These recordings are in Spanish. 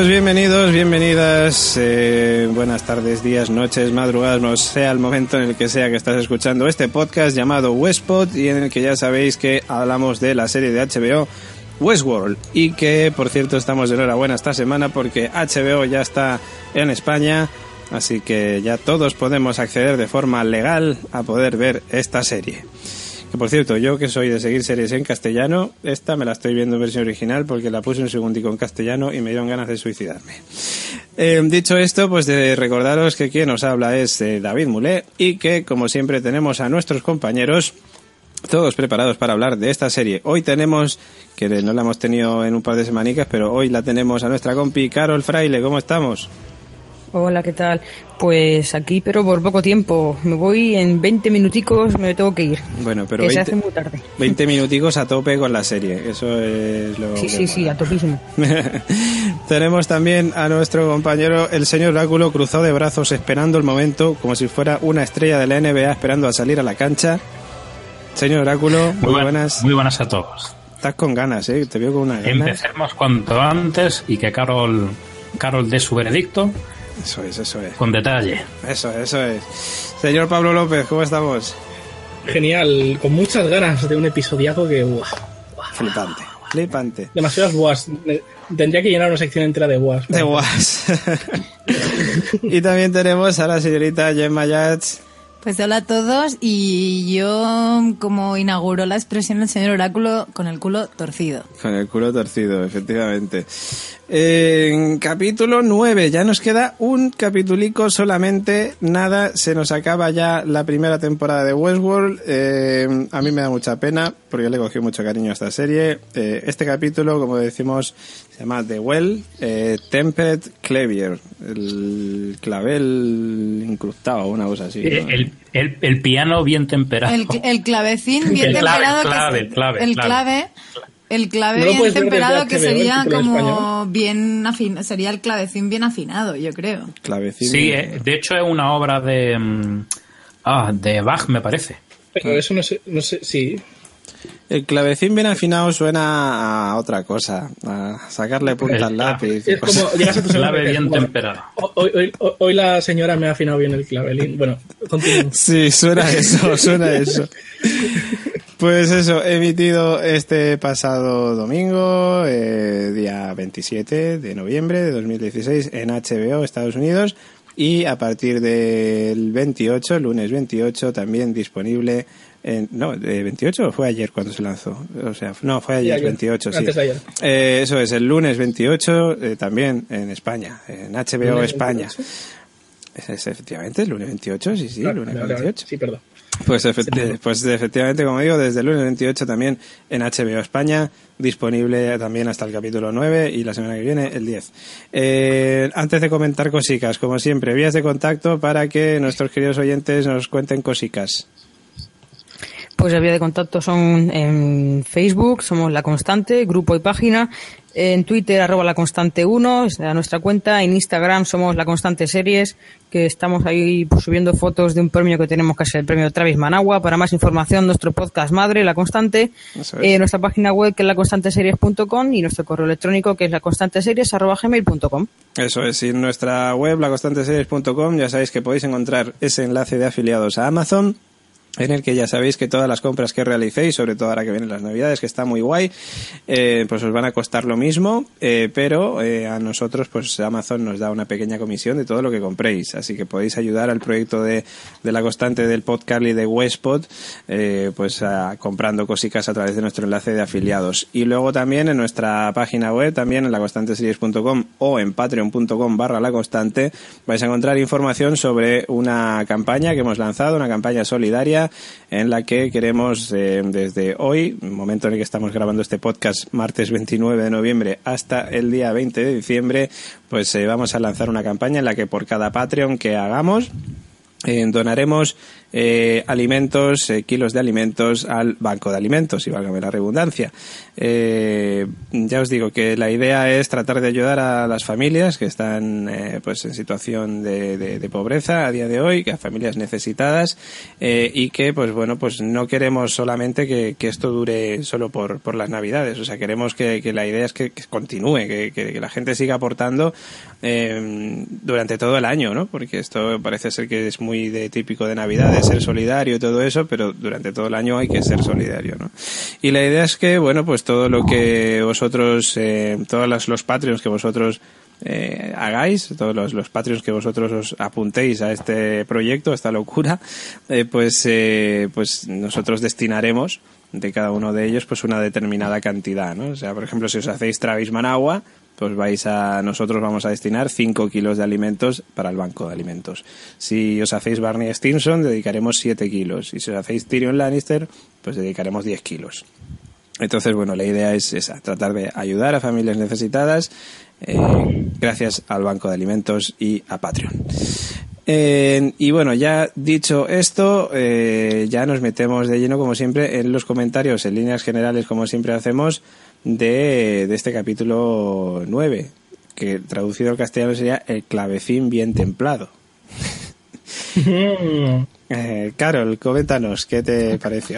Pues bienvenidas, buenas tardes, días, noches, madrugadas, no sea el momento en el que sea que estás escuchando este podcast llamado Westpod, y en el que ya sabéis que hablamos de la serie de HBO Westworld, y que por cierto estamos de enhorabuena esta semana porque HBO ya está en España, así que ya todos podemos acceder de forma legal a poder ver esta serie. Que por cierto, yo que soy de seguir series en castellano, esta me la estoy viendo en versión original porque la puse un segundico en castellano y me dieron ganas de suicidarme. Dicho esto, pues de recordaros que quien os habla es David Mulé, y que como siempre tenemos a nuestros compañeros todos preparados para hablar de esta serie. Hoy tenemos, que no la hemos tenido en un par de semanicas, pero hoy la tenemos a nuestra compi Carol Fraile. ¿Cómo estamos? Hola, ¿qué tal? Pues aquí, pero por poco tiempo. Me voy en 20 minuticos, me tengo que ir. Bueno, pero que 20, se hace muy tarde. 20 minuticos a tope con la serie, eso es lo Sí, a topísimo. Tenemos también a nuestro compañero, el señor Oráculo, cruzado de brazos esperando el momento, como si fuera una estrella de la NBA esperando a salir a la cancha. Señor Oráculo, muy buenas. Muy buenas a todos. Estás con ganas, ¿eh? Te veo con una ganas. Empecemos cuanto antes y que Carol dé su veredicto. Eso es. Con detalle. Eso es. Señor Pablo López, ¿cómo estamos? Genial, con muchas ganas de un episodiaco que... Flipante. Demasiadas boas. Tendría que llenar una sección entera de boas. De boas. Y también tenemos a la señorita Gemma Yats. Pues hola a todos, y yo, como inauguró la expresión el señor Oráculo, con el culo torcido. Con el culo torcido, efectivamente. En capítulo 9, ya nos queda un capitulico solamente, nada, se nos acaba ya la primera temporada de Westworld. A mí me da mucha pena, porque yo le cogí mucho cariño a esta serie. Este capítulo, como decimos, se llama The Well, Tempered Clavier, el clavel incrustado, una cosa así, ¿no? El piano bien temperado. El clavecín bien temperado. El clave no bien temperado, que sería como bien afinado, sería el clavecín bien afinado, yo creo. Clavecín. Sí, de hecho es una obra de Bach, me parece. Pero eso no sé, sí. El clavecín bien afinado suena a otra cosa, a sacarle punta al lápiz. Es como llegas a tu clave bien temperado. Hoy la señora me ha afinado bien el clavelín. Bueno, continuamos. Sí, suena eso. Pues eso, emitido este pasado domingo, día 27 de noviembre de 2016 en HBO, Estados Unidos, y a partir del 28, lunes 28, también disponible en... No, ¿28 fue ayer cuando se lanzó? O sea, no, fue ayer, 28, sí. Antes de ayer. Eso es, el lunes 28, también en España, en HBO lunes España. 28. Es efectivamente el lunes 28, sí, claro, lunes 28. Sí, perdón. Pues efectivamente, como digo, desde el lunes 28 también en HBO España, disponible también hasta el capítulo 9 y la semana que viene el 10. Antes de comentar cositas, como siempre, vías de contacto para que nuestros queridos oyentes nos cuenten cositas. Pues las vías de contacto son en Facebook, somos La Constante, grupo y página. En Twitter, @laconstante1, es nuestra cuenta. En Instagram somos La Constante Series, que estamos ahí subiendo fotos de un premio que tenemos, que es el premio Travis Managua. Para más información, nuestro podcast madre, La Constante, nuestra página web, que es laconstanteseries.com, y nuestro correo electrónico, que es laconstanteseries@gmail.com. Eso es, y en nuestra web, laconstanteseries.com, ya sabéis que podéis encontrar ese enlace de afiliados a Amazon, en el que ya sabéis que todas las compras que realicéis, sobre todo ahora que vienen las Navidades, que está muy guay, pues os van a costar lo mismo, pero a nosotros pues Amazon nos da una pequeña comisión de todo lo que compréis, así que podéis ayudar al proyecto de La Constante, del podcast y de Westpod, pues comprando cositas a través de nuestro enlace de afiliados. Y luego también en nuestra página web, también en laconstanteseries.com o en patreon.com/laconstante, vais a encontrar información sobre una campaña que hemos lanzado, una campaña solidaria, en la que queremos, desde hoy, momento en el que estamos grabando este podcast, martes 29 de noviembre, hasta el día 20 de diciembre, pues vamos a lanzar una campaña en la que por cada Patreon que hagamos, donaremos alimentos, kilos de alimentos al Banco de Alimentos, y válgame la redundancia. Ya os digo que la idea es tratar de ayudar a las familias que están pues en situación de pobreza a día de hoy, que a familias necesitadas, y que pues bueno, pues no queremos solamente que esto dure solo por las Navidades. O sea, queremos que la idea es que continúe, que la gente siga aportando durante todo el año, ¿no? Porque esto parece ser que es muy típico de Navidad, de ser solidario y todo eso, pero durante todo el año hay que ser solidario, ¿no? Y la idea es que, bueno, pues todo lo que vosotros, todos los Patreons que vosotros hagáis, todos los Patreons que vosotros os apuntéis a este proyecto, a esta locura, pues nosotros destinaremos de cada uno de ellos pues una determinada cantidad, ¿no? O sea, por ejemplo, si os hacéis Travis Managua, pues nosotros vamos a destinar 5 kilos de alimentos para el Banco de Alimentos. Si os hacéis Barney Stinson, dedicaremos 7 kilos. Y si os hacéis Tyrion Lannister, pues dedicaremos 10 kilos. Entonces, bueno, la idea es esa, tratar de ayudar a familias necesitadas gracias al Banco de Alimentos y a Patreon. Y bueno, ya dicho esto, ya nos metemos de lleno, como siempre, en los comentarios, en líneas generales, como siempre hacemos, de este capítulo 9, que traducido al castellano sería El clavecín bien templado. Carol, coméntanos, ¿qué te pareció?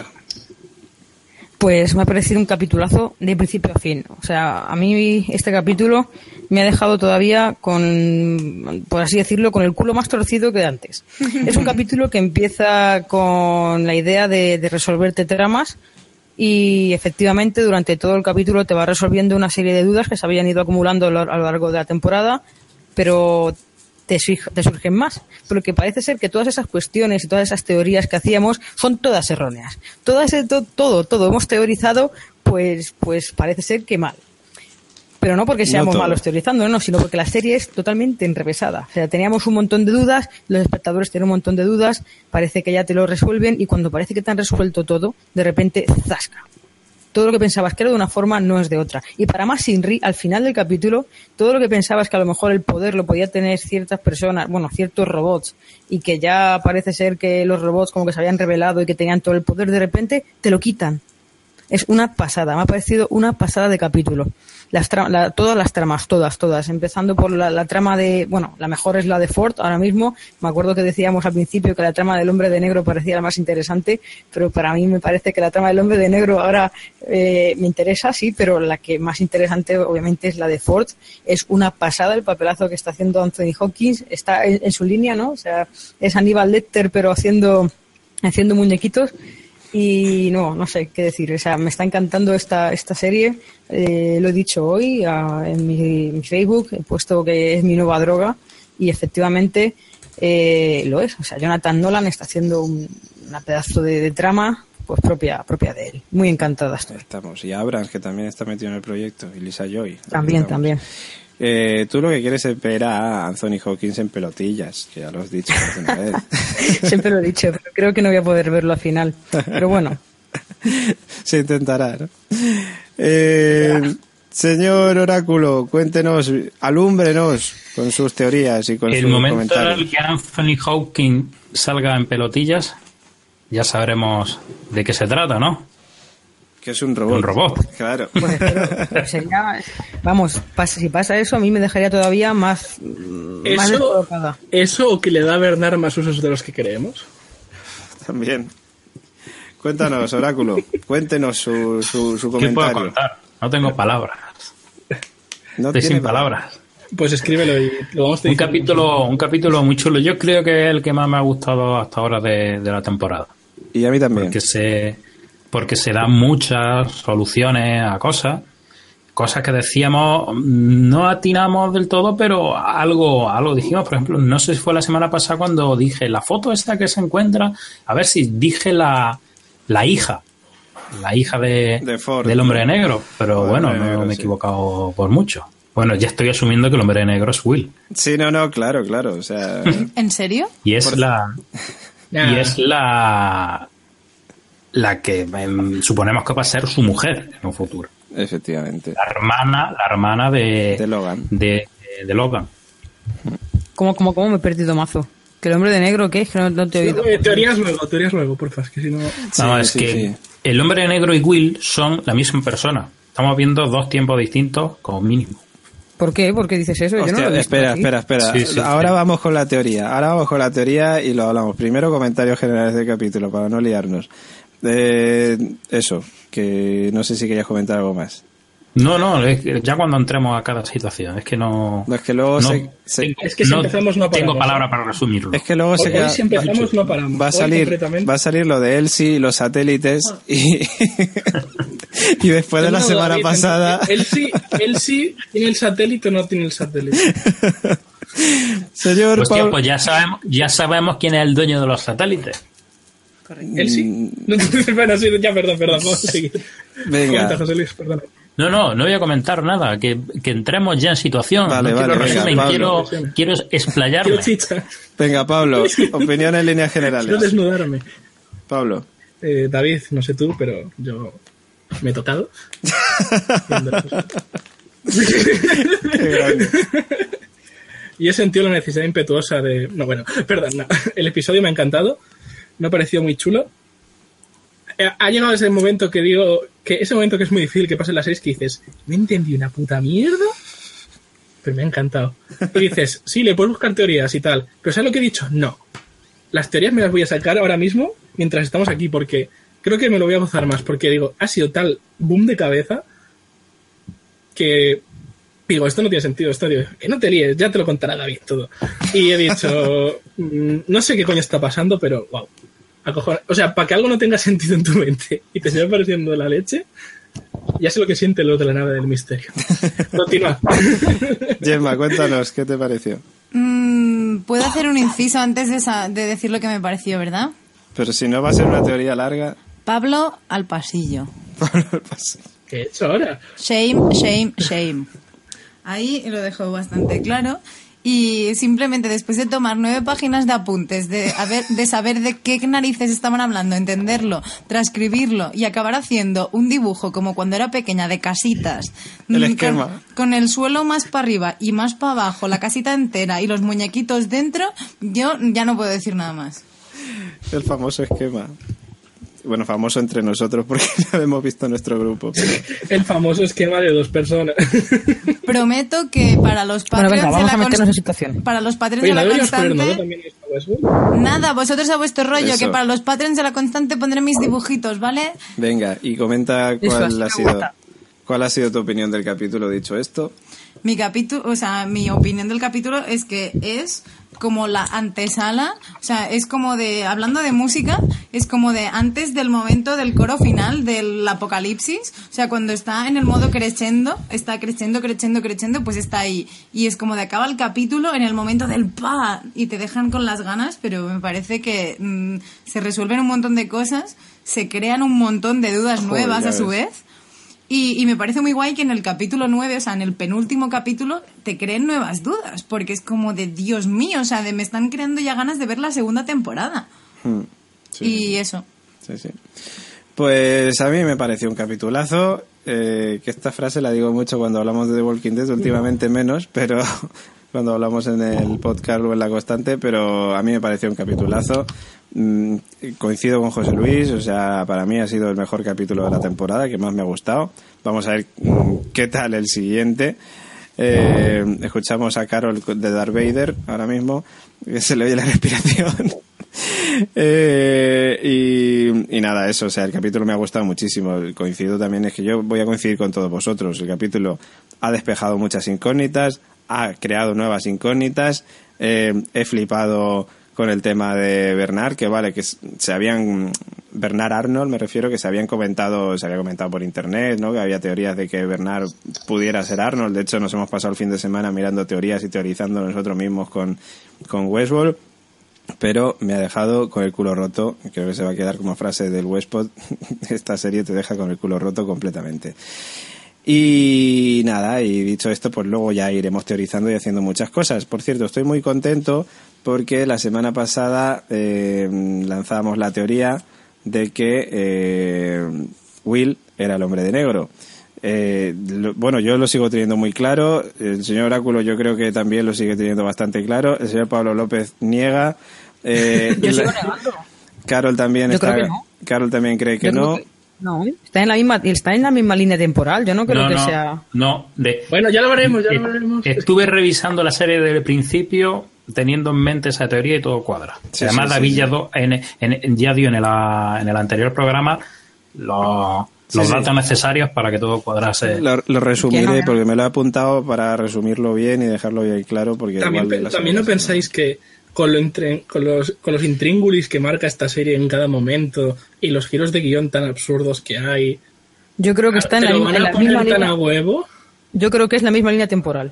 Pues me ha parecido un capitulazo de principio a fin. O sea, a mí este capítulo me ha dejado todavía con, por así decirlo, con el culo más torcido que antes. Es un capítulo que empieza con la idea de resolverte tramas, y efectivamente durante todo el capítulo te va resolviendo una serie de dudas que se habían ido acumulando a lo largo de la temporada, pero te surgen más, porque parece ser que todas esas cuestiones y todas esas teorías que hacíamos son todas erróneas. Todo hemos teorizado, pues parece ser que mal. Pero no porque seamos malos teorizando, no, sino porque la serie es totalmente enrevesada. O sea, teníamos un montón de dudas, los espectadores tienen un montón de dudas, parece que ya te lo resuelven, y cuando parece que te han resuelto todo, de repente, ¡zasca! Todo lo que pensabas que era de una forma no es de otra. Y para más Shinri, al final del capítulo, todo lo que pensabas que a lo mejor el poder lo podía tener ciertas personas, bueno, ciertos robots, y que ya parece ser que los robots como que se habían revelado y que tenían todo el poder, de repente te lo quitan. Es una pasada, me ha parecido una pasada de capítulo. Todas las tramas, todas, empezando por la trama de, bueno, la mejor es la de Ford ahora mismo. Me acuerdo que decíamos al principio que la trama del hombre de negro parecía la más interesante, pero para mí me parece que la trama del hombre de negro ahora me interesa, sí, pero la que más interesante obviamente es la de Ford. Es una pasada el papelazo que está haciendo Anthony Hopkins, está en su línea, ¿no? O sea, es Hannibal Lecter pero haciendo muñequitos. Y no sé qué decir, o sea, me está encantando esta serie, lo he dicho hoy en mi Facebook, he puesto que es mi nueva droga, y efectivamente lo es. O sea, Jonathan Nolan está haciendo una pedazo de trama pues propia de él. Muy encantada estoy. Estamos, y Abrams, que también está metido en el proyecto, y Lisa Joy. También. Tú lo que quieres es ver a Anthony Hopkins en pelotillas, que ya lo has dicho una vez. Siempre lo he dicho, pero creo que no voy a poder verlo al final. Pero bueno. Se intentará, ¿no? Señor Oráculo, cuéntenos, alúmbrenos con sus teorías y con sus comentarios. El momento en el que Anthony Hopkins salga en pelotillas, ya sabremos de qué se trata, ¿no? Que es un robot. Un robot. Claro. Pues, pero sería, vamos, si pasa eso, a mí me dejaría todavía más descolocada. ¿Eso o que le da a Bernard más usos de los que creemos? También. Cuéntanos, Oráculo. Cuéntenos su comentario. ¿Qué puedo contar? No tengo palabras. Estoy sin palabras. Pues escríbelo y lo vamos a decir. Un capítulo muy chulo. Yo creo que es el que más me ha gustado hasta ahora de la temporada. Y a mí también. Porque se dan muchas soluciones a cosas que decíamos, no atinamos del todo, pero algo dijimos. Por ejemplo, no sé si fue la semana pasada cuando dije la foto esta que se encuentra, a ver si dije la hija de Ford, del hombre de negro, pero bueno, no me he equivocado por mucho. Bueno, ya estoy asumiendo que el hombre de negro es Will. Sí, no, claro, o sea... ¿En serio? Y es la que suponemos que va a ser su mujer en un futuro. Efectivamente. La hermana de Logan. De Logan. ¿Cómo me he perdido mazo? ¿Que el hombre de negro qué? Es que no te he oído. Teorías luego, porfa, es que si no... No, es que el hombre de negro y Will son la misma persona. Estamos viendo dos tiempos distintos como mínimo. ¿Por qué? ¿Por qué dices eso? Hostia, yo no lo he visto espera. así. Ahora vamos con la teoría y lo hablamos. Primero comentarios generales del capítulo para no liarnos. Eso, que no sé si querías comentar algo más. No, es que ya cuando entremos a cada situación, es que no... Es que luego es que si empezamos no paramos. Tengo palabra para resumirlo. Es que luego Hoy si empezamos no paramos. Va a salir lo de Elsie, los satélites y después de la semana pasada... Elsie tiene el satélite o no tiene el satélite. Señor Hostia, Pablo... pues ya sabemos quién es el dueño de los satélites. ¿Elsie? Bueno, sí, ya, perdón, vamos a seguir. Venga. Comenta, José Luis, perdón. No voy a comentar nada, que entremos ya en situación. Vale, no quiero resumen, Pablo. quiero explayarme. Quiero chicha. Venga, Pablo, opinión en líneas generales. Quiero desnudarme. Pablo. David, no sé tú, pero yo me he tocado. Qué grande. Y he sentido la necesidad impetuosa de... No, el episodio me ha encantado. Me ha parecido muy chulo. Ha llegado ese momento que digo... ese momento que es muy difícil que pase las 6 que dices... ¿Me entendí una puta mierda? Pero me ha encantado. Y dices... Sí, le puedes buscar teorías y tal. Pero ¿sabes lo que he dicho? No. Las teorías me las voy a sacar ahora mismo mientras estamos aquí porque... Creo que me lo voy a gozar más porque digo... Ha sido tal boom de cabeza... Que... Digo, esto no tiene sentido. Esto digo, que no te líes, ya te lo contará David todo. Y he dicho... No sé qué coño está pasando, pero... Wow. O sea, para que algo no tenga sentido en tu mente y te siga pareciendo la leche, ya sé lo que siente lo de la nave del misterio. Continúa. Gemma, cuéntanos, ¿qué te pareció? Puedo hacer un inciso antes de decir lo que me pareció, ¿verdad? Pero si no va a ser una teoría larga... Pablo al pasillo. ¿Qué he hecho ahora? Shame. Ahí lo dejo bastante claro. Y simplemente después de tomar 9 páginas de apuntes, de saber de qué narices estaban hablando, entenderlo, transcribirlo y acabar haciendo un dibujo como cuando era pequeña de casitas. El esquema. Con el suelo más para arriba y más para abajo, la casita entera y los muñequitos dentro, yo ya no puedo decir nada más. El famoso esquema. Bueno, famoso entre nosotros porque ya lo hemos visto en nuestro grupo. El famoso esquema de 2 personas. Prometo que para los Patreons vamos a meternos en situación. Para los Patreons de la Constante... Nada, vosotros a vuestro rollo, Eso. que para los Patreons de la Constante pondré mis dibujitos, ¿vale? Venga, y comenta cuál ha sido tu opinión del capítulo dicho esto. Mi opinión del capítulo es que es como la antesala, o sea, es como hablando de música, es como de antes del momento del coro final del apocalipsis, o sea, cuando está en el modo crescendo, está creciendo, pues está ahí, y es como de acaba el capítulo en el momento del pa, y te dejan con las ganas, pero me parece que se resuelven un montón de cosas, se crean un montón de dudas nuevas a su vez. Y me parece muy guay que en el capítulo 9, o sea, en el penúltimo capítulo, te creen nuevas dudas, porque es como de Dios mío, o sea, me están creando ya ganas de ver la segunda temporada. Sí. Y eso. Sí. Pues a mí me pareció un capitulazo, que esta frase la digo mucho cuando hablamos de The Walking Dead, últimamente menos, pero cuando hablamos en el podcast o en La Constante, pero a mí me pareció un capitulazo. Coincido con José Luis, o sea, para mí ha sido el mejor capítulo de la temporada, que más me ha gustado. Vamos a ver qué tal el siguiente. Escuchamos a Carol de Darth Vader ahora mismo, que se le oye la respiración. Y nada, eso, o sea, el capítulo me ha gustado muchísimo. Coincido también, es que yo voy a coincidir con todos vosotros. El capítulo ha despejado muchas incógnitas, ha creado nuevas incógnitas. He flipado con el tema de Bernard, que vale, que se habían... Bernard Arnold, me refiero, que se había comentado por internet, ¿no? Que había teorías de que Bernard pudiera ser Arnold. De hecho, nos hemos pasado el fin de semana mirando teorías y teorizando nosotros mismos con Westworld. Pero me ha dejado con el culo roto. Creo que se va a quedar como frase del Westpod. Esta serie te deja con el culo roto completamente. Y nada, y dicho esto, pues luego ya iremos teorizando y haciendo muchas cosas. Por cierto, estoy muy contento porque la semana pasada lanzábamos la teoría de que Will era el hombre de negro. Bueno, yo lo sigo teniendo muy claro. El señor Oráculo yo creo que también lo sigue teniendo bastante claro. El señor Pablo López niega. Yo sigo negando. Carol también Yo creo que no. Carol también cree que no. No, está en la misma línea temporal. Yo no creo que sea. Bueno, ya lo veremos, Estuve revisando la serie desde el principio, teniendo en mente esa teoría y todo cuadra. Sí, además, sí, David ya dio en el anterior programa los datos necesarios para que todo cuadrase. Lo resumiré porque me lo he apuntado para resumirlo bien y dejarlo bien claro. Porque también no pensáis que con los intríngulis que marca esta serie en cada momento y los giros de guión tan absurdos que hay, yo creo que está en la misma línea. A huevo. Yo creo que es la misma línea temporal.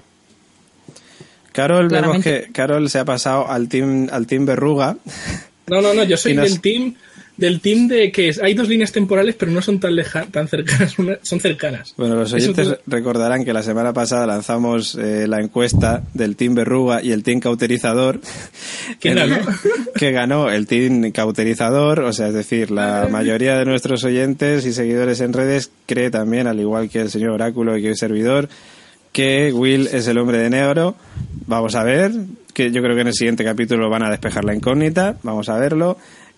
Carol, vemos que Carol se ha pasado al team Verruga. No, yo soy del team de que hay dos líneas temporales, pero no son tan cercanas, son cercanas. Bueno, los oyentes recordarán que la semana pasada lanzamos la encuesta del team Verruga y el team Cauterizador. ¿Quién ganó? Que ganó el team Cauterizador, o sea, es decir, la mayoría de nuestros oyentes y seguidores en redes cree también, al igual que el señor Oráculo y que el servidor, que Will es el hombre de negro. Vamos a ver, que yo creo que en el siguiente capítulo van a despejar la incógnita, vamos a verlo.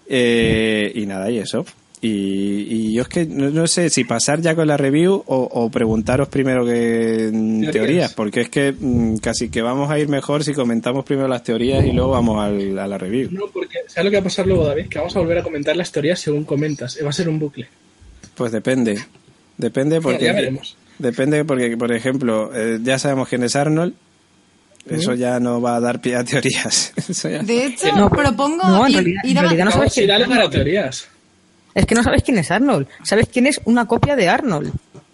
Y nada, y eso. Y yo es que no sé si pasar ya con la review o preguntaros primero que teorías, porque es que casi que vamos a ir mejor si comentamos primero las teorías y luego vamos a la review. No, porque ¿sabes lo que va a pasar luego, David? Que vamos a volver a comentar las teorías según comentas. Va a ser un bucle. Pues depende porque ya veremos. Depende porque, por ejemplo, ya sabemos quién es Arnold. Eso ya no va a dar pie a teorías. De hecho, propongo ir a no sabes quién es para teorías. Es que no sabes quién es Arnold. Sabes quién es una copia de Arnold.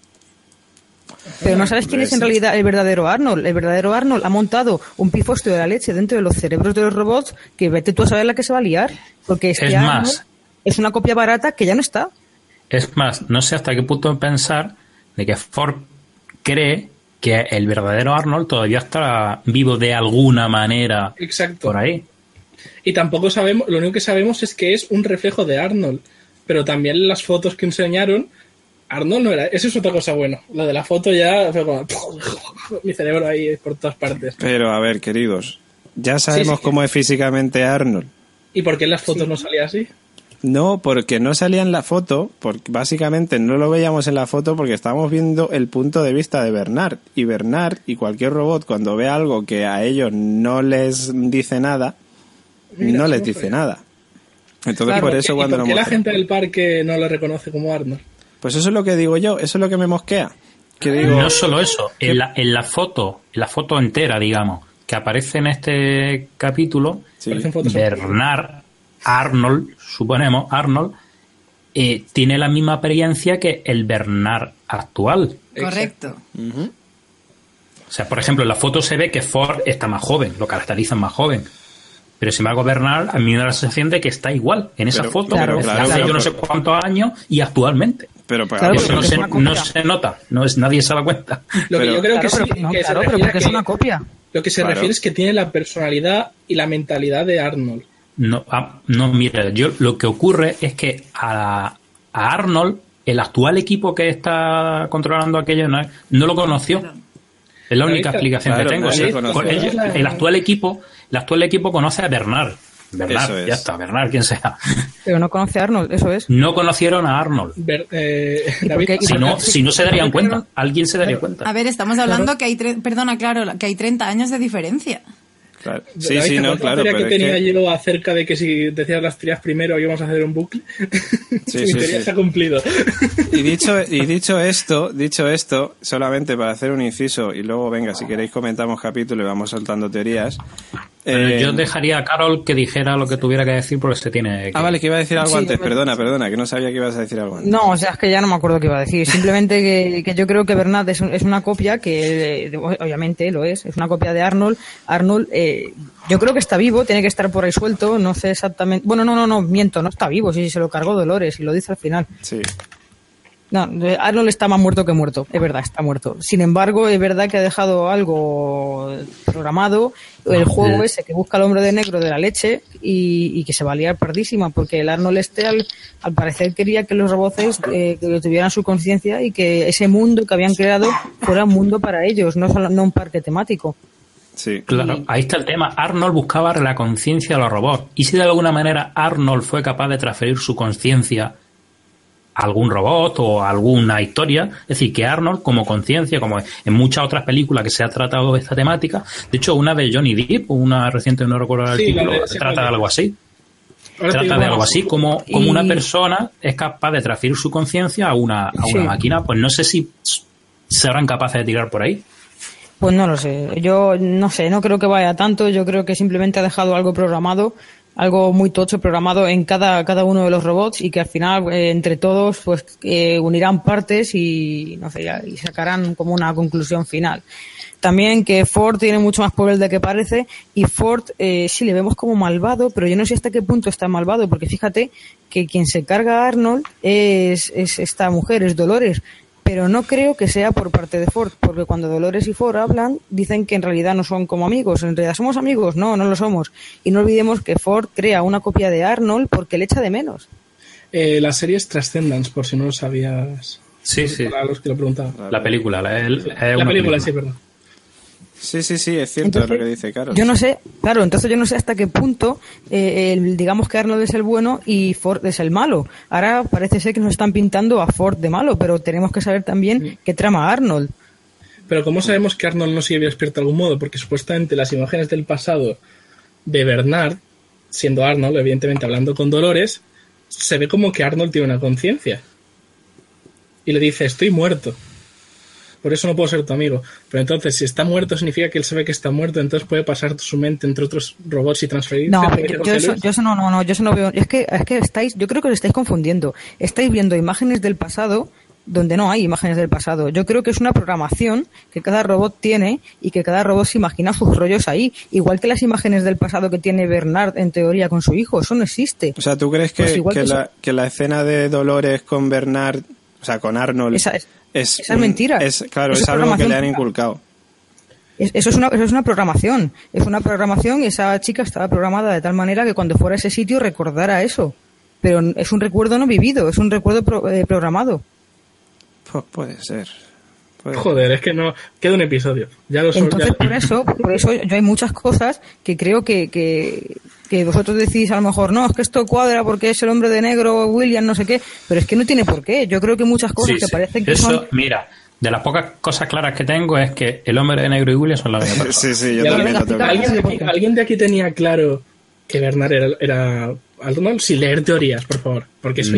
Pero no sabes quién es en realidad el verdadero Arnold. El verdadero Arnold ha montado un pifostio de la leche dentro de los cerebros de los robots que vete tú a saber la que se va a liar. Porque es que Arnold es una copia barata que ya no está. Es más, no sé hasta qué punto pensar de que Ford cree que el verdadero Arnold todavía está vivo de alguna manera. Exacto. Por ahí. Y tampoco sabemos, lo único que sabemos es que es un reflejo de Arnold. Pero también las fotos que enseñaron, Arnold no era. Eso es otra cosa buena. Lo de la foto ya fue como mi cerebro ahí por todas partes. Pero a ver, queridos, ya sabemos cómo es físicamente Arnold. ¿Y por qué en las fotos no salía así? No, porque no salía en la foto, porque básicamente no lo veíamos en la foto porque estábamos viendo el punto de vista de Bernard. Y Bernard y cualquier robot cuando ve algo que a ellos no les dice nada, no les dice nada. Entonces por eso cuando ¿por qué la gente del parque no lo reconoce como Arnold? Pues eso es lo que digo yo, eso es lo que me mosquea. Que digo, no solo eso, en la foto entera, digamos, que aparece en este capítulo, Bernard Arnold, suponemos, tiene la misma apariencia que el Bernard actual. Correcto. O sea, por ejemplo, en la foto se ve que Ford está más joven, lo caracterizan más joven. Pero sin embargo, Bernard, a mí me da la sensación de que está igual en esa foto. Hace yo no sé cuántos años y actualmente. Pero eso no se nota, nadie se da cuenta. Lo que yo creo que sí, pero porque es una copia. Lo que se refiere es que tiene la personalidad y la mentalidad de Arnold. No, mira, lo que ocurre es que a Arnold, el actual equipo que está controlando aquello, no lo conoció. Es la única explicación que tengo. El actual equipo conoce a Bernard. Bernard, ya está, Bernard, quien sea. Pero no conoce a Arnold, eso es. No conocieron a Arnold. David, si no se darían cuenta, alguien se daría cuenta. A ver, estamos hablando que hay 30 años de diferencia. Claro. Sí, no, claro. Pero que tenía yo acerca de que si decías las teorías primero íbamos a hacer un bucle. Mi teoría se ha cumplido. Y dicho esto, solamente para hacer un inciso y luego, venga, si queréis comentamos capítulo y vamos soltando teorías. Yo dejaría a Carol que dijera lo que tuviera que decir porque se tiene que... vale, que iba a decir algo antes. Perdona, que no sabía que ibas a decir algo antes. No, o sea, es que ya no me acuerdo qué iba a decir. Simplemente que yo creo que Bernard es una copia que, obviamente lo es una copia de Arnold. Arnold, yo creo que está vivo, tiene que estar por ahí suelto, no sé exactamente... Bueno, no, miento, no está vivo, sí, se lo cargó Dolores y lo dice al final. Sí. No, Arnold está más muerto que muerto, es verdad, está muerto. Sin embargo, es verdad que ha dejado algo programado, el juego ese que busca al hombre de negro de la leche y que se va a liar pardísima, porque el Arnold al parecer quería que los robots que tuvieran su conciencia y que ese mundo que habían creado fuera un mundo para ellos, no un parque temático. Sí. Claro, ahí está el tema. Arnold buscaba la conciencia de los robots. ¿Y si de alguna manera Arnold fue capaz de transferir su conciencia a algún robot o a alguna historia? Es decir, que Arnold como conciencia, como en muchas otras películas que se ha tratado de esta temática, de hecho una de Johnny Depp, una reciente, no recuerdo el título, trata de algo así. Trata de algo así, como una persona es capaz de transferir su conciencia a una máquina. Pues no sé si serán capaces de tirar por ahí. Pues no lo sé. Yo no sé, no creo que vaya tanto. Yo creo que simplemente ha dejado algo programado, algo muy tocho programado en cada uno de los robots y que al final entre todos pues unirán partes y no sé, y sacarán como una conclusión final. También que Ford tiene mucho más poder del que parece y Ford sí le vemos como malvado, pero yo no sé hasta qué punto está malvado, porque fíjate que quien se carga a Arnold es esta mujer, es Dolores. Pero no creo que sea por parte de Ford, porque cuando Dolores y Ford hablan, dicen que en realidad no son como amigos. ¿En realidad somos amigos? No, no lo somos. Y no olvidemos que Ford crea una copia de Arnold porque le echa de menos. La serie es Transcendence, por si no lo sabías. Sí, sí. Para los que lo preguntaban. La película, la película, sí, perdón. Sí, es cierto. Entonces, lo que dice Carol. Yo no sé, claro, entonces yo no sé hasta qué punto, digamos que Arnold es el bueno y Ford es el malo. Ahora parece ser que nos están pintando a Ford de malo, pero tenemos que saber también qué trama Arnold. Pero ¿cómo sabemos que Arnold no sigue despierto de algún modo? Porque supuestamente las imágenes del pasado de Bernard, siendo Arnold, evidentemente hablando con Dolores, se ve como que Arnold tiene una conciencia. Y le dice, estoy muerto. Por eso no puedo ser tu amigo. Pero entonces, si está muerto, significa que él sabe que está muerto, entonces puede pasar su mente entre otros robots y transferirse. No, yo eso no veo. Es que yo creo que os estáis confundiendo. Estáis viendo imágenes del pasado donde no hay imágenes del pasado. Yo creo que es una programación que cada robot tiene y que cada robot se imagina sus rollos ahí. Igual que las imágenes del pasado que tiene Bernard, en teoría, con su hijo. Eso no existe. O sea, ¿tú crees que la escena de Dolores con Bernard, o sea, con Arnold... Esa es mentira. Claro, es algo que le han inculcado. Eso es una programación. Es una programación y esa chica estaba programada de tal manera que cuando fuera a ese sitio recordara eso. Pero es un recuerdo no vivido, es un recuerdo programado. Pues puede ser. Joder, es que no... Queda un episodio. Entonces, por eso yo hay muchas cosas que creo que vosotros decís a lo mejor, no, es que esto cuadra porque es el hombre de negro, William, no sé qué, pero es que no tiene por qué. Yo creo que muchas cosas que parecen que son... Mira, de las pocas cosas claras que tengo es que el hombre de negro y William son la misma persona. Sí, yo también lo tengo. ¿Alguien de aquí tenía claro que Bernard era Arnold? Sin leer teorías, por favor, porque eso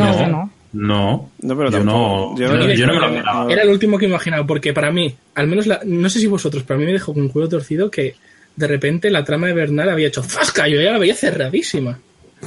No, pero tampoco. Yo no me lo imaginaba. Era el último que imaginaba, porque para mí, al menos no sé si vosotros, pero a mí me dejó con un cuello torcido que de repente la trama de Bernard había hecho ¡zasca! Yo ya la veía cerradísima.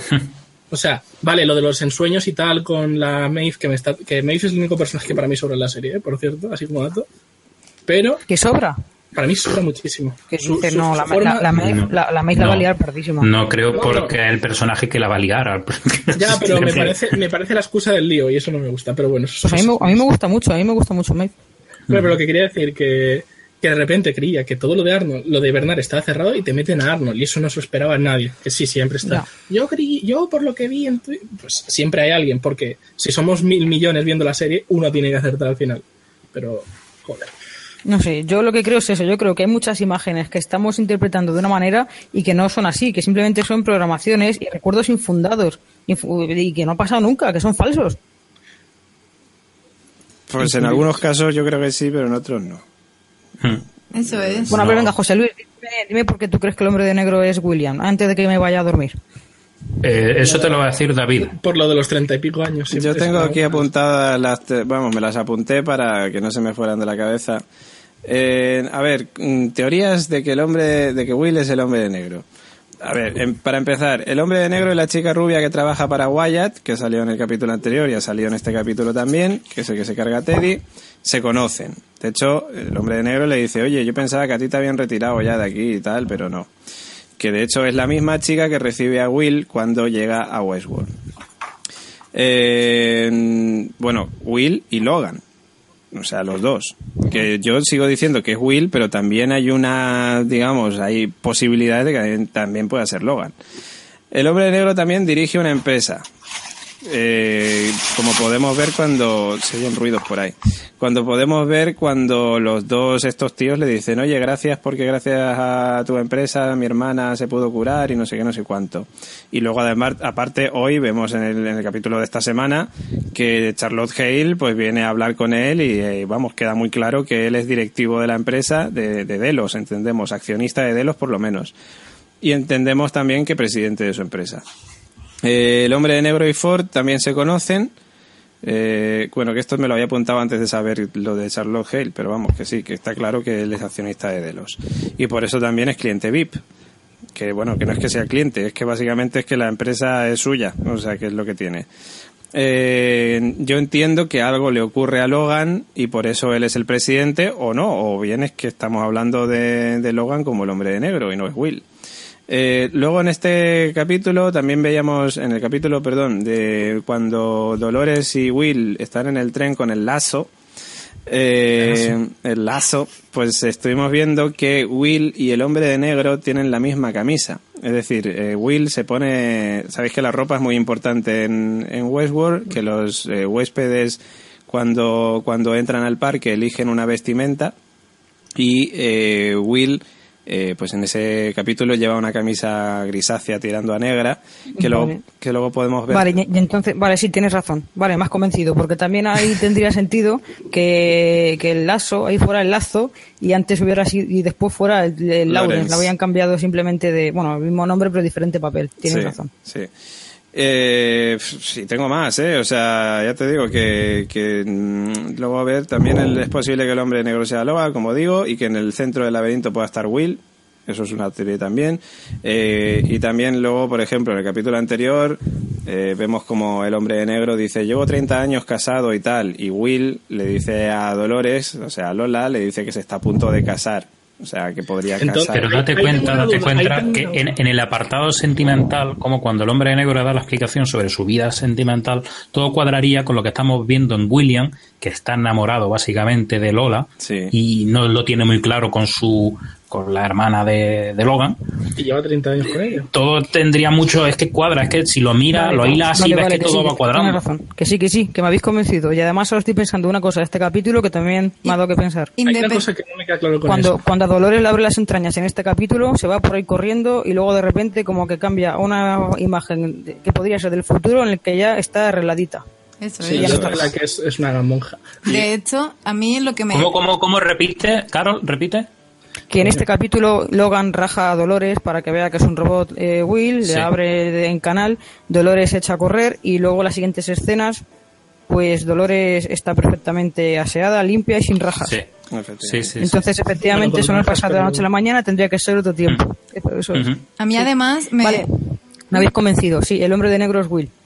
O sea, vale, lo de los ensueños y tal con la Maeve, que Maeve es el único personaje que para mí sobra en la serie, por cierto, así como dato. Pero... ¿Qué sobra? Para mí sobra muchísimo. La Maeve la va a liar pardísima. No creo porque es el personaje que la va a liar. Ya, pero me parece la excusa del lío y eso no me gusta, pero bueno. Pues a mí me gusta mucho Maeve. Pero lo que quería decir que de repente creía que todo lo de Bernard estaba cerrado y te meten a Arnold y eso no se lo esperaba nadie, que sí, siempre está. No. Yo por lo que vi en Twitter, pues siempre hay alguien, porque si somos 1.000 millones viendo la serie, uno tiene que acertar al final. Pero, joder. No sé, yo lo que creo es eso, yo creo que hay muchas imágenes que estamos interpretando de una manera y que no son así, que simplemente son programaciones y recuerdos infundados y que no ha pasado nunca, que son falsos. Pues en algunos casos yo creo que sí, pero en otros no. Eso es. Bueno, a ver, venga, José Luis, dime por qué tú crees que el hombre de negro es William, antes de que me vaya a dormir. Eso te lo va a decir David. Por lo de los 30 y pico años. Yo tengo aquí apuntadas me las apunté para que no se me fueran de la cabeza. A ver, teorías de que Will es el hombre de negro. A ver, para empezar, el hombre de negro y la chica rubia que trabaja para Wyatt, que salió en el capítulo anterior y ha salido en este capítulo también, que es el que se carga a Teddy, se conocen. De hecho, el hombre de negro le dice, oye, yo pensaba que a ti te habían retirado ya de aquí y tal, pero no. Que de hecho es la misma chica que recibe a Will cuando llega a Westworld. Bueno, Will y Logan. O sea, los dos. Que yo sigo diciendo que es Will, pero también hay hay posibilidades de que también pueda ser Logan. El hombre negro también dirige una empresa. Como podemos ver cuando se oyen ruidos por ahí, cuando los dos estos tíos le dicen, oye, gracias porque gracias a tu empresa mi hermana se pudo curar y no sé qué, no sé cuánto. Y luego además, aparte, hoy vemos en el capítulo de esta semana que Charlotte Hale pues viene a hablar con él y queda muy claro que él es directivo de la empresa de Delos, entendemos, accionista de Delos por lo menos, y entendemos también que presidente de su empresa. El hombre de negro y Ford también se conocen. Que esto me lo había apuntado antes de saber lo de Charlotte Hale, pero vamos, que sí, que está claro que él es accionista de Delos. Y por eso también es cliente VIP. Que no es que sea cliente, es que básicamente es que la empresa es suya, o sea, que es lo que tiene. Yo entiendo que algo le ocurre a Logan y por eso él es el presidente, o no, o bien es que estamos hablando de Logan como el hombre de negro y no es Will. Luego en este capítulo también veíamos, de cuando Dolores y Will están en el tren con el lazo, pues estuvimos viendo que Will y el hombre de negro tienen la misma camisa. Es decir, Will se pone, sabéis que la ropa es muy importante en Westworld, que los huéspedes cuando entran al parque eligen una vestimenta y Will pues en ese capítulo lleva una camisa grisácea tirando a negra, que luego podemos ver. Vale, y entonces, sí, tienes razón. Vale, me has convencido, porque también ahí tendría sentido que el lazo, ahí fuera el lazo, y antes hubiera sido, y después fuera el Lawrence. La habían cambiado simplemente el mismo nombre, pero diferente papel. Tienes razón. Sí. Sí, tengo más, o sea, ya te digo que luego a ver, también es posible que el hombre negro sea Logan, como digo, y que en el centro del laberinto pueda estar Will, eso es una teoría también, y también luego, por ejemplo, en el capítulo anterior vemos como el hombre negro dice, llevo 30 años casado y tal, y Will le dice a Dolores, o sea, a Lola, le dice que se está a punto de casar. O sea, que podría casar. Pero date cuenta que en el apartado sentimental, como cuando el hombre negro da la explicación sobre su vida sentimental, todo cuadraría con lo que estamos viendo en William, que está enamorado básicamente de Lola, sí, y no lo tiene muy claro con la hermana de Logan. Y lleva 30 años con ella. Todo tendría mucho, es que cuadra, es que si lo mira, lo hila así, ves que todo va cuadrando. Tienes razón, que sí, que me habéis convencido. Y además ahora estoy pensando una cosa de este capítulo que también me ha dado que pensar. Hay una cosa que no me queda claro con eso. Cuando a Dolores le abre las entrañas en este capítulo, se va por ahí corriendo y luego de repente como que cambia una imagen que podría ser del futuro en el que ya está arregladita. Eso sí, es. La que es una gran monja. De hecho, a mí lo que me... ¿Cómo repite, Carol? ¿Repite? Que en este capítulo Logan raja a Dolores para que vea que es un robot Will, le abre en canal, Dolores echa a correr y luego las siguientes escenas, pues Dolores está perfectamente aseada, limpia y sin rajas. Sí. Entonces, efectivamente, eso no es pasar de la noche a la mañana, tendría que ser otro tiempo. Eso es. A mí además Vale, me habéis convencido, sí, el hombre de negro es Will.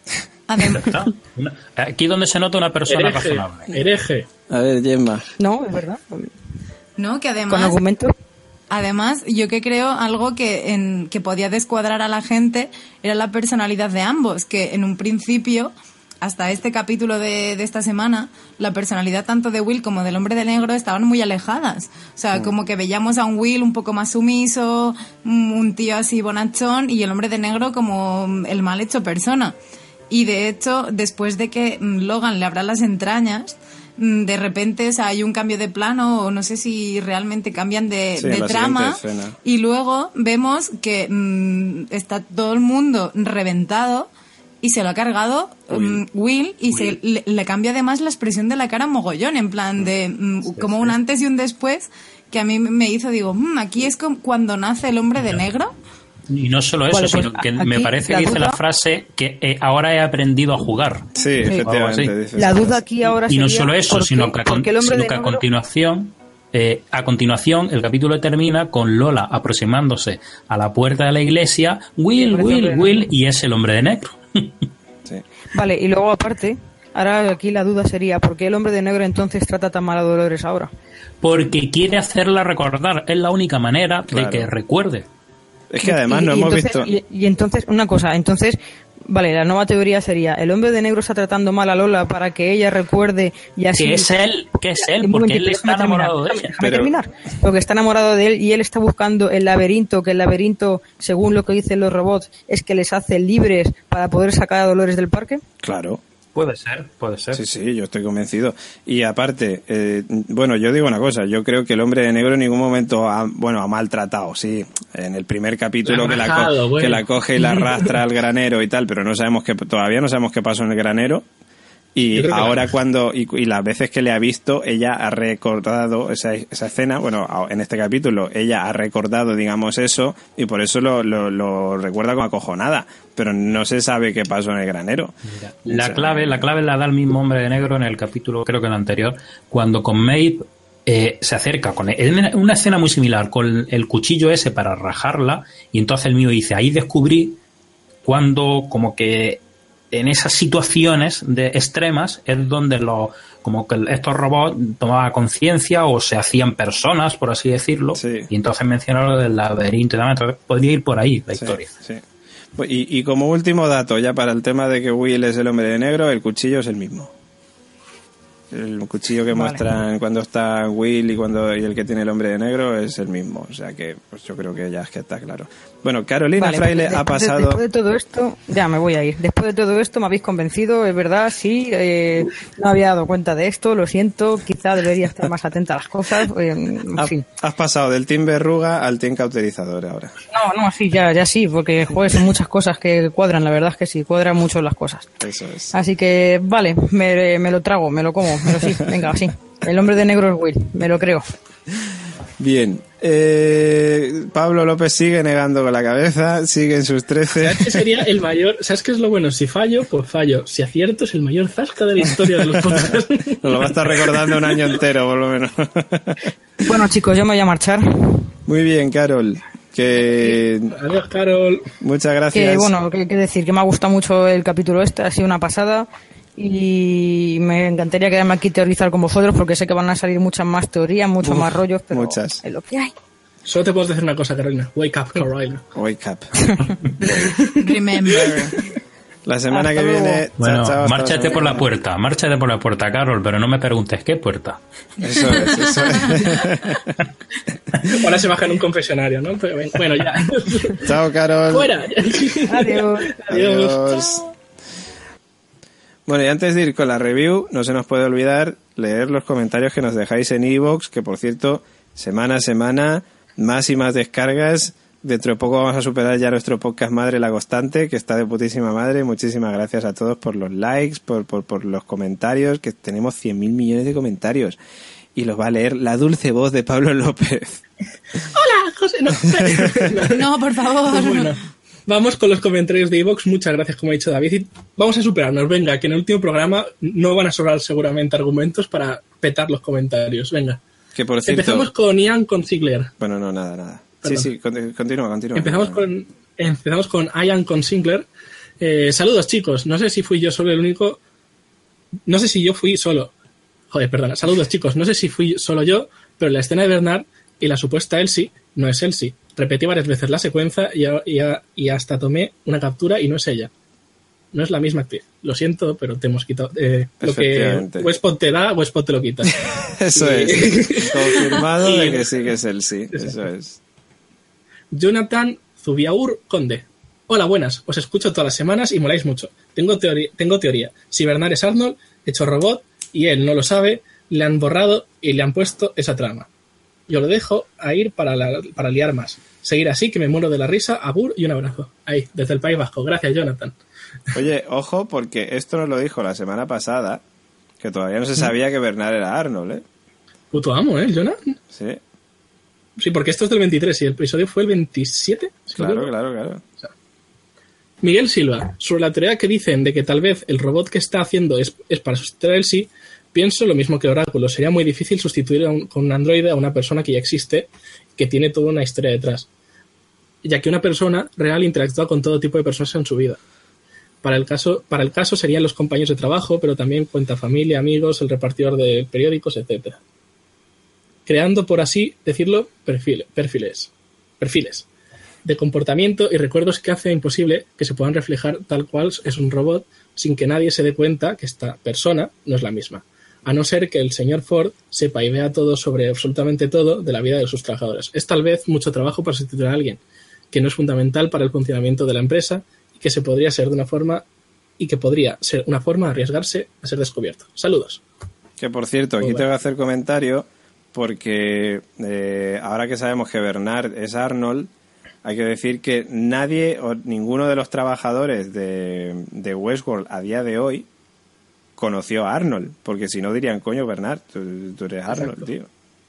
Aquí donde se nota una persona razonable. Hereje. A ver, Gemma. No, es verdad. No, que además... Con argumentos. Además, yo que creo algo que podía descuadrar a la gente era la personalidad de ambos, que en un principio, hasta este capítulo de esta semana, la personalidad tanto de Will como del hombre de negro estaban muy alejadas. O sea, como que veíamos a un Will un poco más sumiso, un tío así bonachón, y el hombre de negro como el mal hecho persona. Y de hecho, después de que Logan le abra las entrañas, de repente, o sea, hay un cambio de plano, o no sé si realmente cambian de trama, y luego vemos que está todo el mundo reventado y se lo ha cargado Will y le cambia además la expresión de la cara mogollón, en plan de como un antes y un después, que a mí me hizo, digo, aquí es cuando nace el hombre de negro. Y no solo eso, sino que me parece que dice la frase que ahora he aprendido a jugar. Sí, efectivamente. La duda aquí ahora sería... Y no solo eso, sino que a continuación el capítulo termina con Lola aproximándose a la puerta de la iglesia, Will, y es el hombre de negro. Sí. Vale, y luego aparte, ahora aquí la duda sería, ¿por qué el hombre de negro entonces trata tan mal a Dolores ahora? Porque quiere hacerla recordar, es la única manera de que recuerde. Es que además no hemos visto... Y entonces, una cosa, entonces Vale, la nueva teoría sería: el hombre de negro está tratando mal a Lola para que ella recuerde y así... Que es él, porque él está enamorado de ella. Déjame terminar. Porque está enamorado de él y él está buscando el laberinto, que el laberinto, según lo que dicen los robots, es que les hace libres para poder sacar a Dolores del parque. Claro. Puede ser. Sí, yo estoy convencido. Y aparte, yo digo una cosa, yo creo que el hombre de negro en ningún momento ha maltratado, sí, en el primer capítulo que la coge y la arrastra al granero y tal, pero todavía no sabemos qué pasó en el granero. Y ahora y las veces que le ha visto, ella ha recordado esa escena, bueno, en este capítulo, ella ha recordado, digamos, eso, y por eso lo recuerda como acojonada, pero no se sabe qué pasó en el granero. Mira, la clave la da el mismo hombre de negro en el capítulo, creo que en el anterior, cuando con Maeve se acerca con en una escena muy similar, con el cuchillo ese para rajarla, y entonces el mío dice, ahí descubrí cuando como que en esas situaciones extremas es donde como que estos robots tomaban conciencia o se hacían personas, por así decirlo, sí. Y entonces mencionó lo del laberinto y demás. Entonces podría ir por ahí la historia. Sí. Y como último dato, ya para el tema de que Will es el hombre de negro, el cuchillo es el mismo. El cuchillo que muestran cuando está Will y el que tiene el hombre de negro es el mismo. O sea que pues yo creo que ya es que está claro. Bueno, Carolina Fraile ha pasado... Después de todo esto, ya me voy a ir. Después de todo esto me habéis convencido, es verdad, sí. No había dado cuenta de esto, lo siento. Quizá debería estar más atenta a las cosas. En fin. Has pasado del team verruga al team cauterizador ahora. No, sí, ya sí, porque joder, son muchas cosas que cuadran, la verdad es que sí, cuadran mucho las cosas. Eso es. Así que, vale, me lo trago, me lo como, pero sí, venga, sí. El hombre de negro es Will, me lo creo. Bien. Pablo López sigue negando con la cabeza, sigue en sus 13. ¿Sabes qué sería el mayor? ¿Sabes qué es lo bueno? Si fallo, pues fallo. Si acierto, es el mayor zasca de la historia de los podcasts. Nos lo va a estar recordando un año entero, por lo menos. Bueno, chicos, yo me voy a marchar. Muy bien, Carol. Adiós, Carol. Muchas gracias. ¿Qué decir? Que me ha gustado mucho el capítulo este, ha sido una pasada. Y me encantaría quedarme aquí a teorizar con vosotros porque sé que van a salir muchas más teorías, muchos más rollos, pero muchas. Es lo que hay. Solo te puedo decir una cosa, Carolina. Wake up, Carolina. Wake up. Remember. La semana que viene... Bueno, chao, márchate por la puerta, Carol, pero no me preguntes qué puerta. Eso es. Ahora se baja en un confesionario, ¿no? Pero bueno, ya. Chao, Carol. ¡Fuera! Adiós. Bueno, y antes de ir con la review, no se nos puede olvidar leer los comentarios que nos dejáis en iVoox, que por cierto, semana a semana, más y más descargas. Dentro de poco vamos a superar ya nuestro podcast madre, La Constante, que está de putísima madre. Muchísimas gracias a todos por los likes, por los comentarios, que tenemos 100.000 millones de comentarios. Y los va a leer la dulce voz de Pablo López. ¡Hola, José! No, por favor. Pues bueno, vamos con los comentarios de iVoox. Muchas gracias, como ha dicho David. Y vamos a superarnos. Venga, que en el último programa no van a sobrar seguramente argumentos para petar los comentarios. Venga. Que por cierto... Empezamos con Ian Consigler. Bueno, no, nada. Perdón. Sí, continúa. Empezamos con Ian Consigler. Saludos, chicos. No sé si fui yo solo el único... No sé si yo fui solo... Joder, perdona. Saludos, chicos. No sé si fui solo yo, pero la escena de Bernard y la supuesta Elsie no es Elsie. Repetí varias veces la secuencia y hasta tomé una captura y no es ella. No es la misma actriz. Lo siento, pero te hemos quitado. Lo que Westpod te da, Westpod te lo quita. Eso es. Confirmado de que sí que es Elsie. Eso es. Jonathan Zubiaur Conde. Hola, buenas. Os escucho todas las semanas y moláis mucho. Tengo teoría. Si Bernard es Arnold, hecho robot, y él no lo sabe, le han borrado y le han puesto esa trama. Yo lo dejo a ir para liar más. Seguir así, que me muero de la risa. Abur y un abrazo. Ahí, desde el País Vasco. Gracias, Jonathan. Oye, ojo, porque esto nos lo dijo la semana pasada, que todavía no se sabía que Bernard era Arnold, ¿eh? Puto amo, ¿eh, Jonathan? Sí. Sí, porque esto es del 23 y el episodio fue el 27. Claro. O sea, Miguel Silva, sobre la teoría que dicen de que tal vez el robot que está haciendo es para sustituir a Elsie, pienso lo mismo que Oráculo. Sería muy difícil sustituir con un androide a una persona que ya existe, que tiene toda una historia detrás, ya que una persona real interactúa con todo tipo de personas en su vida. Para el caso serían los compañeros de trabajo, pero también cuenta familia, amigos, el repartidor de periódicos, etc. Creando, por así decirlo, perfiles. de comportamiento y recuerdos que hace imposible que se puedan reflejar tal cual es un robot sin que nadie se dé cuenta que esta persona no es la misma. A no ser que el señor Ford sepa y vea todo sobre absolutamente todo de la vida de sus trabajadores. Es tal vez mucho trabajo para sustituir a alguien que no es fundamental para el funcionamiento de la empresa y que se podría ser de una forma y que podría ser una forma de arriesgarse a ser descubierto. Saludos. Que por cierto, aquí tengo que hacer comentario porque ahora que sabemos que Bernard es Arnold, hay que decir que nadie o ninguno de los trabajadores de Westworld a día de hoy conoció a Arnold, porque si no dirían, coño, Bernard, tú eres Arnold, tío.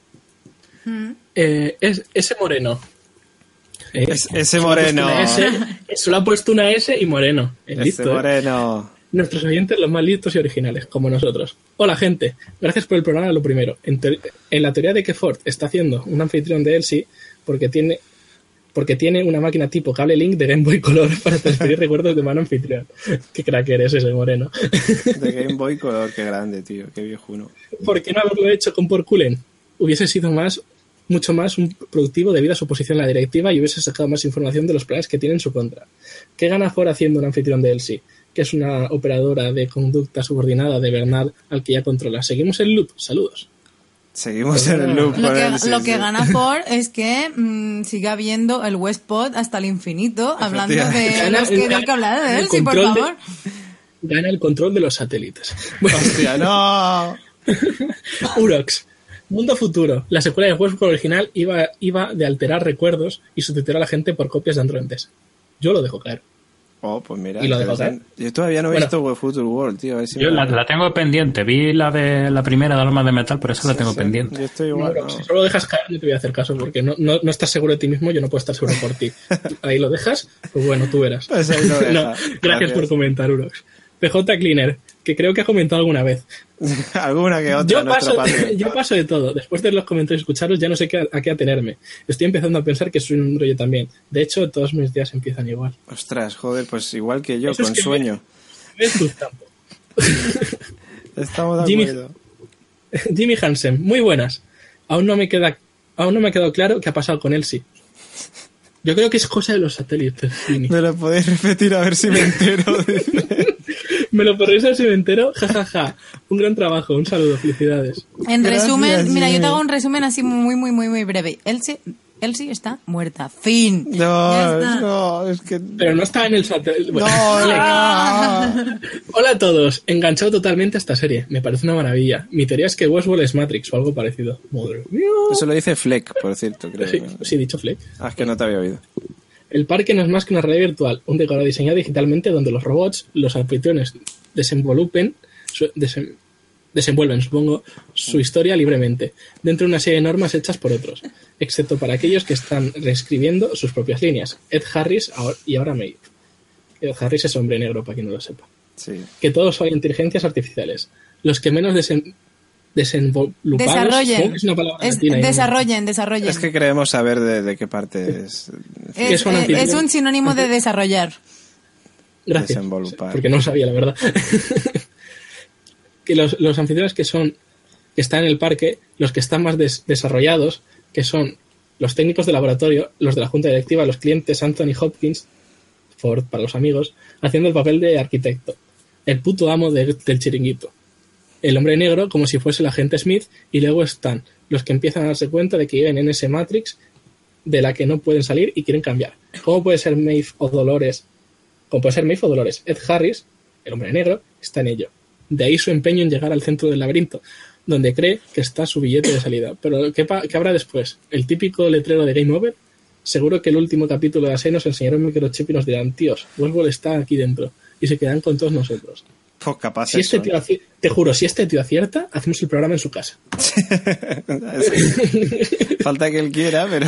Ese moreno. Ese moreno. Solo ha puesto una S y moreno. Ese moreno. Nuestros oyentes, los más listos y originales, como nosotros. Hola, gente. Gracias por el programa, lo primero. En la teoría de que Ford está haciendo un anfitrión de Elsie porque tiene una máquina tipo cable link de Game Boy Color para transferir recuerdos de mano anfitrión. Qué crack eres ese moreno. De Game Boy Color, qué grande, tío. Qué viejuno. ¿Por qué no haberlo hecho con Porculen? Hubiese sido mucho más productivo debido a su posición en la directiva y hubiese sacado más información de los planes que tiene en su contra. ¿Qué gana Ford haciendo un anfitrión de Elsie? Que es una operadora de conducta subordinada de Bernard al que ya controla. Seguimos el loop. Saludos. Seguimos en el loop. Lo que gana Ford es que siga viendo el Westpod hasta el infinito, hablando de los que hay que hablar de él, sí, por favor. Gana el control de los satélites. Bueno. Hostia, no. Urox. Mundo futuro. La secuela de Westworld original iba de alterar recuerdos y sustituir a la gente por copias de androides. Yo lo dejo caer. Oh, pues mira. Y lo dejo caer. Yo todavía no he visto Future World, tío. A ver si yo la tengo pendiente. Vi la primera de Almas de Metal, pero esa la tengo pendiente. Yo estoy igual. No. Si solo lo dejas caer, no te voy a hacer caso, porque no estás seguro de ti mismo, yo no puedo estar seguro por ti. Ahí lo dejas, pues bueno, tú verás. Pues ahí lo dejas. No, gracias por comentar, Urox. PJ Cleaner, que creo que ha comentado alguna vez. Alguna que otra. Yo paso de todo. Después de los comentarios escucharlos ya no sé a qué atenerme. Estoy empezando a pensar que soy un rollo también. De hecho, todos mis días empiezan igual. Ostras, joder, pues igual que yo, eso con sueño. Estamos de acuerdo. Jimmy Hansen, muy buenas. Aún no me ha quedado claro qué ha pasado con Elsie. Yo creo que es cosa de los satélites, Jimmy. ¿Me lo podéis repetir a ver si me entero? ¿Me lo podéis ver si me entero? Ja, ja, ja. Un gran trabajo, un saludo, felicidades. En resumen, mira, yo te hago un resumen así muy breve. Elsie está muerta. Fin. No, es que... Pero no está en el satélite. Bueno, no. Hola a todos. Enganchado totalmente a esta serie. Me parece una maravilla. Mi teoría es que Westworld es Matrix o algo parecido. Madre mía. Eso lo dice Fleck, por cierto, creo. Sí, he dicho Fleck. Ah, es que no te había oído. El parque no es más que una realidad virtual, un decorado diseñado digitalmente donde los robots, los anfitriones, desenvuelven, supongo, su historia libremente, dentro de una serie de normas hechas por otros, excepto para aquellos que están reescribiendo sus propias líneas. Ed Harris y ahora Maeve. Ed Harris es hombre negro, para quien no lo sepa. Sí. Que todos son inteligencias artificiales. Los que menos desarrollen. Es una palabra latina, desarrollen. Es que queremos saber de qué parte es. Es un sinónimo de desarrollar. Gracias. Desenvolupar. Porque no lo sabía, la verdad. Que los anfitriones que están en el parque, los que están más desarrollados, que son los técnicos de laboratorio, los de la junta directiva, los clientes, Anthony Hopkins, Ford para los amigos, haciendo el papel de arquitecto, el puto amo del chiringuito. El hombre negro como si fuese el agente Smith, y luego están los que empiezan a darse cuenta de que viven en ese Matrix de la que no pueden salir y quieren cambiar. ¿Cómo puede ser Maeve o Dolores? Ed Harris, el hombre negro, está en ello. De ahí su empeño en llegar al centro del laberinto, donde cree que está su billete de salida. Pero ¿qué habrá después? ¿El típico letrero de Game Over? Seguro que el último capítulo de ASE nos enseñaron un microchip y nos dirán, tíos, Westworld está aquí dentro, y se quedan con todos nosotros. Pues capaz si este tío te juro, si este tío acierta, hacemos el programa en su casa. Falta que él quiera, pero...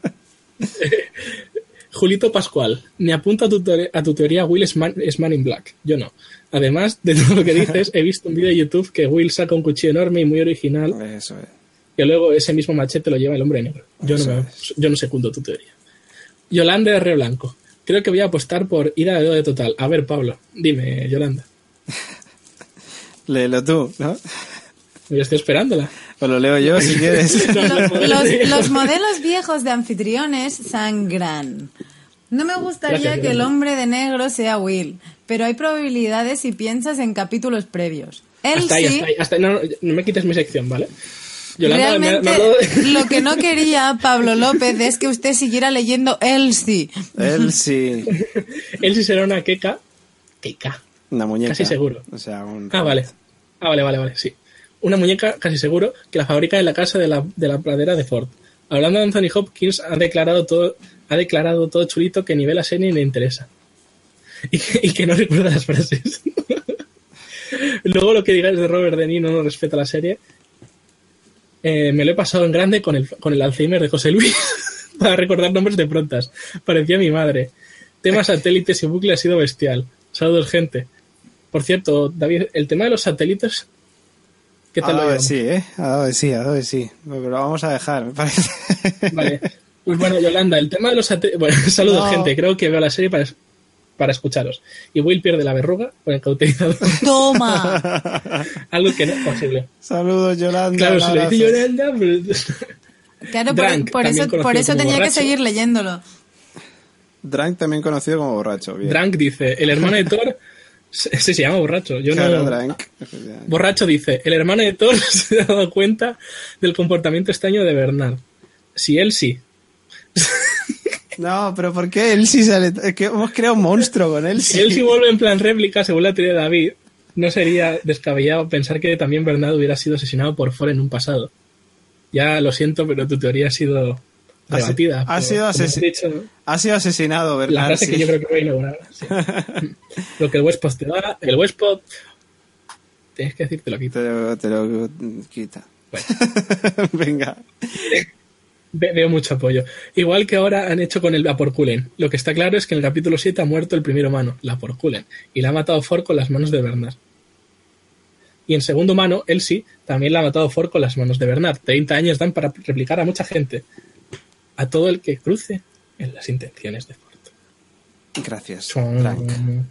Julito Pascual, me apunta a tu teoría. Will es Man in Black. Yo no. Además de todo lo que dices, he visto un vídeo de YouTube que Will saca un cuchillo enorme y muy original. Eso es. Que luego ese mismo machete lo lleva el hombre negro. Yo no secundo tu teoría. Yolanda R. Blanco. Creo que voy a apostar por ida de de total. A ver, Pablo, dime, Yolanda. Léelo tú, ¿no? Yo estoy esperándola. Pues lo leo yo si quieres. Los modelos viejos de anfitriones sangran. No me gustaría que el hombre de negro sea Will, pero hay probabilidades si piensas en capítulos previos. Hasta ahí. No me quites mi sección, ¿vale? Yolanda, realmente lo que no quería Pablo López es que usted siguiera leyendo Elsie. Elsie será una queca. Una muñeca. Casi seguro. O sea, vale, sí. Una muñeca casi seguro que la fabrica en la casa de la pradera de Ford. Hablando de Anthony Hopkins, ha declarado todo chulito que ni ve la serie ni le interesa. Y que no recuerda las frases. Luego lo que digáis de Robert De Niro no respeta la serie. Me lo he pasado en grande con el Alzheimer de José Luis para recordar nombres de prontas. Parecía mi madre. Tema satélites y bucle ha sido bestial. Saludos, gente. Por cierto, David, el tema de los satélites, ¿qué tal lo llevamos? Sí, a ver, sí. Pero lo vamos a dejar, me parece. Vale. Pues bueno, Yolanda, el tema de los satélites... Bueno, saludos, gente. Creo que veo la serie para escucharos. Y Will pierde la verruga con el cauterizador. ¡Toma! Algo que no es posible. Saludos, Yolanda. Claro, se le dice Yolanda, pero... Claro, Drunk, por eso tenía borracho. que seguir leyéndolo. Drunk, también conocido como borracho. Bien. Drunk dice, el hermano de Thor... se llama borracho. Claro, Drunk. Borracho dice, el hermano de Thor se ha dado cuenta del comportamiento extraño de Bernard. Si él sí. No, pero ¿por qué Elsie sale? Es que hemos creado un monstruo con Elsie. Si Elsie vuelve en plan réplica, según la teoría de David, no sería descabellado pensar que también Bernard hubiera sido asesinado por Ford en un pasado. Ya lo siento, pero tu teoría ha sido rebatida. Ha sido asesinado, Bernard. La frase que yo creo que voy a inaugurar. Sí. Lo que el Westpod te da, el Westpod... Tienes que decírtelo aquí. Te lo quita. Bueno. Venga. Veo mucho apoyo. Igual que ahora han hecho con el Laporculen. Lo que está claro es que en el capítulo 7 ha muerto el primer humano, Laporculen, y la ha matado Ford con las manos de Bernard. Y en segundo humano, Elsie también la ha matado Ford con las manos de Bernard. 30 años dan para replicar a mucha gente. A todo el que cruce en las intenciones de Ford. Gracias, Frank.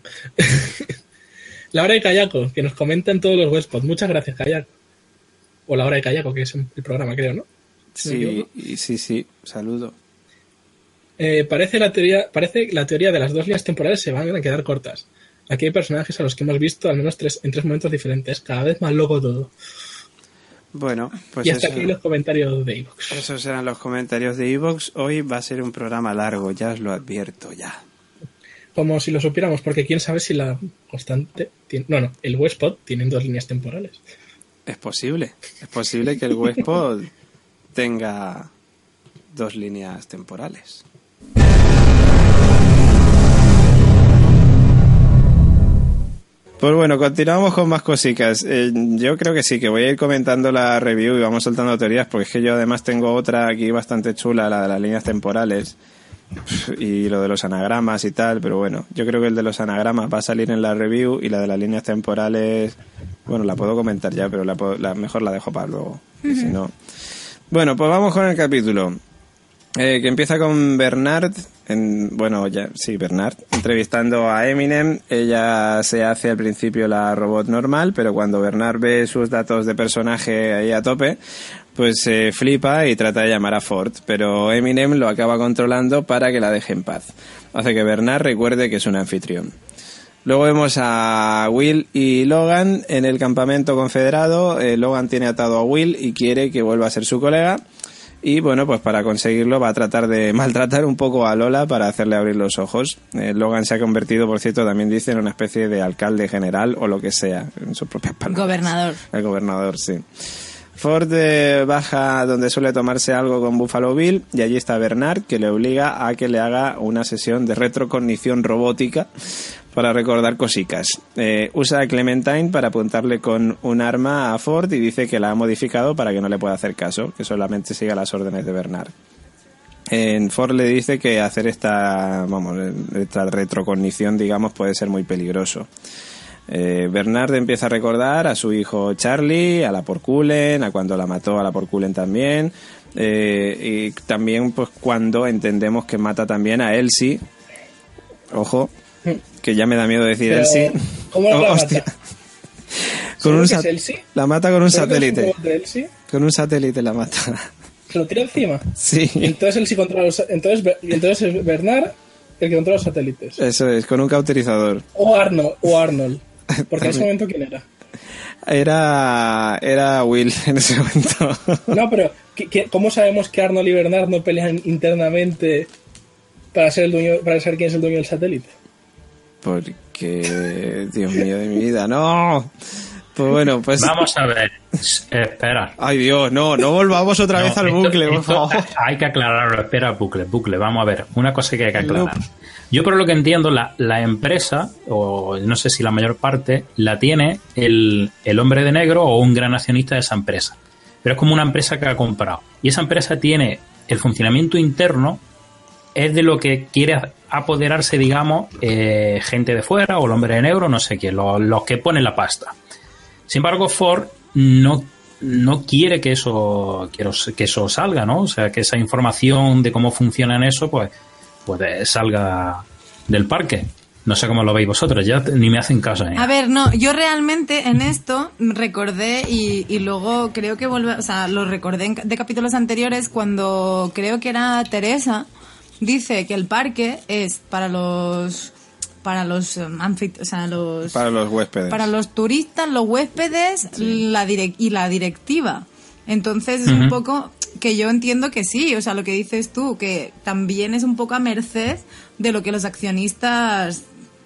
La hora de Kayako, que nos comentan todos los Westpod. Muchas gracias, Kayako. O la hora de Kayako, que es el programa, creo, ¿no? Sí, saludo. Parece la teoría de las dos líneas temporales se van a quedar cortas. Aquí hay personajes a los que hemos visto al menos en tres momentos diferentes, cada vez más loco todo. Bueno, pues y hasta aquí los comentarios de iVoox. Esos eran los comentarios de iVoox. Hoy va a ser un programa largo, ya os lo advierto ya. Como si lo supiéramos, porque quién sabe si la constante el Westpod tienen dos líneas temporales. Es posible que el Westpod tenga dos líneas temporales. Pues bueno, continuamos con más cositas. Yo creo que sí, que voy a ir comentando la review y vamos soltando teorías, porque es que yo además tengo otra aquí bastante chula, la de las líneas temporales y lo de los anagramas y tal, pero bueno, yo creo que el de los anagramas va a salir en la review y la de las líneas temporales, bueno, la puedo comentar ya, pero mejor la dejo para luego, si no... Bueno, pues vamos con el capítulo, que empieza con Bernard, Bernard, entrevistando a Eminem. Ella se hace al principio la robot normal, pero cuando Bernard ve sus datos de personaje ahí a tope, pues se flipa y trata de llamar a Ford, pero Eminem lo acaba controlando para que la deje en paz. Hace que Bernard recuerde que es un anfitrión. Luego vemos a Will y Logan en el campamento confederado. Logan tiene atado a Will y quiere que vuelva a ser su colega. Y bueno, pues para conseguirlo va a tratar de maltratar un poco a Lola para hacerle abrir los ojos. Logan se ha convertido, por cierto, también dice, en una especie de alcalde general o lo que sea, en sus propias palabras. Gobernador. El gobernador, sí. Ford baja donde suele tomarse algo con Buffalo Bill y allí está Bernard, que le obliga a que le haga una sesión de retrocognición robótica para recordar cosicas. Usa a Clementine para apuntarle con un arma a Ford y dice que la ha modificado para que no le pueda hacer caso, que solamente siga las órdenes de Bernard. Ford le dice que hacer esta retrocognición, digamos, puede ser muy peligroso. Bernard empieza a recordar a su hijo Charlie, a la Porculen, a cuando la mató a la Porculen también, y también pues cuando entendemos que mata también a Elsie. Ojo, que ya me da miedo decir Elsie. ¿Cómo la mata? Con un ¿Seguro que es Elsie? la mata con un ¿Seguro que es un satélite. robot de Elsie? Con un satélite la mata. ¿Se lo tira encima? Sí. Y entonces Elsie controla entonces es Bernard el que controla los satélites. Eso es, con un cauterizador. O Arnold. Porque en ese momento, ¿quién era? Era Will en ese momento. No, pero ¿cómo sabemos que Arnold y Bernard no pelean internamente para ser quién es el dueño del satélite? Porque, Dios mío de mi vida, no. Pues bueno, pues... Vamos a ver. Espera. Ay, Dios, no volvamos otra vez al bucle, por favor. Hay que aclararlo. Espera, bucle. Vamos a ver. Una cosa que hay que aclarar. Yo por lo que entiendo, la empresa, o no sé si la mayor parte, la tiene el hombre de negro o un gran accionista de esa empresa. Pero es como una empresa que ha comprado. Y esa empresa tiene el funcionamiento interno, es de lo que quiere apoderarse, digamos, gente de fuera o el hombre de negro, no sé quién, los que ponen la pasta. Sin embargo, Ford no quiere que eso salga, ¿no? O sea, que esa información de cómo funciona en eso, pues salga del parque. No sé cómo lo veis vosotros, ya ni me hacen caso. A ver, no, yo realmente en esto recordé y luego creo que lo recordé de capítulos anteriores cuando creo que era Teresa, dice que el parque es para los huéspedes. Para los turistas, los huéspedes, sí. la directiva. Entonces es un poco que yo entiendo que sí, o sea, lo que dices tú, que también es un poco a merced de lo que los accionistas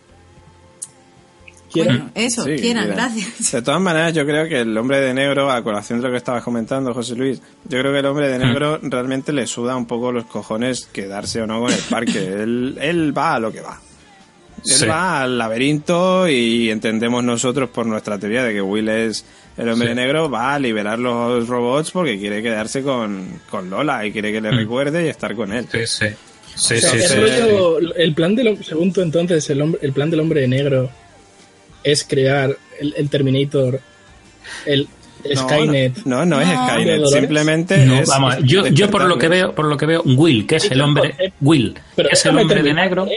quieran. Quieran, gracias. De todas maneras, yo creo que el hombre de negro, a colación de lo que estabas comentando, José Luis, yo creo que el hombre de negro realmente le suda un poco los cojones quedarse o no con el parque. Él va a lo que va. Él va al laberinto y entendemos nosotros por nuestra teoría de que Will es el hombre negro, va a liberar los robots porque quiere quedarse con Lola y quiere que le recuerde y estar con él. El plan según tú entonces, el plan del hombre negro es crear el Terminator, el Skynet. No es Skynet, simplemente no, es... Vamos, yo por lo que veo, Will, que es el hombre... Will, que es el hombre de negro...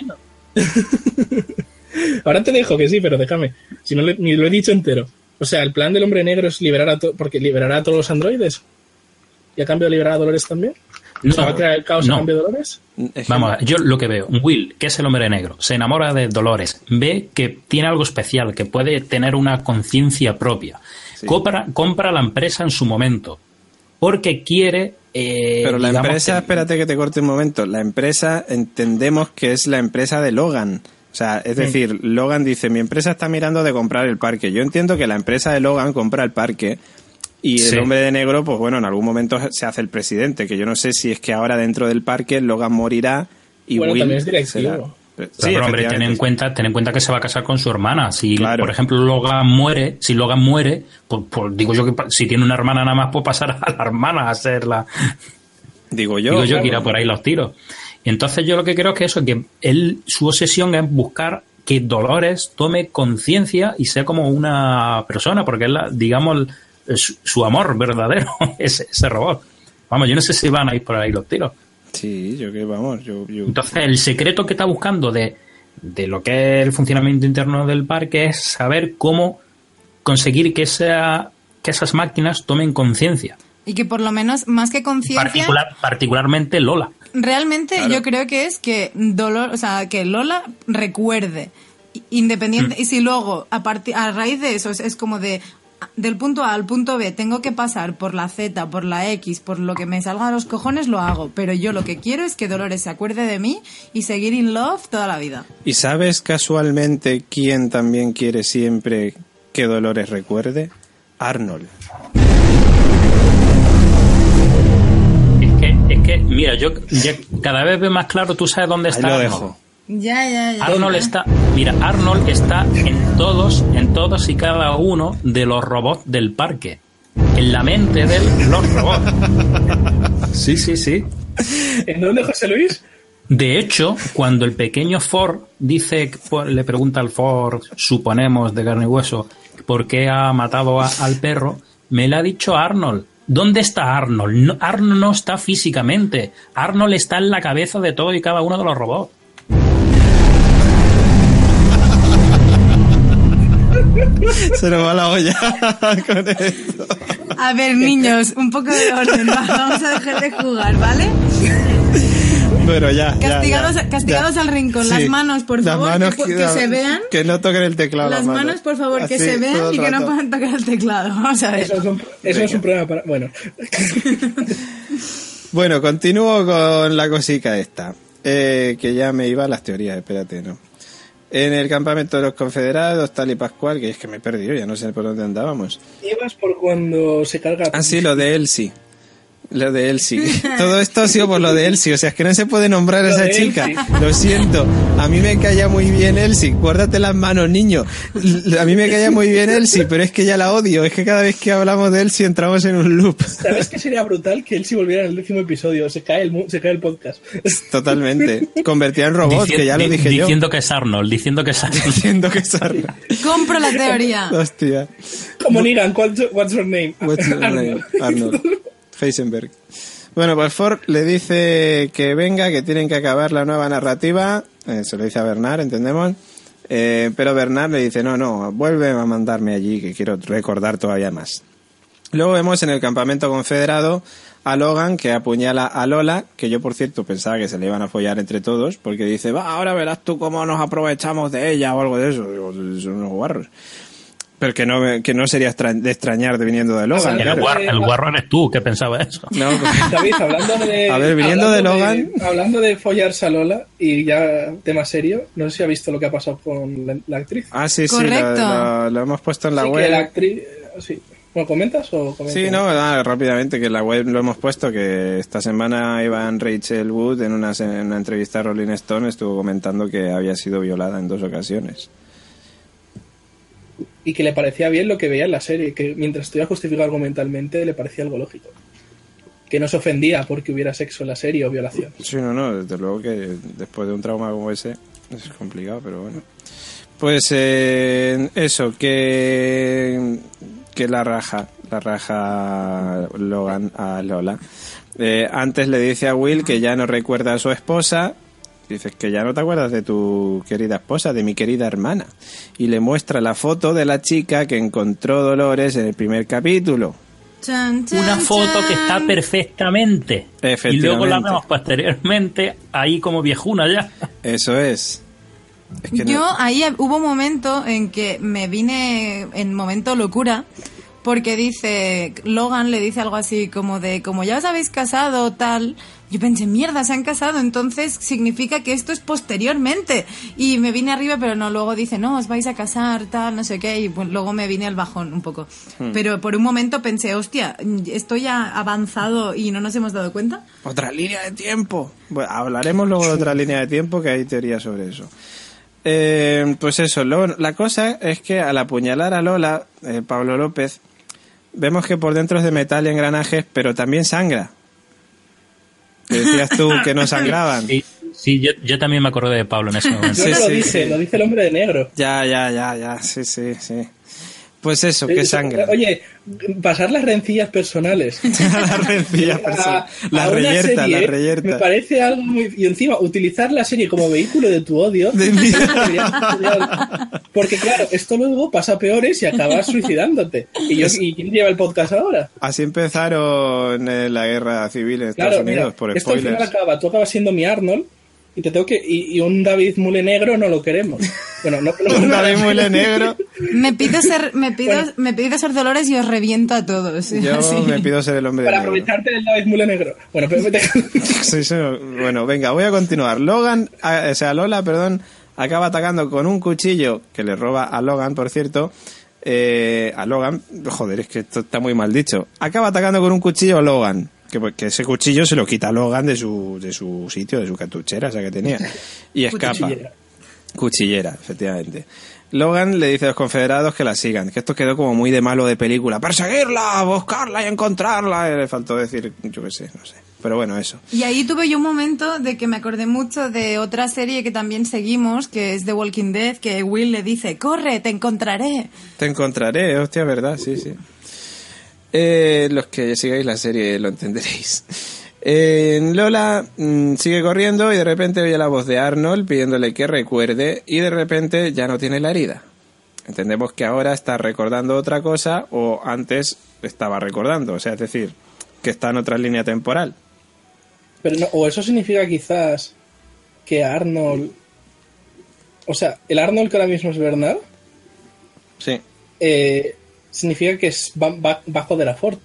Ahora te dejo que sí, pero déjame. Si no ni lo he dicho entero. O sea, el plan del hombre negro es porque liberará a todos los androides. ¿Y a cambio de liberar a Dolores también? No, ¿va a crear el caos a cambio de Dolores? Vamos, yo lo que veo, Will, que es el hombre negro, se enamora de Dolores, ve que tiene algo especial, que puede tener una conciencia propia. Sí. Compra la empresa en su momento, porque quiere... Pero la empresa, espérate que te corte un momento, la empresa entendemos que es la empresa de Logan. O sea, es decir, Logan dice, mi empresa está mirando de comprar el parque. Yo entiendo que la empresa de Logan compra el parque y el hombre de negro, pues bueno, en algún momento se hace el presidente, que yo no sé si es que ahora dentro del parque Logan morirá y Will también es directivo. Pero hombre, ten en cuenta que se va a casar con su hermana. Si, por ejemplo, Logan muere, pues digo yo que si tiene una hermana nada más, puede pasar a la hermana a ser la... Digo yo que irá por ahí los tiros. Entonces yo lo que creo es que eso, que su obsesión es buscar que Dolores tome conciencia y sea como una persona, porque es digamos su amor verdadero, ese robot. Vamos, yo no sé si van a ir por ahí los tiros. Sí, yo que vamos, yo... Entonces el secreto que está buscando de lo que es el funcionamiento interno del parque es saber cómo conseguir que esas máquinas tomen conciencia. Y que por lo menos, más que conciencia... Particularmente Lola. Realmente yo creo que es que que Lola recuerde, independiente, y si luego a raíz de eso es como del punto A al punto B tengo que pasar por la Z, por la X, por lo que me salga de los cojones, lo hago. Pero yo lo que quiero es que Dolores se acuerde de mí y seguir in love toda la vida. ¿Y sabes casualmente quién también quiere siempre que Dolores recuerde? Arnold. Es que mira, yo ya cada vez veo más claro, tú sabes dónde está. Ahí lo Arnold. dejo. Ya. Arnold está en todos y cada uno de los robots del parque. En la mente de los robots. Sí. ¿En dónde, José Luis? De hecho, cuando el pequeño Ford le pregunta al Ford, suponemos de carne y hueso, por qué ha matado al perro, me lo ha dicho Arnold. ¿Dónde está Arnold? No, Arnold no está físicamente. Arnold está en la cabeza de todo y cada uno de los robots. Se nos va la olla con esto. A ver, niños, un poco de orden. Vamos a dejar de jugar, ¿vale? Bueno, ya. Castigados al rincón. Sí. Las manos, por favor, que se vean. Que no toquen el teclado. Las manos, por favor, que así, se vean y que no puedan tocar el teclado. Vamos a ver. Eso es un problema para... Bueno. Bueno, continúo con la cosica esta. Que ya me iba a las teorías, espérate, ¿no? En el campamento de los confederados, Tal y Pascual, que es que me he perdido, ya no sé por dónde andábamos. Ibas por cuando se carga... Ah, sí, lo de Elsie. Lo de Elsie. Todo esto ha sido por lo de Elsie. O sea, es que no se puede nombrar a esa chica. Lo siento. A mí me caía muy bien Elsie. Guárdate las manos, niño. A mí me caía muy bien Elsie, pero es que ya la odio. Es que cada vez que hablamos de Elsie entramos en un loop. ¿Sabes qué sería brutal? Que Elsie volviera en el 10º episodio. Se cae el podcast. Totalmente. Convertida en robot, que ya lo dije yo. Diciendo que es Arnold. Diciendo que es Arnold. Compro la teoría. Hostia. Como Negan, what's your name? What's your name? Arnold. Heisenberg. Bueno, pues Ford le dice que venga, que tienen que acabar la nueva narrativa. Se lo dice a Bernard, entendemos. Pero Bernard le dice, no, vuelve a mandarme allí, que quiero recordar todavía más. Luego vemos en el campamento confederado a Logan, que apuñala a Lola, que yo, por cierto, pensaba que se le iban a follar entre todos, porque dice, ahora verás tú cómo nos aprovechamos de ella o algo de eso. Digo, son unos guarros. Pero que no sería de extrañar viniendo de Logan. El guarro eres tú, que pensaba eso. No, pues... David, hablando de... A ver, viniendo de Logan... hablando de follarse a Lola, y ya tema serio, no sé si ha visto lo que ha pasado con la actriz. Ah, sí, correcto. lo hemos puesto en la web. Que la actriz... Sí. Bueno, ¿comentas o comentas? Sí, no, rápidamente, que en la web lo hemos puesto, que esta semana Ivan Rachel Wood, en una entrevista a Rolling Stone, estuvo comentando que había sido violada en 2 ocasiones. Y que le parecía bien lo que veía en la serie, que mientras estuviera justificado argumentalmente le parecía algo lógico. Que no se ofendía porque hubiera sexo en la serie o violación. Sí, no, desde luego que después de un trauma como ese es complicado, pero bueno. Pues eso, que la raja Logan a Lola. Antes le dice a Will que ya no recuerda a su esposa. Dices que ya no te acuerdas de tu querida esposa, de mi querida hermana. Y le muestra la foto de la chica que encontró Dolores en el primer capítulo. Una foto que está perfectamente. Y luego la vemos posteriormente ahí como viejuna ya. Eso es. Que yo ahí hubo un momento en que me vine en momento locura. Porque Logan le dice algo así como ya os habéis casado, tal. Yo pensé, mierda, se han casado, entonces significa que esto es posteriormente. Y me vine arriba, pero no, luego dice, no, os vais a casar, tal, no sé qué, y pues luego me vine al bajón un poco. Pero por un momento pensé, hostia, ¿esto ya ha avanzado y no nos hemos dado cuenta? Otra línea de tiempo. Bueno, hablaremos luego de otra línea de tiempo, que hay teorías sobre eso. Pues eso, la cosa es que al apuñalar a Lola, Pablo López, vemos que por dentro es de metal y engranajes, pero también sangra. ¿Te decías tú que no sangraban? Sí, yo también me acordé de Pablo en ese momento. Yo lo dice el hombre de negro. Ya, sí. Pues eso, que sangra. Oye, pasar las rencillas personales. Las rencillas personales. La reyerta. Me parece algo muy... Y encima, utilizar la serie como vehículo de tu odio. Porque claro, esto luego pasa a peores y acabas suicidándote. ¿Y quién lleva el podcast ahora? Así empezaron la guerra civil en Estados Unidos, por esto spoilers. Al final tú acabas siendo mi Arnold. Y te tengo y un David Mule negro no lo queremos. Bueno, no un David Mule negro. Me pido ser Dolores y os reviento a todos. Yo así. Me pido ser el hombre para negro. aprovecharte del David Mule negro. Bueno, pero Bueno, venga, voy a continuar. Lola, acaba atacando con un cuchillo que le roba a Logan, por cierto. A Logan, joder, es que esto está muy mal dicho. Acaba atacando con un cuchillo a Logan. Que ese cuchillo se lo quita Logan de su sitio, de su cartuchera esa que tenía, y escapa. Cuchillera, efectivamente. Logan le dice a los confederados que la sigan, que esto quedó como muy de malo de película. ¡Perseguirla! ¡Buscarla y encontrarla! Le faltó decir, yo qué sé, no sé. Pero bueno, eso. Y ahí tuve yo un momento de que me acordé mucho de otra serie que también seguimos, que es The Walking Dead, que Will le dice, ¡corre, te encontraré! Te encontraré, hostia, verdad, sí. Los que sigáis la serie lo entenderéis. Lola sigue corriendo y de repente oye la voz de Arnold pidiéndole que recuerde y de repente ya no tiene la herida. Entendemos que ahora está recordando otra cosa o antes estaba recordando, o sea, es decir, que está en otra línea temporal. Pero no, o eso significa quizás que Arnold... O sea, el Arnold que ahora mismo es Bernard... Sí. Significa que va a joder a Ford.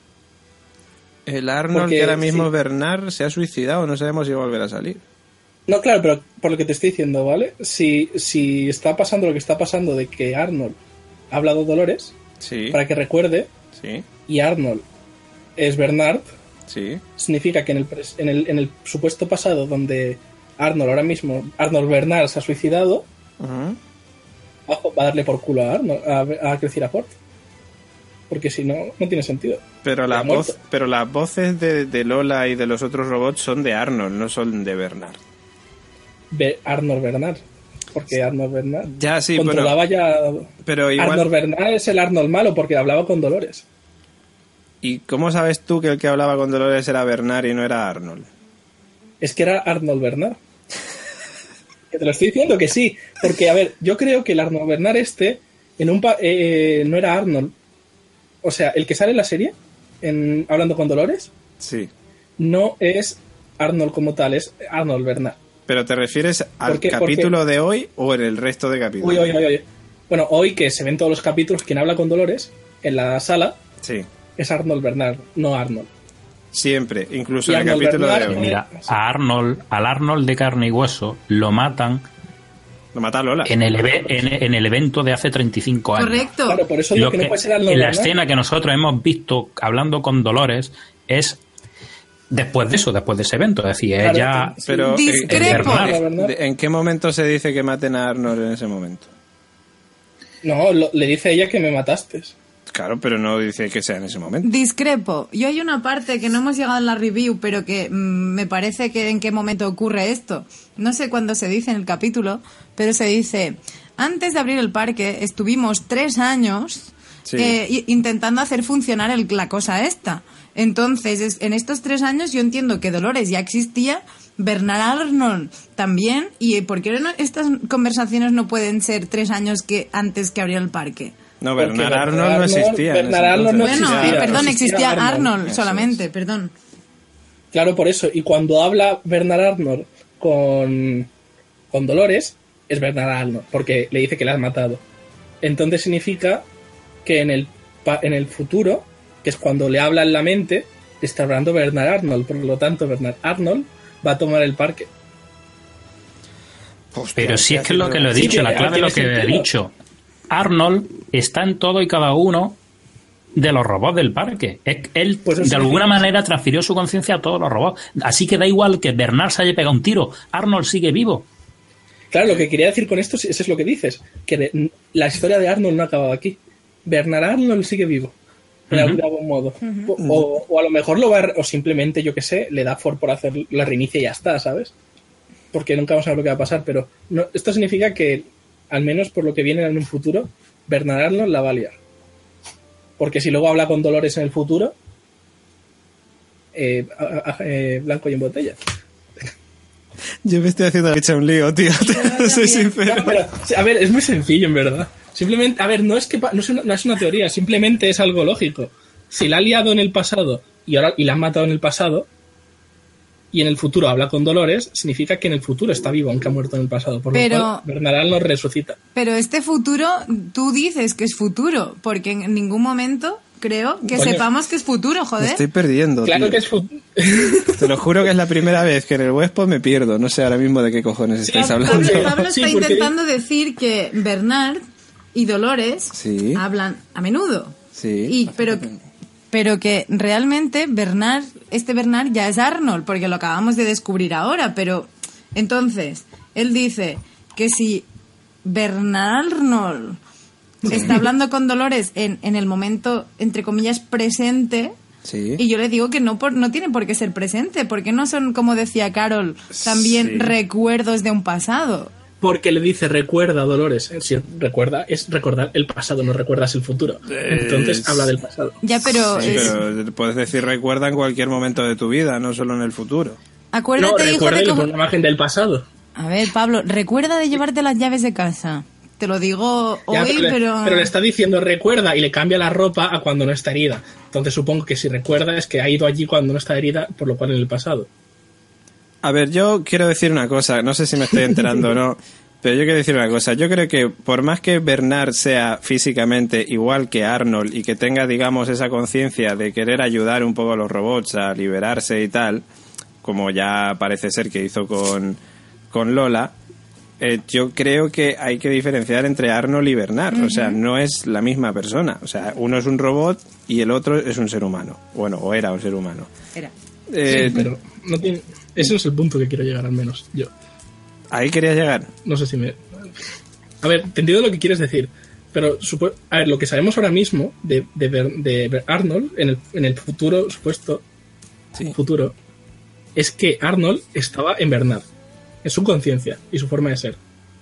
El Arnold Porque, que ahora mismo sí. Bernard se ha suicidado, no sabemos si va a volver a salir. No, claro, pero por lo que te estoy diciendo, ¿vale? Si está pasando lo que está pasando de que Arnold ha hablado a Dolores Sí, para que recuerde sí, y Arnold es Bernard, sí. significa que en el supuesto pasado donde Arnold Bernard se ha suicidado, Ujú. va a darle por culo a Arnold, a decir a Ford. Porque si no, no tiene sentido. Pero Ha muerto. las voces de Lola y de los otros robots son de Arnold, no son de Bernard. Arnold Bernard. Porque Arnold Bernard Ya, sí, controlaba ya... pero igual... Arnold Bernard es el Arnold malo porque hablaba con Dolores. ¿Y cómo sabes tú que el que hablaba con Dolores era Bernard y no era Arnold? Es que era Arnold Bernard. Que te lo estoy diciendo que sí. Porque, a ver, yo creo que el Arnold Bernard no era Arnold. O sea, el que sale en la serie, hablando con Dolores, Sí. no es Arnold como tal, es Arnold Bernard. ¿Pero te refieres al ¿Por qué? capítulo de hoy o en el resto de capítulos? Uy. Bueno, hoy que se ven todos los capítulos, quien habla con Dolores en la sala Sí. es Arnold Bernard, no Arnold. Siempre, incluso Y en el Arnold capítulo Bernard, de hoy. Mira, al Arnold de carne y hueso lo matan Lo mata Lola. en el evento de hace 35 años. Correcto. Claro, por eso digo que no puede ser Arnold en la Bernard. escena que nosotros hemos visto hablando con Dolores es después de ese evento. Es decir, Claro, ella... sí. Pero Discrepo. ¿en qué momento se dice que maten a Arnold en ese momento? No, le dice a ella que me mataste. Claro, pero no dice que sea en ese momento. Discrepo. Yo hay una parte que no hemos llegado en la review, pero que me parece que en qué momento ocurre esto. No sé cuándo se dice en el capítulo, pero se dice, antes de abrir el parque estuvimos 3 años Sí. intentando hacer funcionar la cosa esta. Entonces, en estos 3 años yo entiendo que Dolores ya existía, Bernard Arnold también, y ¿por qué estas conversaciones no pueden ser 3 años antes que abriera el parque? No, Porque Bernard Arnold no existía. en ese Bernard Arnold no entonces. Bueno, existía. perdón, existía Arnold. Arnold Eso solamente, es. perdón. Claro, por eso. Y cuando habla Bernard Arnold con Dolores, es Bernard Arnold, porque le dice que la has matado. Entonces significa que en el futuro, que es cuando le habla en la mente, le está hablando Bernard Arnold. Por lo tanto, Bernard Arnold va a tomar el parque. Hostia, Pero si es que es lo que lo he Sí, dicho, la tiene clave es lo que he sentido. dicho. Arnold está en todo y cada uno de los robots del parque. Él, Pues eso de alguna significa- manera, transfirió su conciencia a todos los robots. Así que da igual que Bernard se haya pegado un tiro. Arnold sigue vivo. Claro, lo que quería decir con esto, eso es lo que dices, que la historia de Arnold no ha acabado aquí. Bernard Arnold sigue vivo, de algún modo. O a lo mejor o simplemente, yo que sé, le da por hacer la reinicia y ya está, ¿sabes? Porque nunca vamos a ver lo que va a pasar, pero esto significa que, al menos por lo que viene en un futuro, Bernard Arnold la va a liar. Porque si luego habla con Dolores en el futuro, blanco y en botella. Yo me estoy haciendo un lío, tío. Soy sincero. No, pero, a ver, es muy sencillo, en verdad. Simplemente, a ver, no es una teoría, simplemente es algo lógico. Si la ha liado en el pasado y la han matado en el pasado, y en el futuro habla con Dolores, significa que en el futuro está vivo, aunque ha muerto en el pasado. Por Pero- lo cual, Bernard Arnold resucita. Pero este futuro, tú dices que es futuro, porque en ningún momento creo que Coño. sepamos que es futuro, Me joder. estoy perdiendo, Claro tío. que es futuro. Te lo juro que es la primera vez que en el Westpod me pierdo. No sé ahora mismo de qué cojones estáis Sí, hablando. Pablo Sí, está porque- intentando decir que Bernard y Dolores Sí. hablan a menudo. Sí. Pero que realmente este Bernard ya es Arnold, porque lo acabamos de descubrir ahora, pero entonces, él dice que si Bernard Arnold está hablando con Dolores en el momento, entre comillas, presente, Sí. y yo le digo que no tiene por qué ser presente, porque no son, como decía Carol, también Sí. recuerdos de un pasado. Porque le dice recuerda, Dolores. Si recuerda, es recordar el pasado, no recuerdas el futuro. Entonces habla del pasado. Ya, pero, Sí, pero puedes decir recuerda en cualquier momento de tu vida, no solo en el futuro. acuérdate, No, hijo recuerda de... y le pone una imagen del pasado. A ver, Pablo, recuerda de llevarte las llaves de casa. Te lo digo Ya, hoy, pero... Pero le está diciendo recuerda y le cambia la ropa a cuando no está herida. Entonces supongo que si recuerda es que ha ido allí cuando no está herida, por lo cual en el pasado. A ver, yo quiero decir una cosa, no sé si me estoy enterando o no, pero yo quiero decir una cosa. Yo creo que por más que Bernard sea físicamente igual que Arnold y que tenga, digamos, esa conciencia de querer ayudar un poco a los robots a liberarse y tal, como ya parece ser que hizo con Lola, yo creo que hay que diferenciar entre Arnold y Bernard. O sea, no es la misma persona. O sea, uno es un robot y el otro es un ser humano. Bueno, o era un ser humano. Era. Sí, pero no tiene... ese no es el punto que quiero llegar, al menos yo. ¿Ahí querías llegar? No sé si me... A ver, te entiendo lo que quieres decir, pero a ver, lo que sabemos ahora mismo de Arnold en el futuro supuesto futuro es que Arnold estaba en Bernard, en su conciencia y su forma de ser.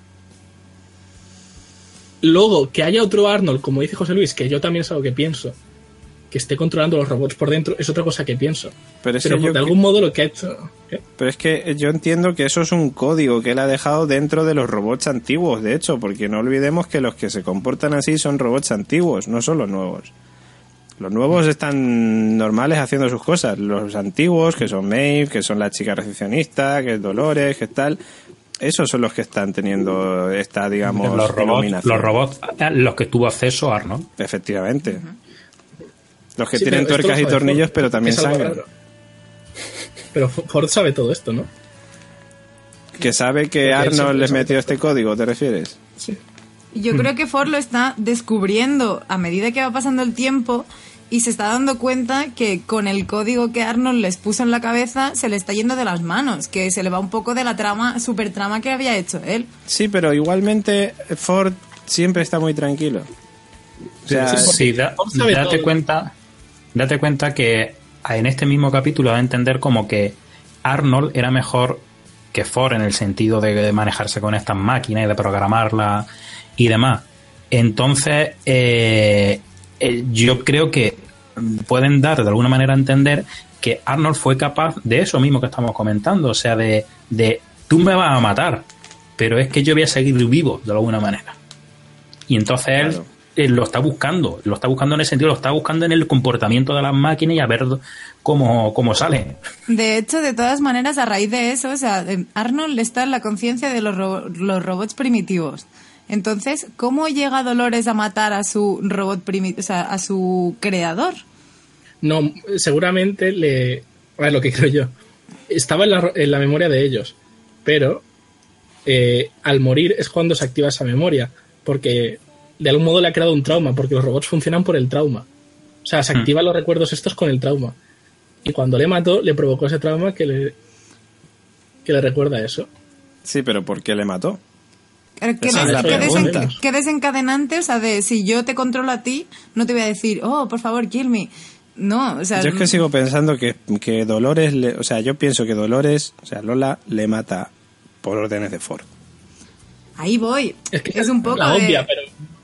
Luego, que haya otro Arnold, como dice José Luis, que yo también es algo que pienso, que esté controlando los robots por dentro, es otra cosa que pienso. Pero de algún modo lo que ha hecho... ¿Qué? Pero es que yo entiendo que eso es un código que él ha dejado dentro de los robots antiguos, de hecho, porque no olvidemos que los que se comportan así son robots antiguos, no son los nuevos. Los nuevos están normales haciendo sus cosas. Los antiguos, que son Maeve, que son la chica recepcionista, que es Dolores, que es tal... Esos son los que están teniendo esta, digamos, los robots, los que tuvo acceso Arnold. Efectivamente. Los que tienen tuercas y tornillos, pero también sangran. Pero Ford sabe todo esto, ¿no? Que sabe que Arnold les metió este código, ¿te refieres? Sí. Yo creo que Ford lo está descubriendo a medida que va pasando el tiempo y se está dando cuenta que con el código que Arnold les puso en la cabeza se le está yendo de las manos, que se le va un poco de la super trama que había hecho él. Sí, pero igualmente Ford siempre está muy tranquilo. O sea, date cuenta que en este mismo capítulo va a entender como que Arnold era mejor que Ford en el sentido de manejarse con estas máquinas y de programarlas y demás. Entonces, yo creo que pueden dar de alguna manera a entender que Arnold fue capaz de eso mismo que estamos comentando, o sea, de tú me vas a matar, pero es que yo voy a seguir vivo de alguna manera. Y entonces él lo está buscando en el sentido, lo está buscando en el comportamiento de las máquinas y a ver cómo salen. De hecho, de todas maneras, a raíz de eso, o sea, Arnold está en la conciencia de los robots primitivos. Entonces, ¿cómo llega Dolores a matar a su robot primitivo, o sea, a su creador? No, seguramente a ver, lo que creo yo. Estaba en la memoria de ellos, pero al morir es cuando se activa esa memoria, porque de algún modo le ha creado un trauma, porque los robots funcionan por el trauma. O sea, se activan los recuerdos estos con el trauma. Y cuando le mató, le provocó ese trauma que le recuerda eso. Sí, pero ¿por qué le mató? ¿Qué desencadenante? O sea, de si yo te controlo a ti, no te voy a decir, oh, por favor, kill me. No, o sea... Yo es que sigo pensando que Dolores... o sea, yo pienso que Dolores, o sea, Lola, le mata por órdenes de Ford. Ahí voy. Es un poco la obvia, pero...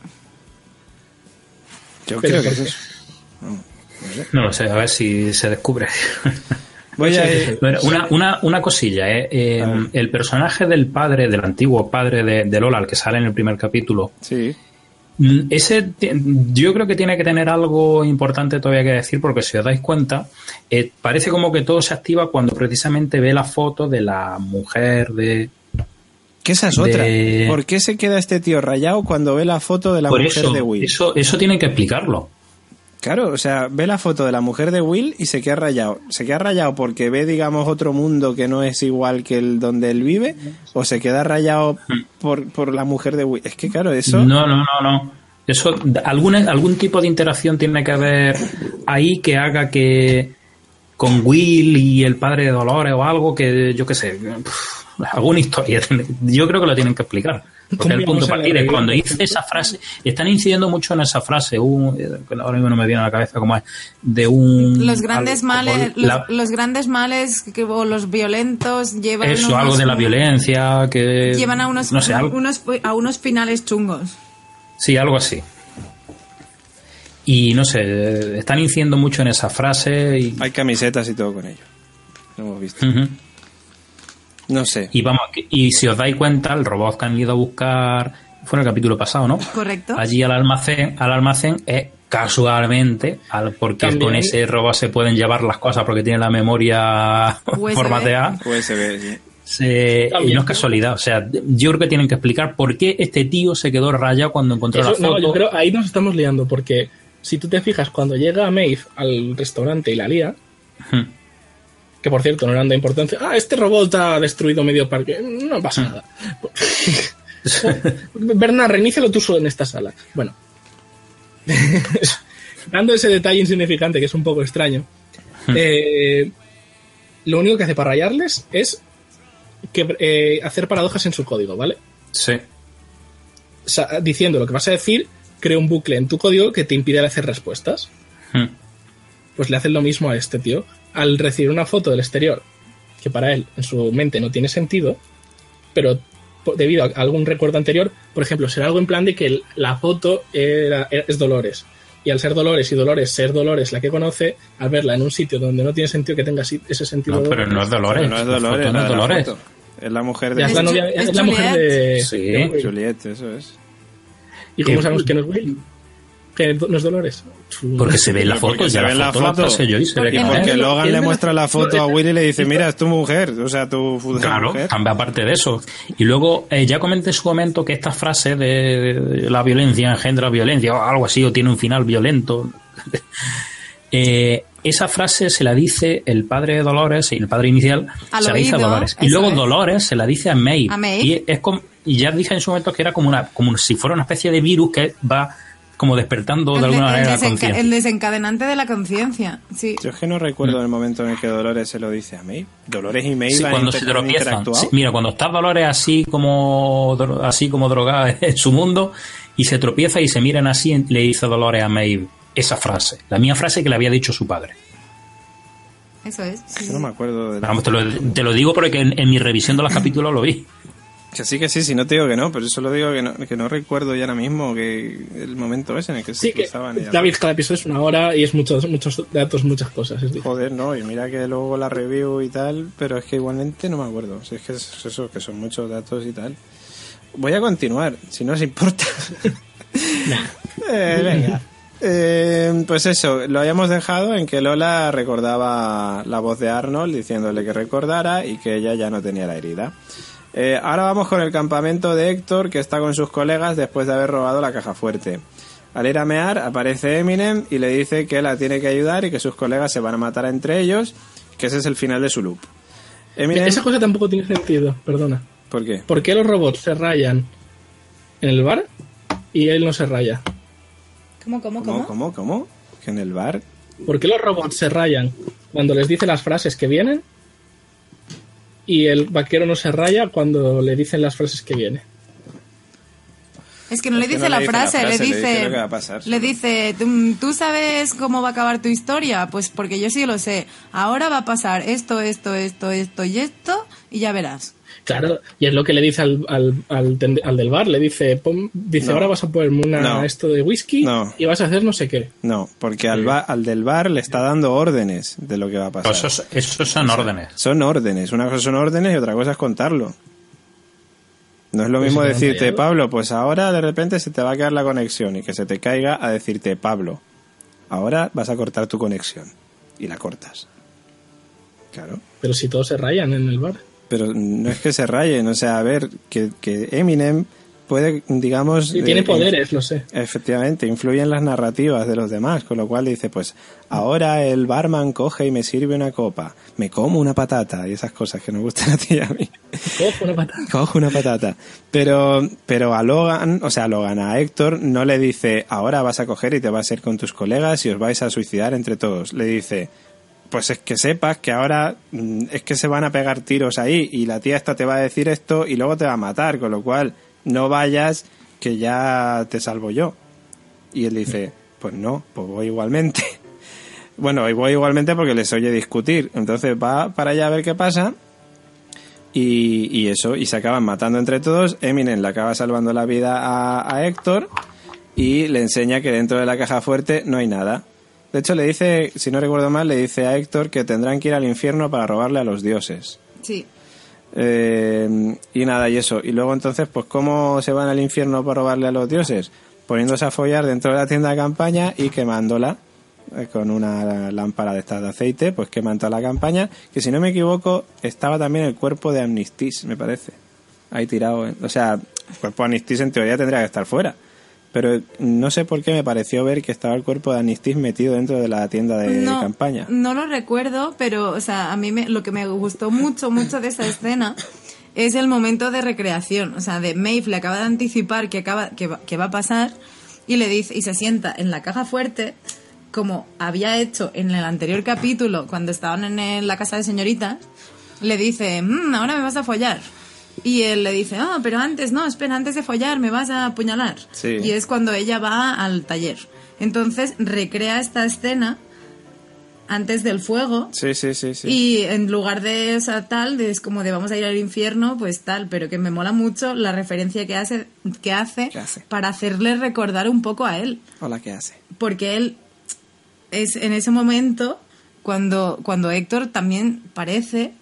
Yo creo que es eso. No lo sé, a ver si se descubre. Voy a... Bueno, una cosilla, el personaje del antiguo padre de Lola, el que sale en el primer capítulo, sí. Ese yo creo que tiene que tener algo importante todavía que decir, porque si os dais cuenta, parece como que todo se activa cuando precisamente ve la foto de la mujer de... ¿Qué esa es otra? ¿Por qué se queda este tío rayado cuando ve la foto de la mujer de Will? Eso tienen que explicarlo. Claro, o sea, ve la foto de la mujer de Will y se queda rayado. ¿Se queda rayado porque ve, digamos, otro mundo que no es igual que el donde él vive? ¿O se queda rayado por la mujer de Will? Es que, claro, eso... No. Eso, algún tipo de interacción tiene que haber ahí que haga que con Will y el padre de Dolores o algo que, yo qué sé, alguna historia. Yo creo que lo tienen que explicar. Porque el punto de partida es cuando dice esa frase, están incidiendo mucho en esa frase, ahora mismo no me viene a la cabeza como es, de un... Los grandes males, los grandes males o los violentos llevan... Eso, algo de la violencia, que... Llevan a unos, no sé, a unos finales chungos. Sí, algo así. Y no sé, están incidiendo mucho en esa frase. Y... Hay camisetas y todo con ello. Lo hemos visto. No sé. Y vamos, y si os dais cuenta, el robot que han ido a buscar fue en el capítulo pasado, ¿no? Correcto. Allí al almacén es casualmente, porque También. con ese robot se pueden llevar las cosas porque tiene la memoria USB. formateada. USB, sí. Y no es casualidad, o sea, yo creo que tienen que explicar por qué este tío se quedó rayado cuando encontró la foto. No, yo creo ahí nos estamos liando, porque si tú te fijas, cuando llega Maeve al restaurante y la lía, que por cierto no eran de importancia, este robot ha destruido medio parque, no pasa nada. Bernard, reinícialo tú solo en esta sala. Bueno, dando ese detalle insignificante que es un poco extraño, lo único que hace para rayarles es que hacer paradojas en su código, ¿vale? Sí. O sea, diciendo lo que vas a decir, crea un bucle en tu código que te impide hacer respuestas. Pues le hacen lo mismo a este tío. Al recibir una foto del exterior, que para él, en su mente, no tiene sentido, pero debido a algún recuerdo anterior, por ejemplo, será algo en plan de que la foto es Dolores. Y al ser Dolores y Dolores ser Dolores la que conoce, al verla en un sitio donde no tiene sentido que tenga ese sentido... No, pero no es Dolores. No es Dolores, no es Dolores. Es la mujer de... Ya es la novia, es la mujer de... Sí. de Will. Juliet, eso es. ¿Y cómo sabemos que no es Will? Que no es Dolores. Porque se ve en la foto, Porque ya se ve en la foto. Yo y se ve Y que porque no. Logan le muestra la foto a Will y le dice, mira, es tu mujer, o sea, tu futura Claro, mujer. aparte de eso. Y luego, ya comenté en su momento que esta frase de la violencia engendra violencia, o algo así, o tiene un final violento. Esa frase se la dice el padre de Dolores, el padre inicial, Al se la dice a oído, Dolores. Y eso luego es. Dolores se la dice a Maeve. A Maeve. Y es como, y ya dije en su momento que era como si fuera una especie de virus que va como despertando de alguna manera la conciencia. El desencadenante de la conciencia, sí. Yo es que no recuerdo el momento en el que Dolores se lo dice a Maeve. Dolores y Maeve Sí, han cuando se tropiezan. interactuado. Sí, mira, cuando está Dolores así como drogada en su mundo y se tropieza y se miran así, le dice Dolores a Maeve esa frase, la misma frase que le había dicho su padre. Eso es. Sí. No me acuerdo de Vamos, te lo digo porque en mi revisión de los capítulos lo vi. que sí, si no te digo que no, pero eso lo digo que no recuerdo ya ahora mismo que el momento ese en el que se Sí, que cruzaban. y ya David, cada episodio es una hora y es muchos datos, muchas cosas. Es difícil. Joder, no, y mira que luego la review y tal, pero es que igualmente no me acuerdo. O sea, es que es eso, que son muchos datos y tal. Voy a continuar, si no os importa. Venga. Pues eso, lo habíamos dejado en que Lola recordaba la voz de Arnold diciéndole que recordara y que ella ya no tenía la herida. Ahora vamos con el campamento de Héctor, que está con sus colegas después de haber robado la caja fuerte. Al ir a mear aparece Eminem y le dice que la tiene que ayudar y que sus colegas se van a matar entre ellos, que ese es el final de su loop. Eminem... Esa cosa tampoco tiene sentido, perdona. ¿Por qué? ¿Por qué los robots se rayan en el bar y él no se raya? ¿Cómo? ¿Que en el bar? ¿Por qué los robots se rayan cuando les dice las frases que vienen y el vaquero no se raya cuando le dicen las frases que viene? Es que no le Es que dice no la le dice la frase, frase, le dice lo que va a pasar, le solo. dice, ¿tú sabes cómo va a acabar tu historia? Pues porque yo sí lo sé. Ahora va a pasar esto y esto, y ya verás. Claro, y es lo que le dice al del bar, le dice, No. ahora vas a ponerme esto de whisky No. y vas a hacer no sé qué. No, porque al del bar le está dando órdenes de lo que va a pasar. Esos son órdenes. Son órdenes. Una cosa son órdenes y otra cosa es contarlo. No es lo Pues mismo se quedan decirte, rayados. Pablo, pues ahora de repente se te va a quedar la conexión y que se te caiga a decirte, Pablo, ahora vas a cortar tu conexión. Y la cortas. Claro. Pero si todos se rayan en el bar. Pero no es que se rayen, o sea, a ver, que Eminem puede, digamos... Y tiene poderes, lo sé. Efectivamente, influye en las narrativas de los demás, con lo cual dice, pues ahora el barman coge y me sirve una copa, me como una patata y esas cosas que nos gustan a ti y a mí. Cojo una patata. Cojo una patata. Pero a Logan, a Héctor, no le dice, ahora vas a coger y te vas a ir con tus colegas y os vais a suicidar entre todos. Le dice, pues es que sepas que ahora es que se van a pegar tiros ahí y la tía esta te va a decir esto y luego te va a matar, con lo cual no vayas que ya te salvo yo. Y él dice, pues no, pues voy igualmente. Bueno, y voy igualmente porque les oye discutir. Entonces va para allá a ver qué pasa y eso, y se acaban matando entre todos. Eminem le acaba salvando la vida a Héctor y le enseña que dentro de la caja fuerte no hay nada. De hecho, le dice, si no recuerdo mal, le dice a Héctor que tendrán que ir al infierno para robarle a los dioses. Sí. Y nada, y eso. Y luego entonces, pues ¿cómo se van al infierno para robarle a los dioses? Poniéndose a follar dentro de la tienda de campaña y quemándola con una lámpara de estas de aceite, pues queman toda la campaña, que si no me equivoco estaba también el cuerpo de Amnistis, me parece, ahí tirado, o sea, el cuerpo de Amnistis en teoría tendría que estar fuera, pero no sé por qué me pareció ver que estaba el cuerpo de Amnistis metido dentro de la tienda de campaña. No lo recuerdo, pero o sea, a mí lo que me gustó mucho de esa escena es el momento de recreación, o sea, de Maeve le acaba de anticipar que va a pasar y le dice, y se sienta en la caja fuerte como había hecho en el anterior capítulo cuando estaban en la casa de señoritas. Le dice, ahora me vas a follar. Y él le dice, pero antes no, espera, antes de follar me vas a apuñalar. Sí. Y es cuando ella va al taller. Entonces recrea esta escena antes del fuego. Sí. Y en lugar de, o sea, tal, es como de vamos a ir al infierno, pues tal, pero que me mola mucho la referencia que hace para hacerle recordar un poco a él. Hola, ¿qué hace? Porque él es en ese momento cuando Héctor también parece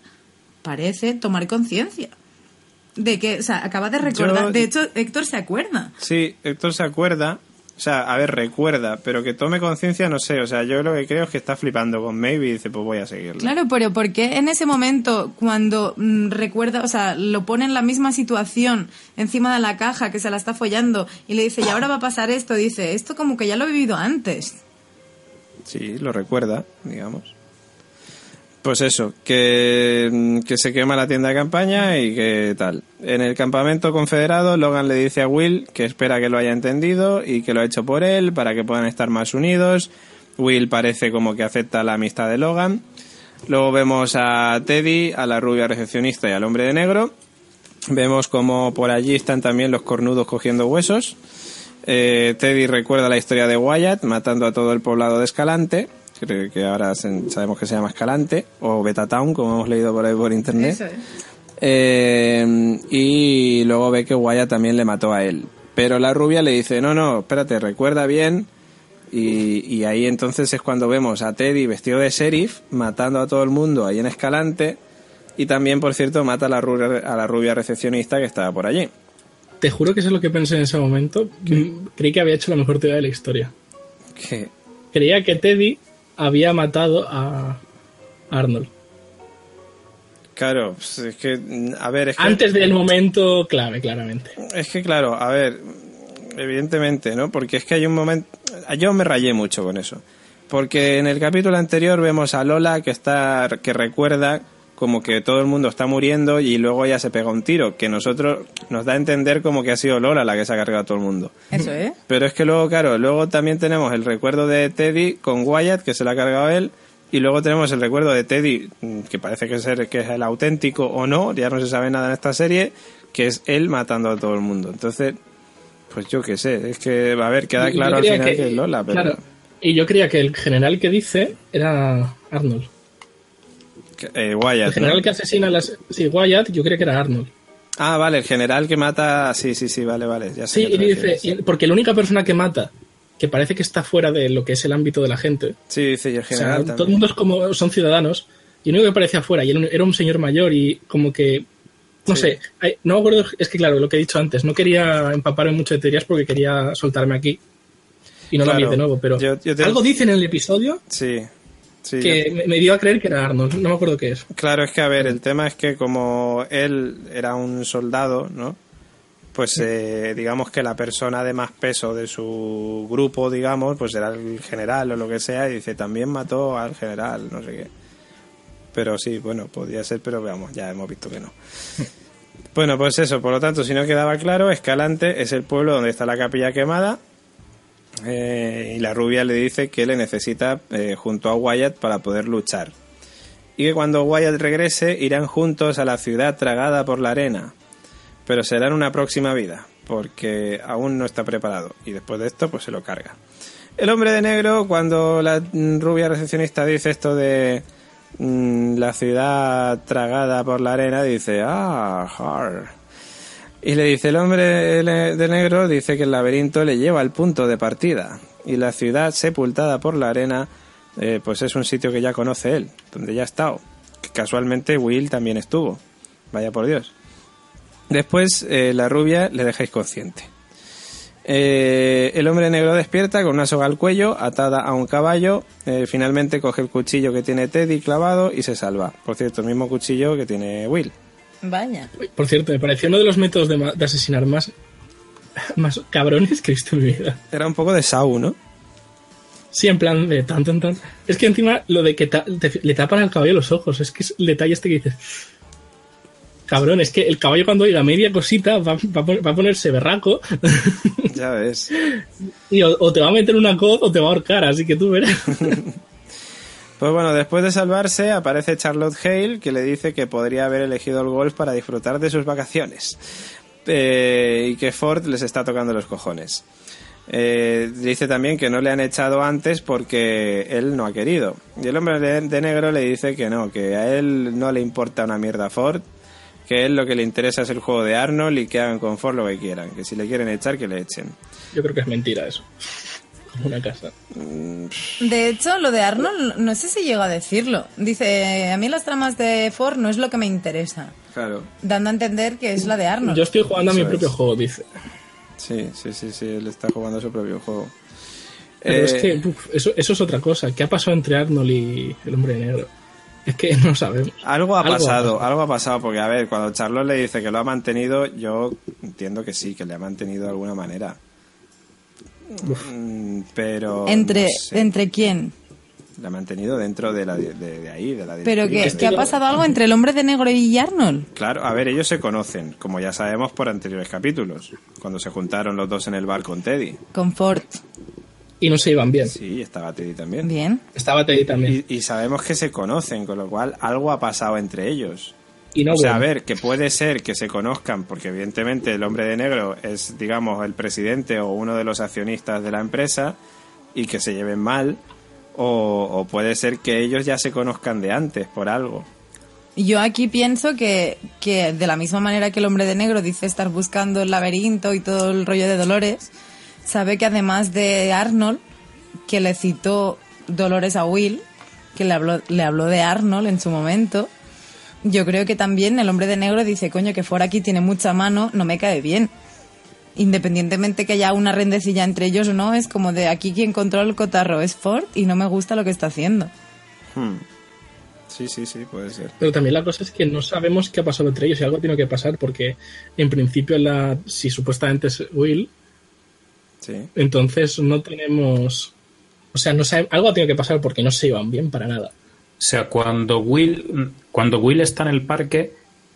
tomar conciencia de que, o sea, acaba de recordar. De hecho, Héctor se acuerda. Sí, Héctor se acuerda. O sea, a ver, recuerda, pero que tome conciencia, no sé. O sea, yo lo que creo es que está flipando con Maeve y dice, pues voy a seguirla. Claro, pero ¿por qué en ese momento, cuando recuerda, o sea, lo pone en la misma situación, encima de la caja, que se la está follando, y le dice, y ahora va a pasar esto, dice, esto como que ya lo he vivido antes? Sí, lo recuerda, digamos. Pues eso, que se quema la tienda de campaña y que tal. En el campamento confederado, Logan le dice a Will que espera que lo haya entendido y que lo ha hecho por él, para que puedan estar más unidos. Will parece como que acepta la amistad de Logan. Luego vemos a Teddy, a la rubia recepcionista y al hombre de negro. Vemos como por allí están también los cornudos cogiendo huesos. Teddy recuerda la historia de Wyatt matando a todo el poblado de Escalante, creo que ahora sabemos que se llama Escalante o Betatown, como hemos leído por ahí por internet. Eso es. Y luego ve que Wyatt también le mató a él, pero la rubia le dice no, espérate, recuerda bien. Y ahí entonces es cuando vemos a Teddy vestido de sheriff matando a todo el mundo ahí en Escalante, y también, por cierto, mata a la rubia recepcionista que estaba por allí. Te juro que eso es lo que pensé en ese momento. Creí que había hecho la mejor teoría de la historia. ¿Qué? Creía que Teddy había matado a Arnold. Claro, pues es que, a ver... Es que, antes del momento clave, claramente. Es que, claro, a ver, evidentemente, ¿no? Porque es que hay un momento... Yo me rayé mucho con eso. Porque en el capítulo anterior vemos a Lola que recuerda como que todo el mundo está muriendo y luego ella se pega un tiro, que nosotros nos da a entender como que ha sido Lola la que se ha cargado a todo el mundo. Eso es. Pero es que luego, claro, luego también tenemos el recuerdo de Teddy con Wyatt, que se la ha cargado él, y luego tenemos el recuerdo de Teddy, que parece que es el auténtico o no, ya no se sabe nada en esta serie, que es él matando a todo el mundo. Entonces, pues yo qué sé, es que, a ver, queda claro al final que es Lola, pero... Claro, y yo creía que el general que dice era Arnold. Wyatt, el general, ¿no?, que asesina Sí, Wyatt, yo creía que era Arnold. Ah, vale, el general que mata... Sí, vale, ya sé. Sí, y dice, porque la única persona que mata, que parece que está fuera de lo que es el ámbito de la gente... Sí, dice, y el general, o sea, todo el mundo es como, son ciudadanos, y el único que parecía afuera, y él era un señor mayor, y como que... No sé, no me acuerdo, es que claro, lo que he dicho antes, no quería empaparme mucho de teorías porque quería soltarme aquí, y no, claro, lo vi de nuevo, pero algo dicen en el episodio... Sí. Que me dio a creer que era Arnold, no me acuerdo qué es. Claro, es que a ver, el tema es que como él era un soldado, ¿no? Pues digamos que la persona de más peso de su grupo, digamos, pues era el general o lo que sea, y dice, también mató al general, no sé qué. Pero sí, bueno, podía ser, pero veamos, ya hemos visto que no. Bueno, pues eso, por lo tanto, si no quedaba claro, Escalante es el pueblo donde está la capilla quemada. Y la rubia le dice que le necesita junto a Wyatt para poder luchar, y que cuando Wyatt regrese irán juntos a la ciudad tragada por la arena, pero será en una próxima vida porque aún no está preparado, y después de esto pues se lo carga. El hombre de negro, cuando la rubia recepcionista dice esto de la ciudad tragada por la arena, dice hard. Y le dice, el hombre de negro dice que el laberinto le lleva al punto de partida, y la ciudad sepultada por la arena pues es un sitio que ya conoce él, donde ya ha estado, que casualmente Will también estuvo, vaya por Dios. Después, la rubia le dejáis consciente. El hombre negro despierta con una soga al cuello, atada a un caballo. Finalmente coge el cuchillo que tiene Teddy clavado y se salva. Por cierto, el mismo cuchillo que tiene Will. Vaya. Por cierto, me pareció uno de los métodos de asesinar más cabrones que he visto en mi vida. Era un poco de Saw, ¿no? Sí, en plan de tan. Es que encima lo de que le tapan al caballo los ojos, es que es el detalle este que dices... Cabrón, es que el caballo cuando oiga media cosita va a ponerse berraco. Ya ves. Y o te va a meter una coz o te va a ahorcar, así que tú verás. Pues bueno, después de salvarse aparece Charlotte Hale, que le dice que podría haber elegido el golf para disfrutar de sus vacaciones. Y que Ford les está tocando los cojones. Dice también que no le han echado antes porque él no ha querido. Y el hombre de negro le dice que no, que a él no le importa una mierda Ford, que a él lo que le interesa es el juego de Arnold y que hagan con Ford lo que quieran, que si le quieren echar, que le echen. Yo creo que es mentira eso. Como una casa. De hecho, lo de Arnold, no sé si llegó a decirlo. Dice, a mí las tramas de Ford no es lo que me interesa. Claro. Dando a entender que es la de Arnold. Yo estoy jugando a mi Eso propio es. juego, dice. Sí, él está jugando a su propio juego. Pero es que eso es otra cosa. ¿Qué ha pasado entre Arnold y el hombre negro? Es que no sabemos. Algo ha pasado, porque a ver, cuando Charlotte le dice que lo ha mantenido, yo entiendo que sí, que le ha mantenido de alguna manera. Pero ¿Entre, no sé. ¿entre quién? La ha mantenido dentro de ahí, de la ¿Pero directriz. que ha pasado algo entre el hombre de negro y Arnold? Claro, a ver, ellos se conocen, como ya sabemos por anteriores capítulos, cuando se juntaron los dos en el bar con Teddy. Con Ford. Y no se iban bien. Sí, estaba Teddy también. Bien. Estaba Teddy también. Y sabemos que se conocen, con lo cual algo ha pasado entre ellos. Y no, O sea, a bueno. ver, que puede ser que se conozcan, porque evidentemente el hombre de negro es, digamos, el presidente o uno de los accionistas de la empresa y que se lleven mal, o puede ser que ellos ya se conozcan de antes por algo. Yo aquí pienso que de la misma manera que el hombre de negro dice estar buscando el laberinto y todo el rollo de Dolores, sabe que además de Arnold, que le citó Dolores a Will, que le habló de Arnold en su momento, yo creo que también el hombre de negro dice, coño, que fuera aquí tiene mucha mano, no me cae bien. Independientemente que haya una rendecilla entre ellos o no, es como de aquí quien controla el cotarro es Ford y no me gusta lo que está haciendo. Sí, puede ser. Pero también la cosa es que no sabemos qué ha pasado entre ellos y algo tiene que pasar porque en principio si supuestamente es Will, Sí. entonces no tenemos... O sea, no sabe, algo ha tenido que pasar porque no se iban bien para nada. O sea, cuando Will está en el parque,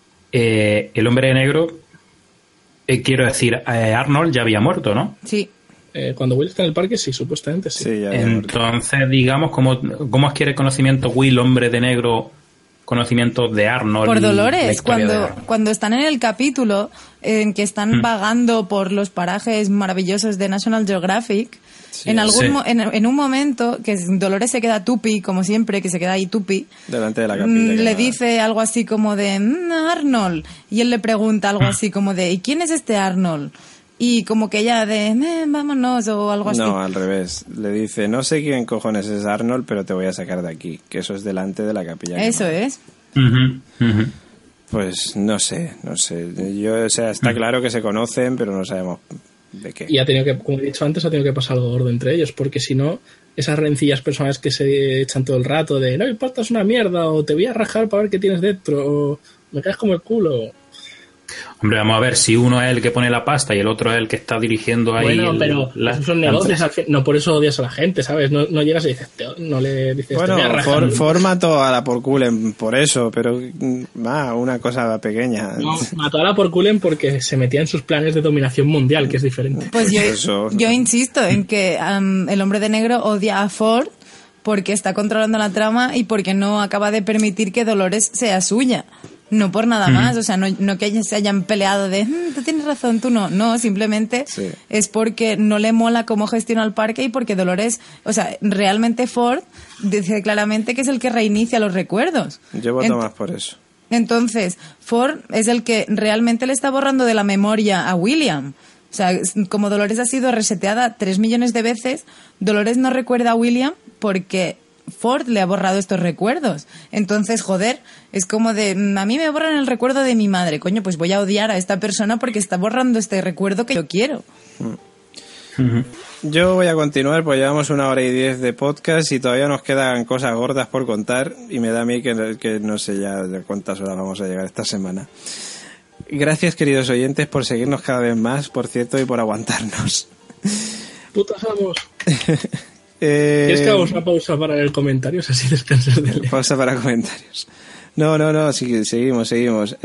el hombre negro, quiero decir, Arnold ya había muerto, ¿no? Sí. Cuando Will está en el parque, sí, supuestamente sí. Sí, ya había muerto. Entonces, digamos, ¿cómo adquiere conocimiento Will, hombre de negro, conocimiento de Arnold? Por y la Dolores, historia de Arnold? cuando están en el capítulo en que están vagando por los parajes maravillosos de National Geographic, Sí, en un momento que Dolores se queda tupi, como siempre, que se queda ahí tupi, Delante de la capilla. le dice algo así como de Arnold, y él le pregunta algo así como de ¿y quién es este Arnold? Y como que ella de vámonos o algo así. No, al revés. Le dice, no sé quién cojones es Arnold, pero te voy a sacar de aquí. Que eso es delante de la capilla. Eso es. Pues no sé. Yo, o sea, está claro que se conocen, pero no sabemos de qué. Y ha tenido que, como he dicho antes, ha tenido que pasar algo gordo entre ellos, porque si no, esas rencillas personales que se echan todo el rato de no me importas una mierda, o te voy a rajar para ver qué tienes dentro, o me caes como el culo. Hombre, vamos a ver, si uno es el que pone la pasta y el otro es el que está dirigiendo ahí... Bueno, pero esos son negocios, no por eso odias a la gente, ¿sabes? No llegas y dices, no le dices, Bueno, te voy a rajar. formato a la porculen por eso, pero una cosa pequeña. No, mató a la porculen porque se metía en sus planes de dominación mundial, que es diferente. Pues eso. yo insisto en que el hombre de negro odia a Ford porque está controlando la trama y porque no acaba de permitir que Dolores sea suya. No por nada más, o sea, no que se hayan peleado de tú tienes razón, tú no, simplemente Sí. es porque no le mola cómo gestiona el parque y porque Dolores, o sea, realmente Ford dice claramente que es el que reinicia los recuerdos. Yo voto más por eso. Entonces, Ford es el que realmente le está borrando de la memoria a William. O sea, como Dolores ha sido reseteada 3 millones de veces, Dolores no recuerda a William porque Ford le ha borrado estos recuerdos. Entonces, joder, es como de, a mí me borran el recuerdo de mi madre, coño, pues voy a odiar a esta persona porque está borrando este recuerdo que yo quiero. Yo voy a continuar, pues llevamos 1 hora y 10 de podcast y todavía nos quedan cosas gordas por contar y me da a mí que no sé ya de cuántas horas vamos a llegar esta semana. Gracias, queridos oyentes, por seguirnos cada vez más, por cierto, y por aguantarnos. Putas amos. ¿Quieres que hagamos una pausa para leer comentarios? Así descansas de leer. Pausa para comentarios. No, sí, seguimos. Es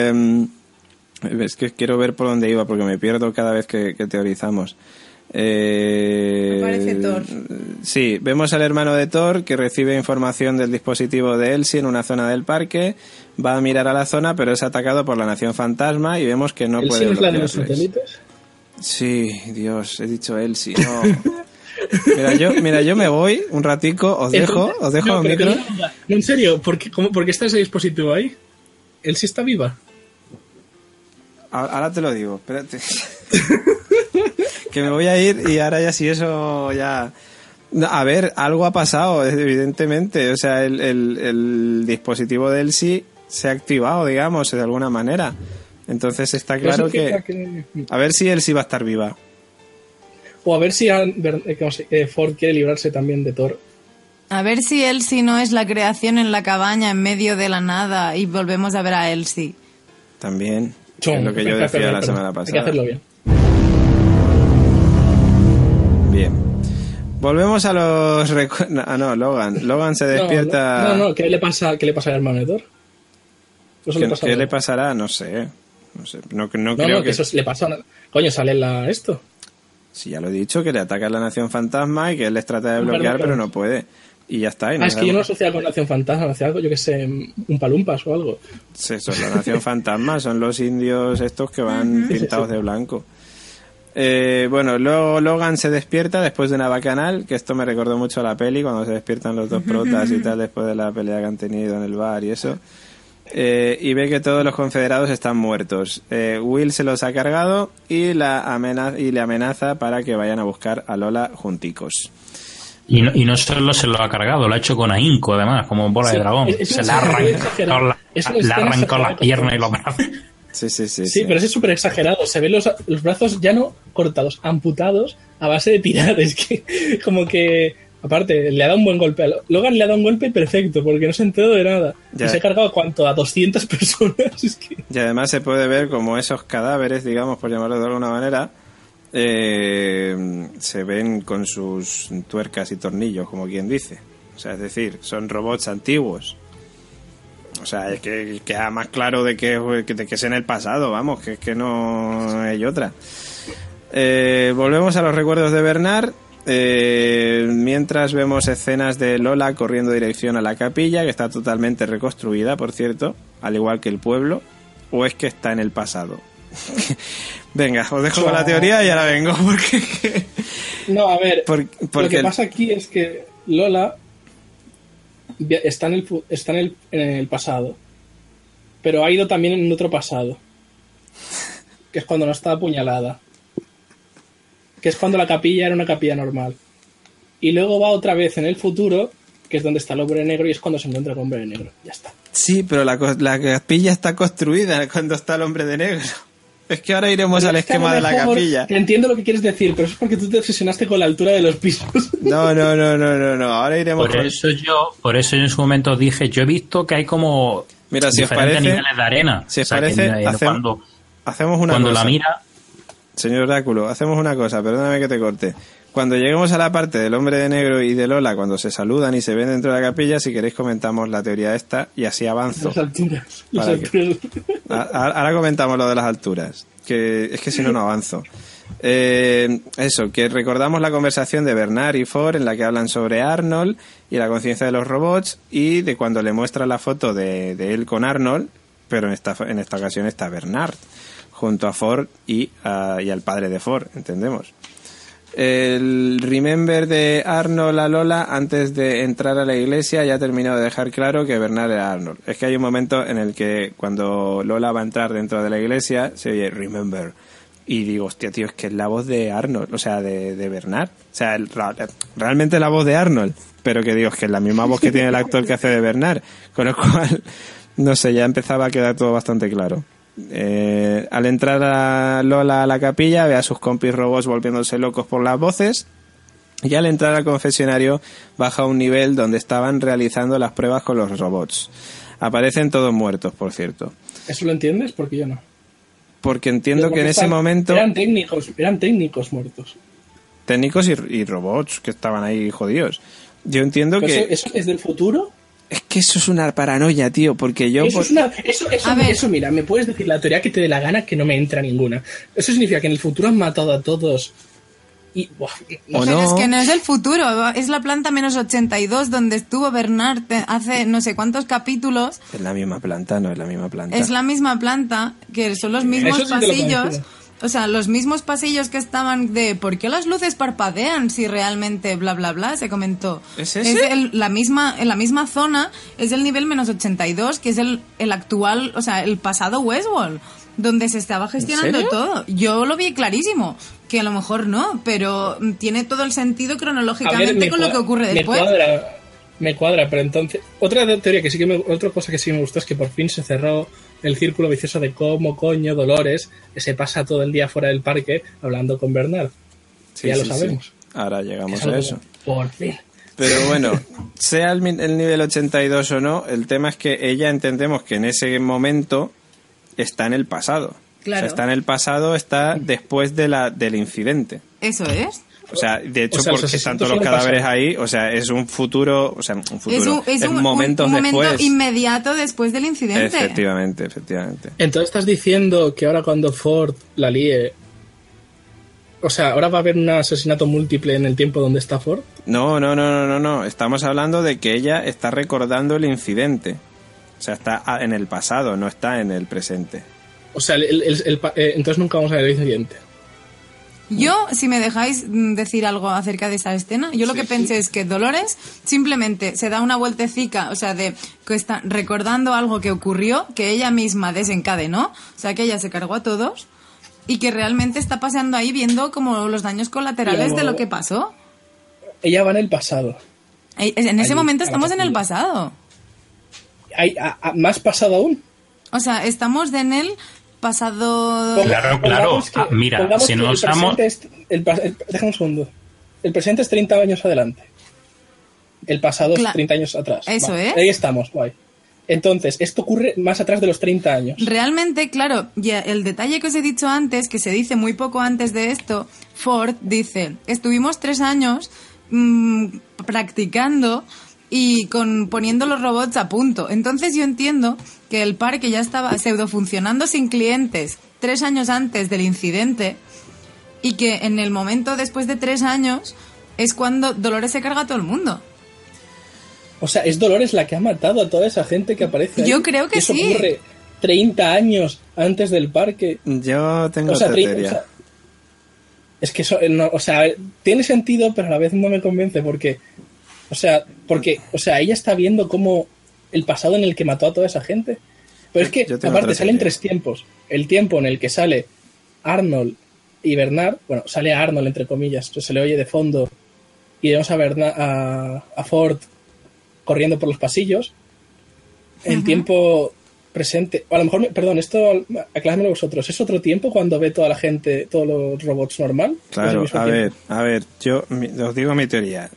que quiero ver por dónde iba porque me pierdo cada vez que teorizamos. Aparece Thor. Sí, vemos al hermano de Thor que recibe información del dispositivo de Elsie en una zona del parque. Va a mirar a la zona, pero es atacado por la Nación Fantasma y vemos que no puede bloquearles. ¿Elsie es la de los satélites? Sí, Dios, he dicho Elsie, no. Mira, yo me voy un ratico, os dejo no, un micro. No, en serio, ¿por qué está ese dispositivo ahí? ¿Elsie está viva? Ahora te lo digo, espérate. Que me voy a ir y ahora ya si eso ya... A ver, algo ha pasado, evidentemente. O sea, el dispositivo de Elsie se ha activado, digamos, de alguna manera. Entonces está claro que... A ver si Elsie va a estar viva. O a ver si Ford quiere librarse también de Thor. A ver si Elsie no es la creación en la cabaña en medio de la nada y volvemos a ver a Elsie. También. Es lo que yo decía la semana pasada. Hay que hacerlo bien. Bien. Volvemos a los Logan. Logan se despierta... No, ¿qué le pasa al hermano de Thor? ¿Qué le pasará? No sé. No creo que... eso le pasa... Coño, sale esto. Sí, ya lo he dicho, que le ataca a la Nación Fantasma y que él les trata de bloquear, pero no puede. Y ya está. Es que yo no asociaba con Nación Fantasma, hacía algo, yo que sé, un palumpas o algo. Sí, son la Nación Fantasma, son los indios estos que van pintados de blanco. Bueno, luego Logan se despierta después de una bacanal, que esto me recordó mucho a la peli, cuando se despiertan los dos protas y tal, después de la pelea que han tenido en el bar y eso. Y ve que todos los confederados están muertos. Will se los ha cargado y le amenaza para que vayan a buscar a Lola junticos. Y no solo se lo ha cargado, lo ha hecho con ahínco, además, como bola de dragón. Se le ha arrancado la pierna y los brazos. Sí, pero ese es súper exagerado. Se ven los brazos ya no cortados, amputados a base de tirar. Es que, como que, aparte, le ha dado un buen golpe. Logan le ha dado un golpe perfecto porque no se enteró de nada. Y se ha cargado a 200 personas. Es que... Y además se puede ver como esos cadáveres, digamos, por llamarlo de alguna manera, se ven con sus tuercas y tornillos, como quien dice. O sea, es decir, son robots antiguos. O sea, es que queda más claro de que es en el pasado, vamos, que es que no hay otra. Volvemos a los recuerdos de Bernard. Mientras vemos escenas de Lola corriendo dirección a la capilla, que está totalmente reconstruida, por cierto, al igual que el pueblo. ¿O es que está en el pasado? Venga, os dejo con la teoría y ahora vengo. Porque... No, a ver, lo que pasa aquí es que Lola está en el pasado, pero ha ido también en otro pasado, que es cuando no está apuñalada, que es cuando la capilla era una capilla normal, y luego va otra vez en el futuro, que es donde está el hombre negro, y es cuando se encuentra el hombre de negro. Ya está. Sí, pero la capilla está construida cuando está el hombre de negro. Es que ahora iremos al esquema de la capilla. Entiendo lo que quieres decir, pero eso es porque tú te obsesionaste con la altura de los pisos. No. Ahora iremos Por eso yo en su momento dije, yo he visto que hay como diferentes niveles de arena. Si os parece, hacemos una cuando cosa. La mira... Señor Oráculo, hacemos una cosa, perdóname que te corte. Cuando lleguemos a la parte del hombre de negro y de Lola, cuando se saludan y se ven dentro de la capilla, si queréis comentamos la teoría esta y así avanzo. Las alturas. Ahora comentamos lo de las alturas, que es que si no, no avanzo. Eso, que recordamos la conversación de Bernard y Ford en la que hablan sobre Arnold y la conciencia de los robots, y de cuando le muestra la foto de él con Arnold, pero en esta ocasión está Bernard junto a Ford y al padre de Ford, entendemos. El remember de Arnold a Lola antes de entrar a la iglesia ya ha terminado de dejar claro que Bernard era Arnold. Es que hay un momento en el que cuando Lola va a entrar dentro de la iglesia se oye remember y digo, hostia tío, es que es la voz de Arnold, o sea, de Bernard, o sea, realmente la voz de Arnold, pero que digo, es que es la misma voz que tiene el actor que hace de Bernard, con lo cual, no sé, ya empezaba a quedar todo bastante claro. Al entrar a Lola a la capilla, ve a sus compis robots volviéndose locos por las voces, y al entrar al confesionario baja a un nivel donde estaban realizando las pruebas con los robots. Aparecen todos muertos, por cierto. ¿Eso lo entiendes? Porque yo no. Porque entiendo que en ese momento... Eran técnicos muertos. Técnicos y robots que estaban ahí jodidos. Yo entiendo que... ¿Eso es del futuro? Es que eso es una paranoia, tío, porque yo... Eso, mira, me puedes decir la teoría que te dé la gana, que no me entra ninguna. Eso significa que en el futuro han matado a todos y... Pero es que no es el futuro, es la planta menos 82 donde estuvo Bernard hace no sé cuántos capítulos. Es la misma planta, no es la misma planta. Es la misma planta, que son los mismos pasillos. O sea, los mismos pasillos que estaban de ¿por qué las luces parpadean si realmente bla bla bla? Se comentó. ¿Es ese? En la misma zona es el nivel menos 82, que es el actual, o sea, el pasado Westworld, donde se estaba gestionando todo. Yo lo vi clarísimo, que a lo mejor no, pero tiene todo el sentido cronológicamente con lo que ocurre después. Me cuadra, pero entonces... Otra teoría que sí que otra cosa que sí me gustó es que por fin se cerró el círculo vicioso de cómo coño Dolores se pasa todo el día fuera del parque hablando con Bernard. Sí, ya sí, lo sabemos. Sí. Ahora llegamos a eso. Por fin. Pero bueno, sea el nivel 82 o no, el tema es que ella entendemos que en ese momento está en el pasado. Claro. O sea, está en el pasado, está después del incidente. Eso es. O sea, de hecho, porque están todos los cadáveres ahí, o sea, es un futuro, o sea, un futuro, es un momentos momento después. inmediato después del incidente. Efectivamente. Entonces estás diciendo que ahora cuando Ford la líe, o sea, ahora va a haber un asesinato múltiple en el tiempo donde está Ford. No. Estamos hablando de que ella está recordando el incidente. O sea, está en el pasado, no está en el presente. O sea, entonces nunca vamos a ver el incidente. Yo, si me dejáis decir algo acerca de esa escena, yo lo que pensé es que Dolores simplemente se da una vueltecica, o sea, de que está recordando algo que ocurrió, que ella misma desencadenó, o sea, que ella se cargó a todos y que realmente está paseando ahí viendo como los daños colaterales de lo que pasó. Ella va en el pasado. En ese momento estamos en el pasado. ¿Hay más pasado aún? O sea, estamos en el pasado... Claro. Mira, si nos vamos... Déjame un segundo. El presente es 30 años adelante. El pasado es 30 años atrás. Eso es. Ahí estamos, guay. Entonces, esto ocurre más atrás de los 30 años. Realmente, claro, ya el detalle que os he dicho antes, que se dice muy poco antes de esto, Ford dice, estuvimos 3 años practicando y poniendo los robots a punto. Entonces yo entiendo que el parque ya estaba pseudo funcionando sin clientes 3 años antes del incidente y que en el momento después de 3 años es cuando Dolores se carga a todo el mundo. O sea, es Dolores la que ha matado a toda esa gente que aparece ahí. Yo creo que eso sí. Ocurre 30 años antes del parque. Yo tengo otra teoría. Es que eso, no, o sea, tiene sentido, pero a la vez no me convence porque ella está viendo cómo el pasado en el que mató a toda esa gente. Pero es que, aparte, salen 3 tiempos. El tiempo en el que sale Arnold y Bernard, bueno, sale Arnold, entre comillas, se le oye de fondo, y vemos a Ford corriendo por los pasillos. El tiempo presente, o a lo mejor, perdón, esto acláramelo vosotros, ¿es otro tiempo cuando ve toda la gente, todos los robots normal? Claro, a ver, yo os digo mi teoría.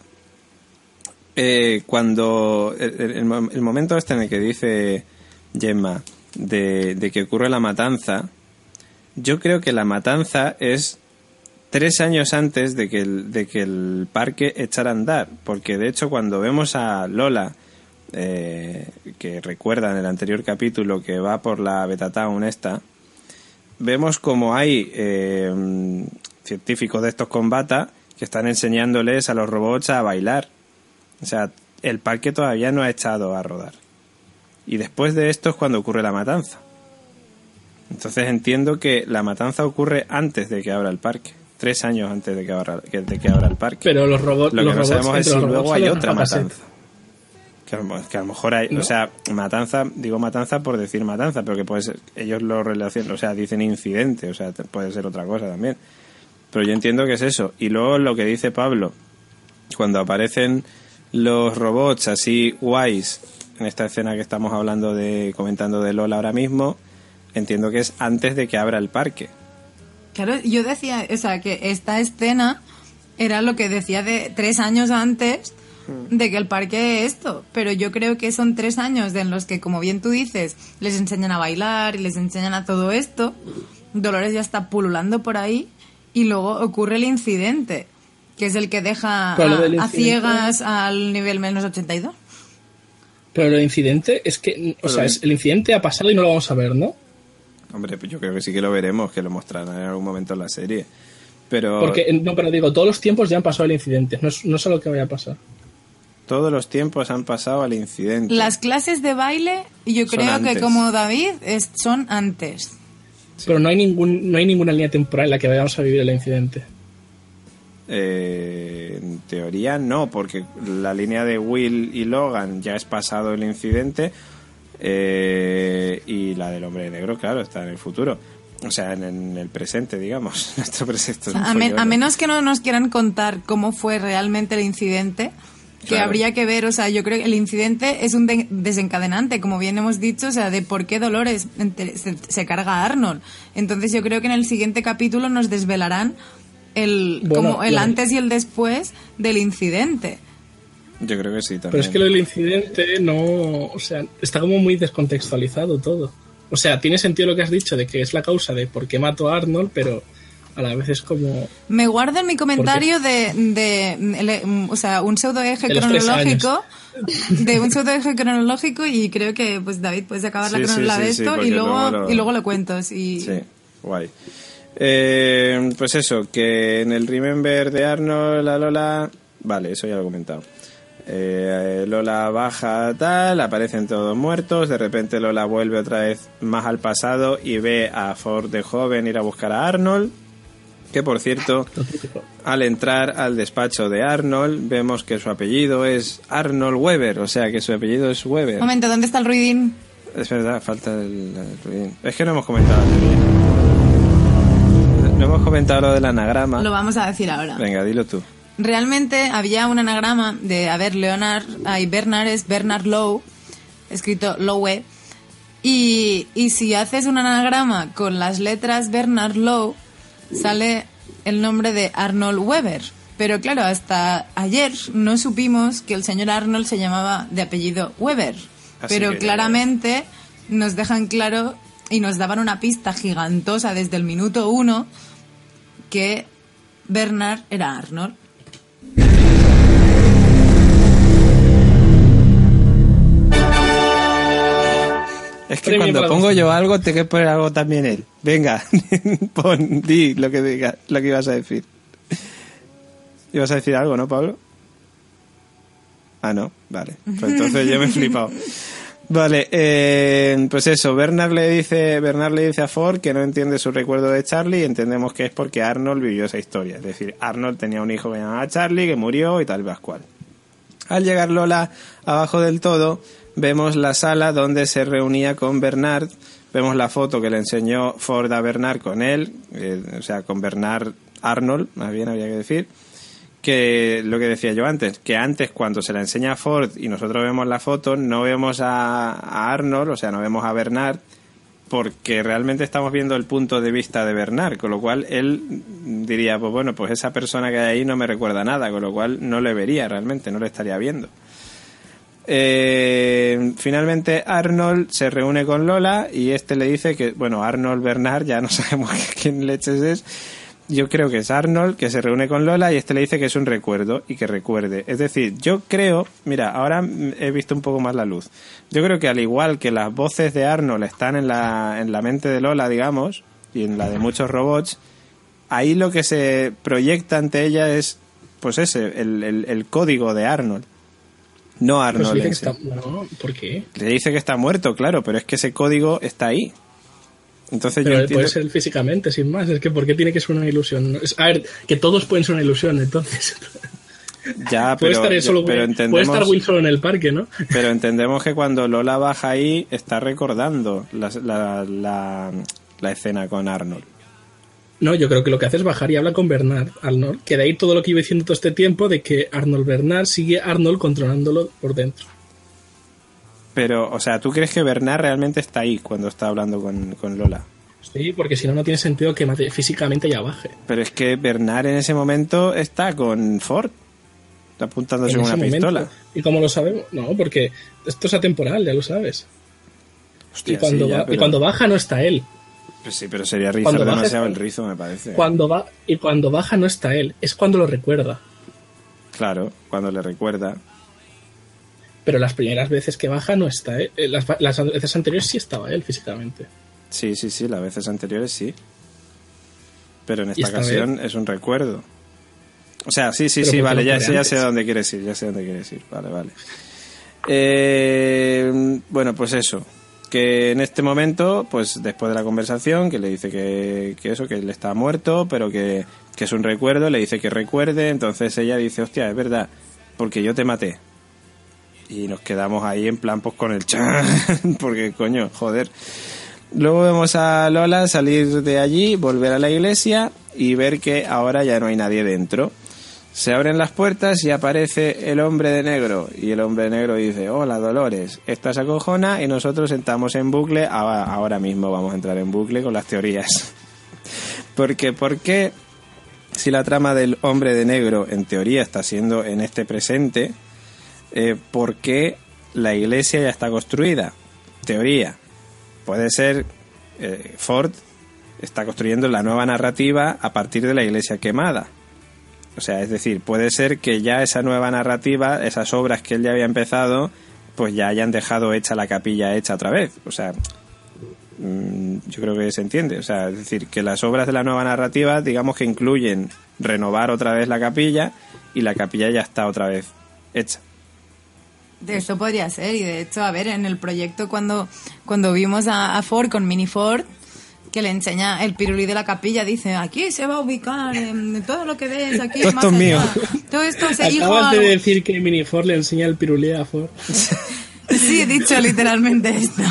Cuando el momento este en el que dice Gemma de que ocurre la matanza, yo creo que la matanza es 3 años antes de que el parque echara a andar, porque de hecho cuando vemos a Lola, que recuerda en el anterior capítulo que va por la Beta Town esta, vemos como hay científicos de estos con bata que están enseñándoles a los robots a bailar. O sea, el parque todavía no ha echado a rodar. Y después de esto es cuando ocurre la matanza. Entonces entiendo que la matanza ocurre antes de que abra el parque. 3 años antes de que abra el parque. Pero los robots... Lo que no sabemos es si luego hay otra matanza. Que a lo mejor hay... ¿No? O sea, matanza... Digo matanza por decir matanza, pero que puede ser... Ellos lo relacionan... O sea, dicen incidente. O sea, puede ser otra cosa también. Pero yo entiendo que es eso. Y luego lo que dice Pablo... Cuando aparecen los robots así guays en esta escena que estamos comentando de Lola ahora mismo, entiendo que es antes de que abra el parque. Claro, yo decía, o sea, que esta escena era lo que decía de 3 años antes de que el parque esto, pero yo creo que son 3 años en los que, como bien tú dices, les enseñan a bailar y les enseñan a todo esto. Dolores ya está pululando por ahí y luego ocurre el incidente, que es el que deja a ciegas al nivel menos 82. Pero el incidente es que, o sea, el incidente ha pasado y no lo vamos a ver, ¿no? Hombre, pues yo creo que sí que lo veremos, que lo mostrarán en algún momento en la serie. Pero... pero digo, todos los tiempos ya han pasado el incidente, no sé lo que vaya a pasar. Todos los tiempos han pasado al incidente. Las clases de baile, yo creo que como David, son antes. Sí. Pero no hay ninguna línea temporal en la que vayamos a vivir el incidente. En teoría no, porque la línea de Will y Logan ya es pasado el incidente, y la del hombre negro, claro, está en el futuro. O sea, en el presente, digamos. Nuestro presente. O sea, a menos que no nos quieran contar cómo fue realmente el incidente, que claro, habría que ver. O sea, yo creo que el incidente es un desencadenante, como bien hemos dicho, o sea, de por qué Dolores se carga a Arnold. Entonces yo creo que en el siguiente capítulo nos desvelarán el antes y el después del incidente. Yo creo que sí también. Pero es que lo del incidente no, o sea, está como muy descontextualizado todo. O sea, tiene sentido lo que has dicho de que es la causa de por qué mató a Arnold, pero a la vez es como... Me guardo en mi comentario o sea, un pseudoeje cronológico, de un pseudoeje cronológico, y creo que pues David puedes acabar la cronología de esto y luego lo cuento. Sí, guay. Pues eso, que en el Remember de Arnold, la Lola... Vale, eso ya lo he comentado. Lola baja tal, aparecen todos muertos, de repente Lola vuelve otra vez más al pasado y ve a Ford de joven ir a buscar a Arnold, que por cierto, al entrar al despacho de Arnold vemos que su apellido es Arnold Weber, o sea que su apellido es Weber. Momento, ¿dónde está el ruidín? Es verdad, falta el ruidín. Es que no hemos comentado no hemos comentado lo del anagrama. Lo vamos a decir ahora. Venga, dilo tú. Realmente había un anagrama de, Bernard es Bernard Lowe, escrito Lowe, y si haces un anagrama con las letras Bernard Lowe, sale el nombre de Arnold Weber. Pero claro, hasta ayer no supimos que el señor Arnold se llamaba de apellido Weber. Pero claramente nos dejan claro y nos daban una pista gigantosa desde el minuto 1 que Bernard era Arnold. Es que cuando pongo yo algo, tengo que poner algo también él. Venga, di lo que ibas a decir. ¿Ibas a decir algo, no, Pablo? Ah, no, vale. Pues entonces yo me he flipado. Vale, pues eso, Bernard le dice a Ford que no entiende su recuerdo de Charlie, y entendemos que es porque Arnold vivió esa historia. Es decir, Arnold tenía un hijo que se llamaba Charlie, que murió y tal vez cual. Al llegar Lola abajo del todo, vemos la sala donde se reunía con Bernard, vemos la foto que le enseñó Ford a Bernard con él, o sea, con Bernard Arnold, más bien había que decir, que lo que decía yo antes, que antes cuando se la enseña a Ford y nosotros vemos la foto, no vemos a Arnold, o sea, no vemos a Bernard, porque realmente estamos viendo el punto de vista de Bernard, con lo cual él diría, pues bueno, pues esa persona que hay ahí no me recuerda nada, con lo cual no le vería realmente, no le estaría viendo. Finalmente Arnold se reúne con Lola y le dice que, bueno, Arnold Bernard, ya no sabemos quién leches es. Yo creo que es Arnold, que se reúne con Lola y le dice que es un recuerdo y que recuerde. Es decir, yo creo, mira, ahora he visto un poco más la luz. Yo creo que al igual que las voces de Arnold están en la mente de Lola, digamos, y en la de muchos robots, ahí lo que se proyecta ante ella es, pues el código de Arnold. No Arnold. Pues no, ¿por qué? Le dice que está muerto, claro, pero es que ese código está ahí. Entonces pero puede ser físicamente, sin más. Es que ¿por qué tiene que ser una ilusión? A ver, que todos pueden ser una ilusión, entonces. Ya, pero entendemos, puede estar Will solo en el parque, ¿no? Pero entendemos que cuando Lola baja ahí está recordando la escena con Arnold. No, yo creo que lo que hace es bajar y habla con Bernard, Arnold. Que de ahí todo lo que iba diciendo todo este tiempo de que Arnold Bernard sigue Arnold controlándolo por dentro. Pero, o sea, ¿tú crees que Bernard realmente está ahí cuando está hablando con Lola? Sí, porque si no, no tiene sentido que físicamente ya baje. Pero es que Bernard en ese momento está con Ford. Está apuntándose En una ese pistola. momento. ¿Y cómo lo sabemos? No, porque esto es atemporal, ya lo sabes. Hostia, Y cuando, sí, ya, y pero- cuando baja no está él. Pues sí, pero sería rizar Cuando baja demasiado está- el rizo, me parece. Y cuando baja no está él. Es cuando lo recuerda. Claro, cuando le recuerda. Pero las primeras veces que baja no está él. Las veces anteriores sí estaba él físicamente. Sí, las veces anteriores sí. Pero en Y esta esta ocasión es un recuerdo. O sea, sí, Pero porque vale, no ya ocurre sé antes. a dónde quieres ir, vale. Bueno, pues eso. Que en este momento, pues después de la conversación, que le dice que eso, que él está muerto, pero que es un recuerdo, le dice que recuerde, entonces ella dice, hostia, es verdad, porque yo te maté. Y nos quedamos ahí en plan, pues con el chan, porque coño, joder. Luego vemos a Lola salir de allí, volver a la iglesia y ver que ahora ya no hay nadie dentro. Se abren las puertas y aparece el hombre de negro. Y el hombre de negro dice, hola Dolores, esta se acojona y nosotros entramos en bucle. Ahora mismo vamos a entrar en bucle con las teorías. Porque, ¿por qué? Si la trama del hombre de negro en teoría está siendo en este presente, ¿por qué la iglesia ya está construida? Teoría. Puede ser Ford está construyendo la nueva narrativa a partir de la iglesia quemada. O sea, es decir, puede ser que ya esa nueva narrativa, esas obras que él ya había empezado, pues ya hayan dejado hecha la capilla hecha otra vez. O sea, yo creo que se entiende. O sea, es decir, que las obras de la nueva narrativa, digamos que incluyen renovar otra vez la capilla y la capilla ya está otra vez hecha. De esto podría ser, y de hecho, a ver, en el proyecto cuando vimos a Ford con Mini Ford, que le enseña el pirulí de la capilla, dice, aquí se va a ubicar todo lo que ves, aquí Todo más esto es allá. mío. Todo esto se hijo Acabas de algo. decir que Mini Ford le enseña el pirulí a Ford. Sí, he dicho literalmente esto.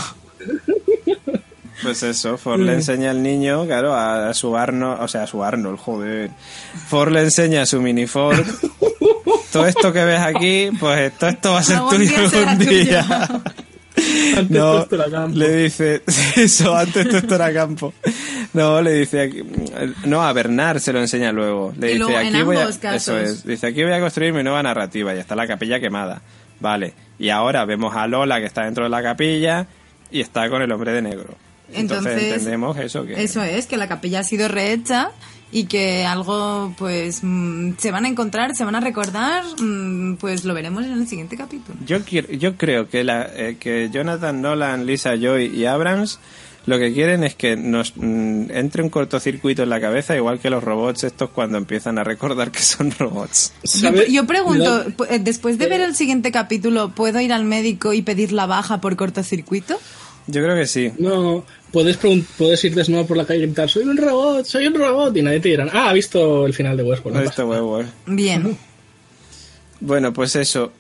Pues eso, Ford le enseña al niño, claro, a su Arnold, o sea, a su Arnold, joder. Ford le enseña a su Mini Ford. Todo esto que ves aquí, pues todo esto va a ser Algún tuyo día será algún día. tuyo. Antes No, esto era campo. le dice, eso, antes esto era campo. No, le dice, aquí, no, a Bernard se lo enseña luego. Le Y dice, luego en aquí voy a, ambos casos. eso es, dice, aquí voy a construir mi nueva narrativa y está la capilla quemada. Vale, y ahora vemos a Lola que está dentro de la capilla y está con el hombre de negro. Entonces entendemos eso que... Eso es, que la capilla ha sido rehecha y que algo, pues, se van a encontrar, se van a recordar, pues lo veremos en el siguiente capítulo. Yo creo que que Jonathan Nolan, Lisa Joy y Abrams lo que quieren es que nos entre un cortocircuito en la cabeza, igual que los robots estos cuando empiezan a recordar que son robots. Yo pregunto, después de ver el siguiente capítulo, ¿puedo ir al médico y pedir la baja por cortocircuito? Yo creo que sí. No, puedes ir desnudo por la calle y gritar, soy un robot, y nadie te dirá, ha visto el final de Westworld. No No esto pasa nada. huevo, Bien. Bueno, pues eso.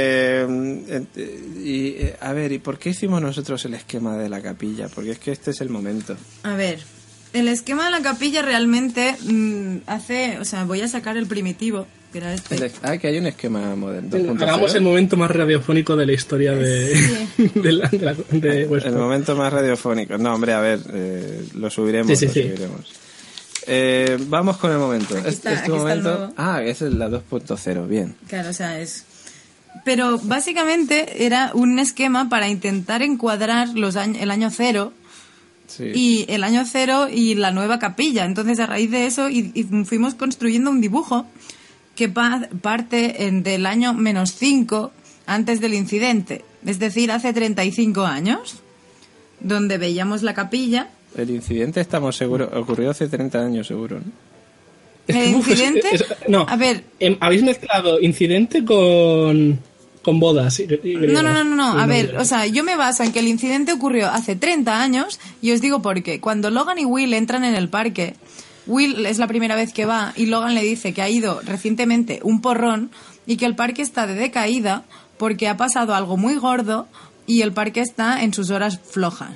A ver, ¿y por qué hicimos nosotros el esquema de la capilla? Porque es que este es el momento. A ver, el esquema de la capilla realmente voy a sacar el primitivo, que era este. Que hay un esquema moderno. 2.0. Hagamos el momento más radiofónico de la historia de, Sí. de El Westworld. momento más radiofónico. No, hombre, a ver, lo subiremos. Sí. Subiremos. Vamos con el momento. Aquí está el momento. nuevo. Esa es la 2.0, bien. Claro, o sea, es... Pero básicamente era un esquema para intentar encuadrar el año cero Sí. y el año cero y la nueva capilla. Entonces, a raíz de eso, y fuimos construyendo un dibujo que parte del año -5 antes del incidente. Es decir, hace 35 años, donde veíamos la capilla. El incidente, estamos seguros, ocurrió hace 30 años, seguro, ¿no? El incidente... No, A ver... habéis mezclado incidente con bodas. No. A ver, o sea, yo me baso en que el incidente ocurrió hace 30 años y os digo por qué. Cuando Logan y Will entran en el parque, Will es la primera vez que va y Logan le dice que ha ido recientemente un porrón y que el parque está de decaída porque ha pasado algo muy gordo y el parque está en sus horas flojas.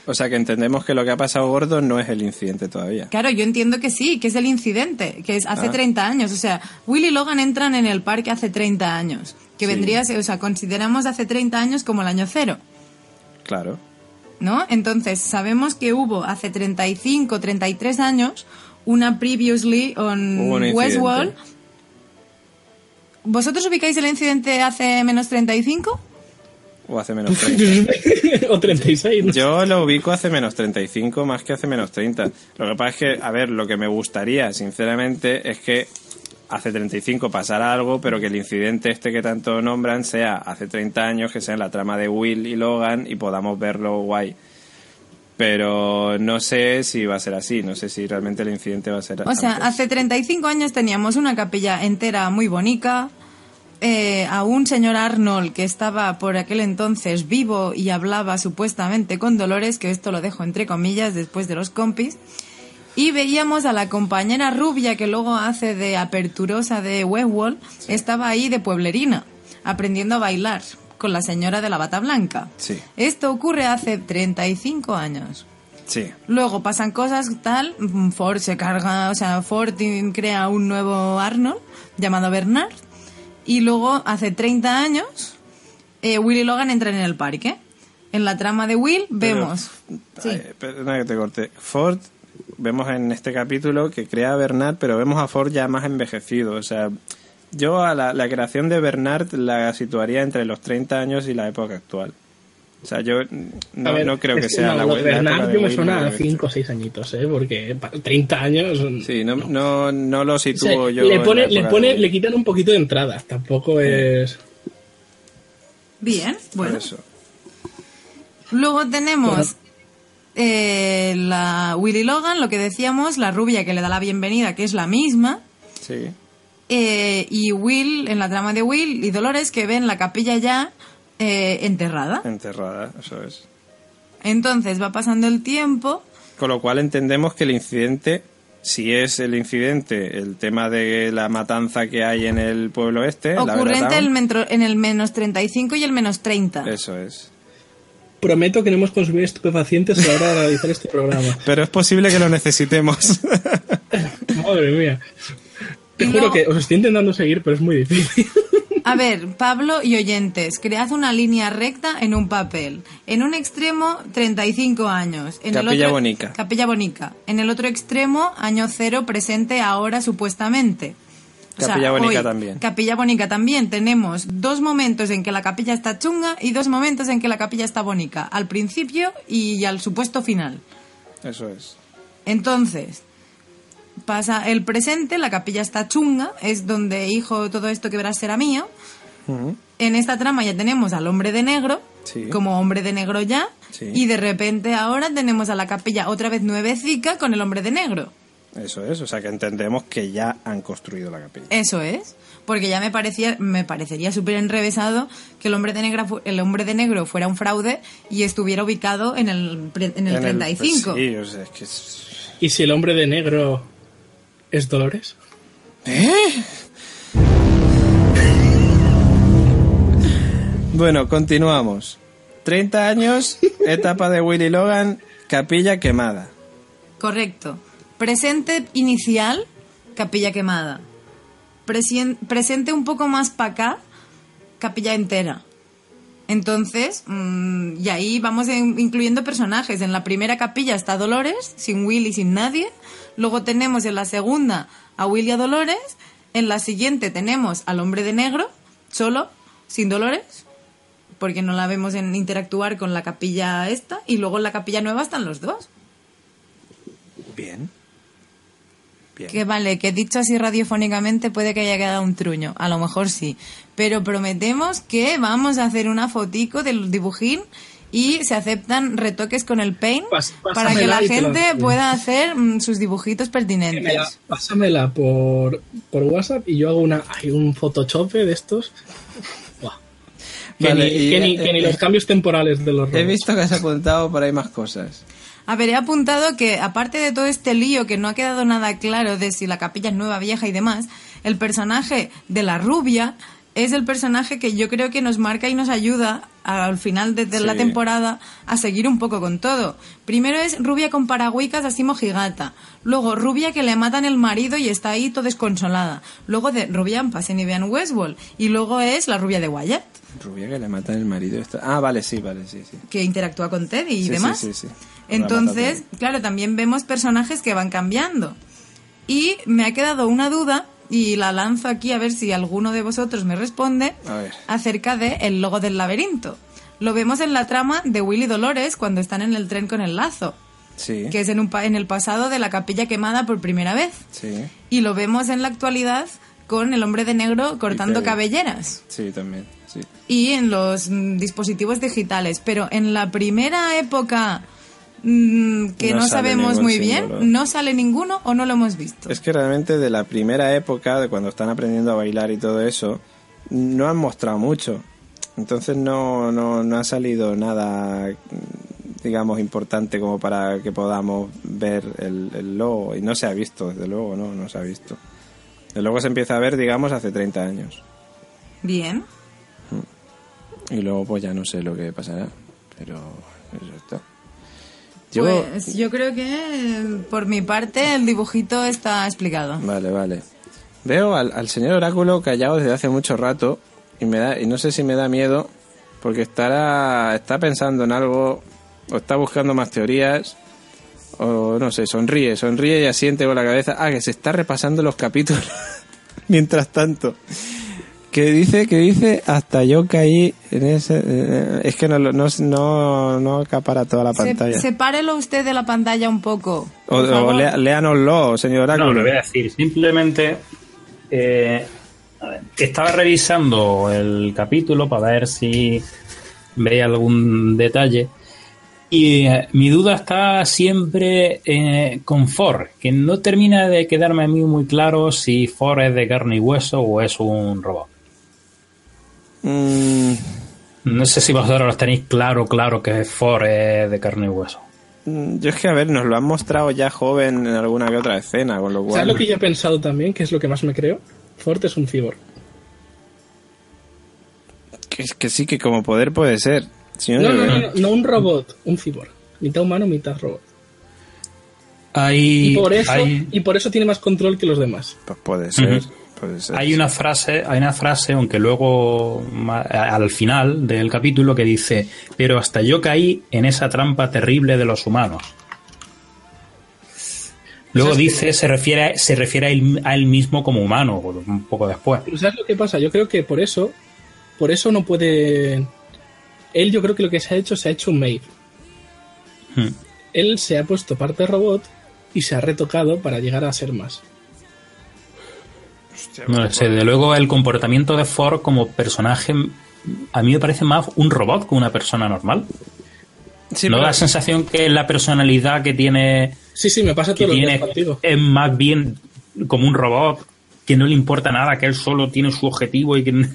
O sea que entendemos que lo que ha pasado gordo no es el incidente todavía. Claro, yo entiendo que sí, que es el incidente, que es hace 30 años. O sea, Will y Logan entran en el parque hace 30 años. Que Sí. vendría, o sea, consideramos hace 30 años como el año cero. Claro. ¿No? Entonces, sabemos que hubo hace 35, 33 años una previously on Hubo un incidente. Westworld. ¿Vosotros ubicáis el incidente hace menos 35? O hace menos 30. O 36, ¿no? Yo lo ubico hace menos 35 más que hace menos 30. Lo que pasa es que, a ver, lo que me gustaría, sinceramente, es que hace 35 pasara algo, pero que el incidente este que tanto nombran sea hace 30 años, que sea en la trama de Will y Logan y podamos verlo guay. Pero no sé si va a ser así, no sé si realmente el incidente va a ser O sea, antes. hace 35 años teníamos una capilla entera muy bonita, a un señor Arnold que estaba por aquel entonces vivo y hablaba supuestamente con Dolores, que esto lo dejo entre comillas después de los compis, y veíamos a la compañera rubia que luego hace de aperturosa de Westworld, estaba ahí de pueblerina, aprendiendo a bailar con la señora de la bata blanca. Sí. Esto ocurre hace 35 años. Sí, Luego pasan cosas tal, Ford se carga, o sea, Ford crea un nuevo Arnold llamado Bernard, y luego hace 30 años Will y Logan entran en el parque. En la trama de Will vemos... Sí. Perdona que te corte. Ford, vemos en este capítulo que crea a Bernard, pero vemos a Ford ya más envejecido. O sea, yo a la creación de Bernard la situaría entre los 30 años y la época actual. O sea, yo no, A ver, no creo es que sea la lo época de Bernard de yo me Will, suena lo a de 5 o 6 añitos, porque 30 años... Sí, no lo O sea, sitúo yo. le quitan un poquito de entrada, tampoco es... Bien, bueno. Eso. Luego tenemos la Will y Logan, lo que decíamos, la rubia que le da la bienvenida, que es la misma, Sí. y Will, en la trama de Will y Dolores, que ven la capilla ya enterrada. Enterrada, eso es. Entonces va pasando el tiempo. Con lo cual entendemos que el incidente, si es el incidente, el tema de la matanza que hay en el pueblo este, la Ocurrente Veratown, en el menos 35 y el menos 30. eso es. Prometo que no hemos consumido estupefacientes a la hora de realizar este programa. Pero es posible que lo necesitemos. Madre mía. Te Y juro luego- que os estoy intentando seguir, pero es muy difícil. A ver, Pablo y oyentes, cread una línea recta en un papel. En un extremo, 35 años. En Capilla el otro, Bonica. Capilla Bonica. En el otro extremo, año cero, presente ahora supuestamente. O sea, Capilla Bonica hoy, también. Capilla Bonica también. Tenemos 2 momentos en que la capilla está chunga y 2 momentos en que la capilla está bonica. Al principio y al supuesto final. Eso es. Entonces, pasa el presente, la capilla está chunga, es donde, hijo, todo esto que verás será mío. Ujú. En esta trama ya tenemos al hombre de negro, Sí. como hombre de negro ya, Sí. y de repente ahora tenemos a la capilla otra vez nuevecica con el hombre de negro. Eso es, o sea que entendemos que ya han construido la capilla. Eso es, porque ya me parecería súper enrevesado que el hombre de negro fuera un fraude y estuviera ubicado en el 35. Sí, o sea, es que es... ¿Y si el hombre de negro es Dolores? Bueno, continuamos. 30 años, etapa de Willy Logan, capilla quemada. Correcto. Presente inicial, capilla quemada. Presente un poco más para acá, capilla entera. Entonces, y ahí vamos incluyendo personajes. En la primera capilla está Dolores, sin Will y sin nadie. Luego tenemos en la segunda a Will y a Dolores. En la siguiente tenemos al hombre de negro, solo, sin Dolores, porque no la vemos en interactuar con la capilla esta. Y luego en la capilla nueva están los dos. Bien. Bien. Que vale, que dicho así radiofónicamente puede que haya quedado un truño, a lo mejor sí, pero prometemos que vamos a hacer una fotico del dibujín y se aceptan retoques con el Paint para que la pásamela y te la- gente pueda hacer sus dibujitos pertinentes. Pásamela por WhatsApp y yo hago un Photoshop de estos. Buah. Que, Vale, ni, y, que ni los cambios temporales de los He robots. visto que has apuntado por ahí más cosas. A ver, he apuntado que, aparte de todo este lío que no ha quedado nada claro de si la capilla es nueva, vieja y demás, el personaje de la rubia es el personaje que yo creo que nos marca y nos ayuda al final de la temporada a seguir un poco con todo. Primero es rubia con paragüicas así mojigata. Luego rubia que le matan el marido y está ahí todo desconsolada. Luego de rubia en Pasen y vean Westworld. Y luego es la rubia de Wyatt. Rubia que le matan el marido. Vale, sí. Que interactúa con Teddy y demás. Sí. Entonces, claro, también vemos personajes que van cambiando. Y me ha quedado una duda, y la lanzo aquí a ver si alguno de vosotros me responde, acerca de el logo del laberinto. Lo vemos en la trama de Will y Dolores cuando están en el tren con el lazo. Sí. Que es en el pasado de la capilla quemada por primera vez. Sí. Y lo vemos en la actualidad con el hombre de negro cortando cabelleras. Sí, también. Sí. Y en los dispositivos digitales. Pero en la primera época... que no sabemos muy bien, ¿no sale ninguno o no lo hemos visto? Es que realmente de la primera época, de cuando están aprendiendo a bailar y todo eso, no han mostrado mucho. Entonces no ha salido nada, digamos, importante como para que podamos ver el logo. Y no se ha visto, desde luego, no se ha visto. El logo se empieza a ver, digamos, hace 30 años. Bien. Y luego pues ya no sé lo que pasará, pero eso está. Pues yo creo que por mi parte el dibujito está explicado. Vale. Veo al señor Oráculo callado desde hace mucho rato y no sé si me da miedo porque está pensando en algo o está buscando más teorías o no sé, sonríe y asiente con la cabeza. Que se está repasando los capítulos mientras tanto. Que dice hasta yo caí en ese... es que no acapara toda la pantalla. Sepárelo usted de la pantalla un poco. O léanoslo, señor Oráculo. No, lo voy a decir. Simplemente estaba revisando el capítulo para ver si veía algún detalle. Y mi duda está siempre con Ford, que no termina de quedarme a mí muy claro si Ford es de carne y hueso o es un robot. No sé si vosotros tenéis claro que Ford es de carne y hueso. Yo es que, nos lo han mostrado ya joven en alguna que otra escena, con lo cual... ¿Sabes lo que yo he pensado también? Que es lo que más me creo. Ford es un cyborg. Que sí, que como poder puede ser. Si no un robot, un cyborg. Mitad humano, mitad robot. Y por eso tiene más control que los demás. Pues puede ser. Uh-huh. Hay una frase, aunque luego al final del capítulo que dice: pero hasta yo caí en esa trampa terrible de los humanos. Luego se refiere a él mismo como humano, un poco después. Pero ¿sabes lo que pasa? Yo creo que por eso no puede... Él, yo creo que lo que se ha hecho un Maeve. Él se ha puesto parte robot y se ha retocado para llegar a ser más. No sé, de luego el comportamiento de Ford como personaje a mí me parece más un robot que una persona normal. Sí, ¿no da la sensación que la personalidad que tiene... Sí, me pasa todo lo que contigo. Es más bien como un robot que no le importa nada, que él solo tiene su objetivo y que...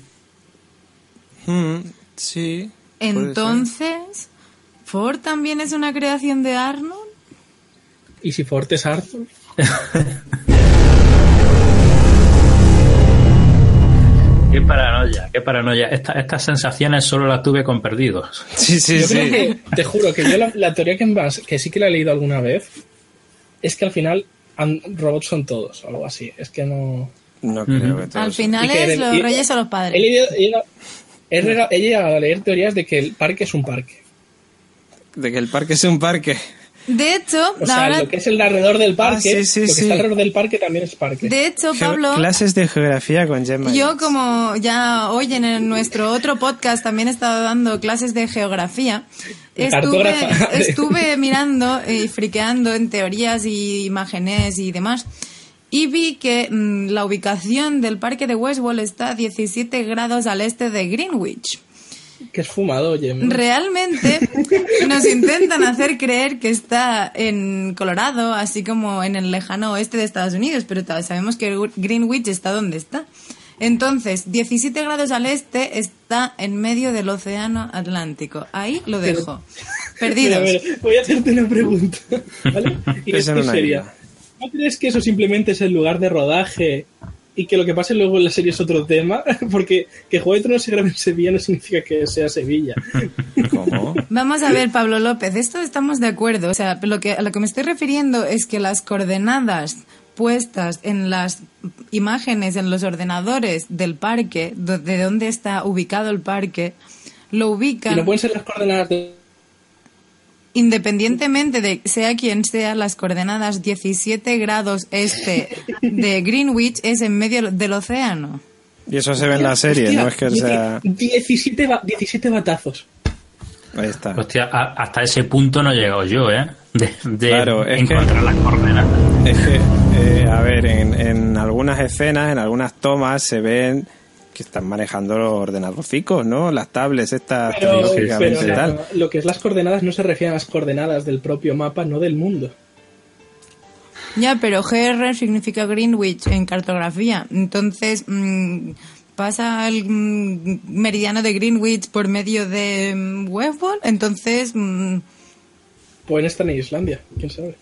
Sí. Entonces, ¿Ford también es una creación de Arnold? ¿Y si Ford es Arnold? Qué paranoia. Estas sensaciones solo las tuve con Perdidos. Sí. Creo que, te juro que yo la teoría que sí que la he leído alguna vez es que al final robots son todos, o algo así. Es que no... No creo que todos. Al final es los reyes o los padres. He llegado a leer teorías de que el parque es un parque. De que el parque es un parque. De hecho, lo que es el alrededor del parque, lo que está alrededor del parque también es parque. De hecho, Pablo... Clases de geografía con Gemma. Yo, como ya hoy en nuestro otro podcast también he estado dando clases de geografía, estuve mirando y friqueando en teorías y imágenes y demás, y vi que la ubicación del parque de Westworld está a 17 grados al este de Greenwich. Que es fumado, oye. Realmente nos intentan hacer creer que está en Colorado, así como en el lejano oeste de Estados Unidos, pero sabemos que Greenwich está donde está. Entonces, 17 grados al este está en medio del océano Atlántico. Ahí lo dejo. Perdidos. A ver, voy a hacerte una pregunta, ¿vale? Y esto sería, ¿no crees que eso simplemente es el lugar de rodaje y que lo que pase luego en la serie es otro tema, porque que Juego de Tronos se grabe en Sevilla no significa que sea Sevilla. ¿Cómo? Vamos a ver, Pablo López, esto estamos de acuerdo. O sea, a lo que me estoy refiriendo es que las coordenadas puestas en las imágenes en los ordenadores del parque, de donde está ubicado el parque, lo ubican... Y no pueden ser las coordenadas de... Independientemente de sea quien sea, las coordenadas 17 grados este de Greenwich es en medio del océano. Y eso se ve en la serie, Hostia, no es que sea... 17 batazos. Ahí está. Hostia, hasta ese punto no he llegado yo, ¿eh? De Claro, es encontrar las coordenadas. Es que, a ver, en algunas escenas, en algunas tomas se ven que están manejando los ordenadorcicos, ¿no? Las tablets estas tecnológicamente y tal. Lo que es las coordenadas no se refiere a las coordenadas del propio mapa, no del mundo. Ya, pero GR significa Greenwich en cartografía. Entonces, pasa el meridiano de Greenwich por medio de Westworld. Entonces... Pueden estar en Islandia, quién sabe.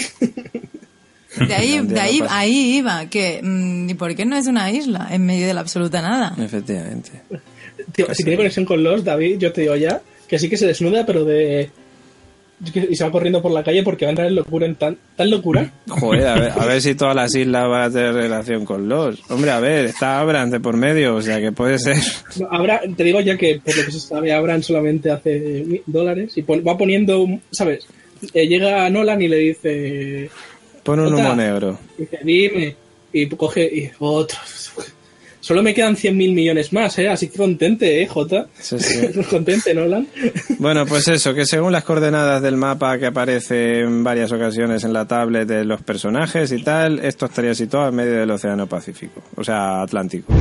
Ahí iba, que ¿y por qué no es una isla en medio de la absoluta nada? Efectivamente. Tío, si tiene conexión con los, David, yo te digo ya que sí que se desnuda, pero y se va corriendo por la calle porque va a entrar en locura, en tan locura. Joder, a ver si todas las islas van a tener relación con los. Hombre, a ver, está Abraham de por medio, o sea que puede ser. Te digo ya que por lo que se sabe, Abraham solamente hace $1 y va poniendo, ¿sabes? Llega a Nolan y le dice... Pon un humo negro. Dice, dime. Y coge y otro. Solo me quedan 100.000 millones más, ¿eh? Así que contente, ¿eh, Jota? Sí, sí. Contente, Nolan. Bueno, pues eso, que según las coordenadas del mapa que aparece en varias ocasiones en la tablet de los personajes y tal, esto estaría situado en medio del Océano Pacífico, o sea, Atlántico.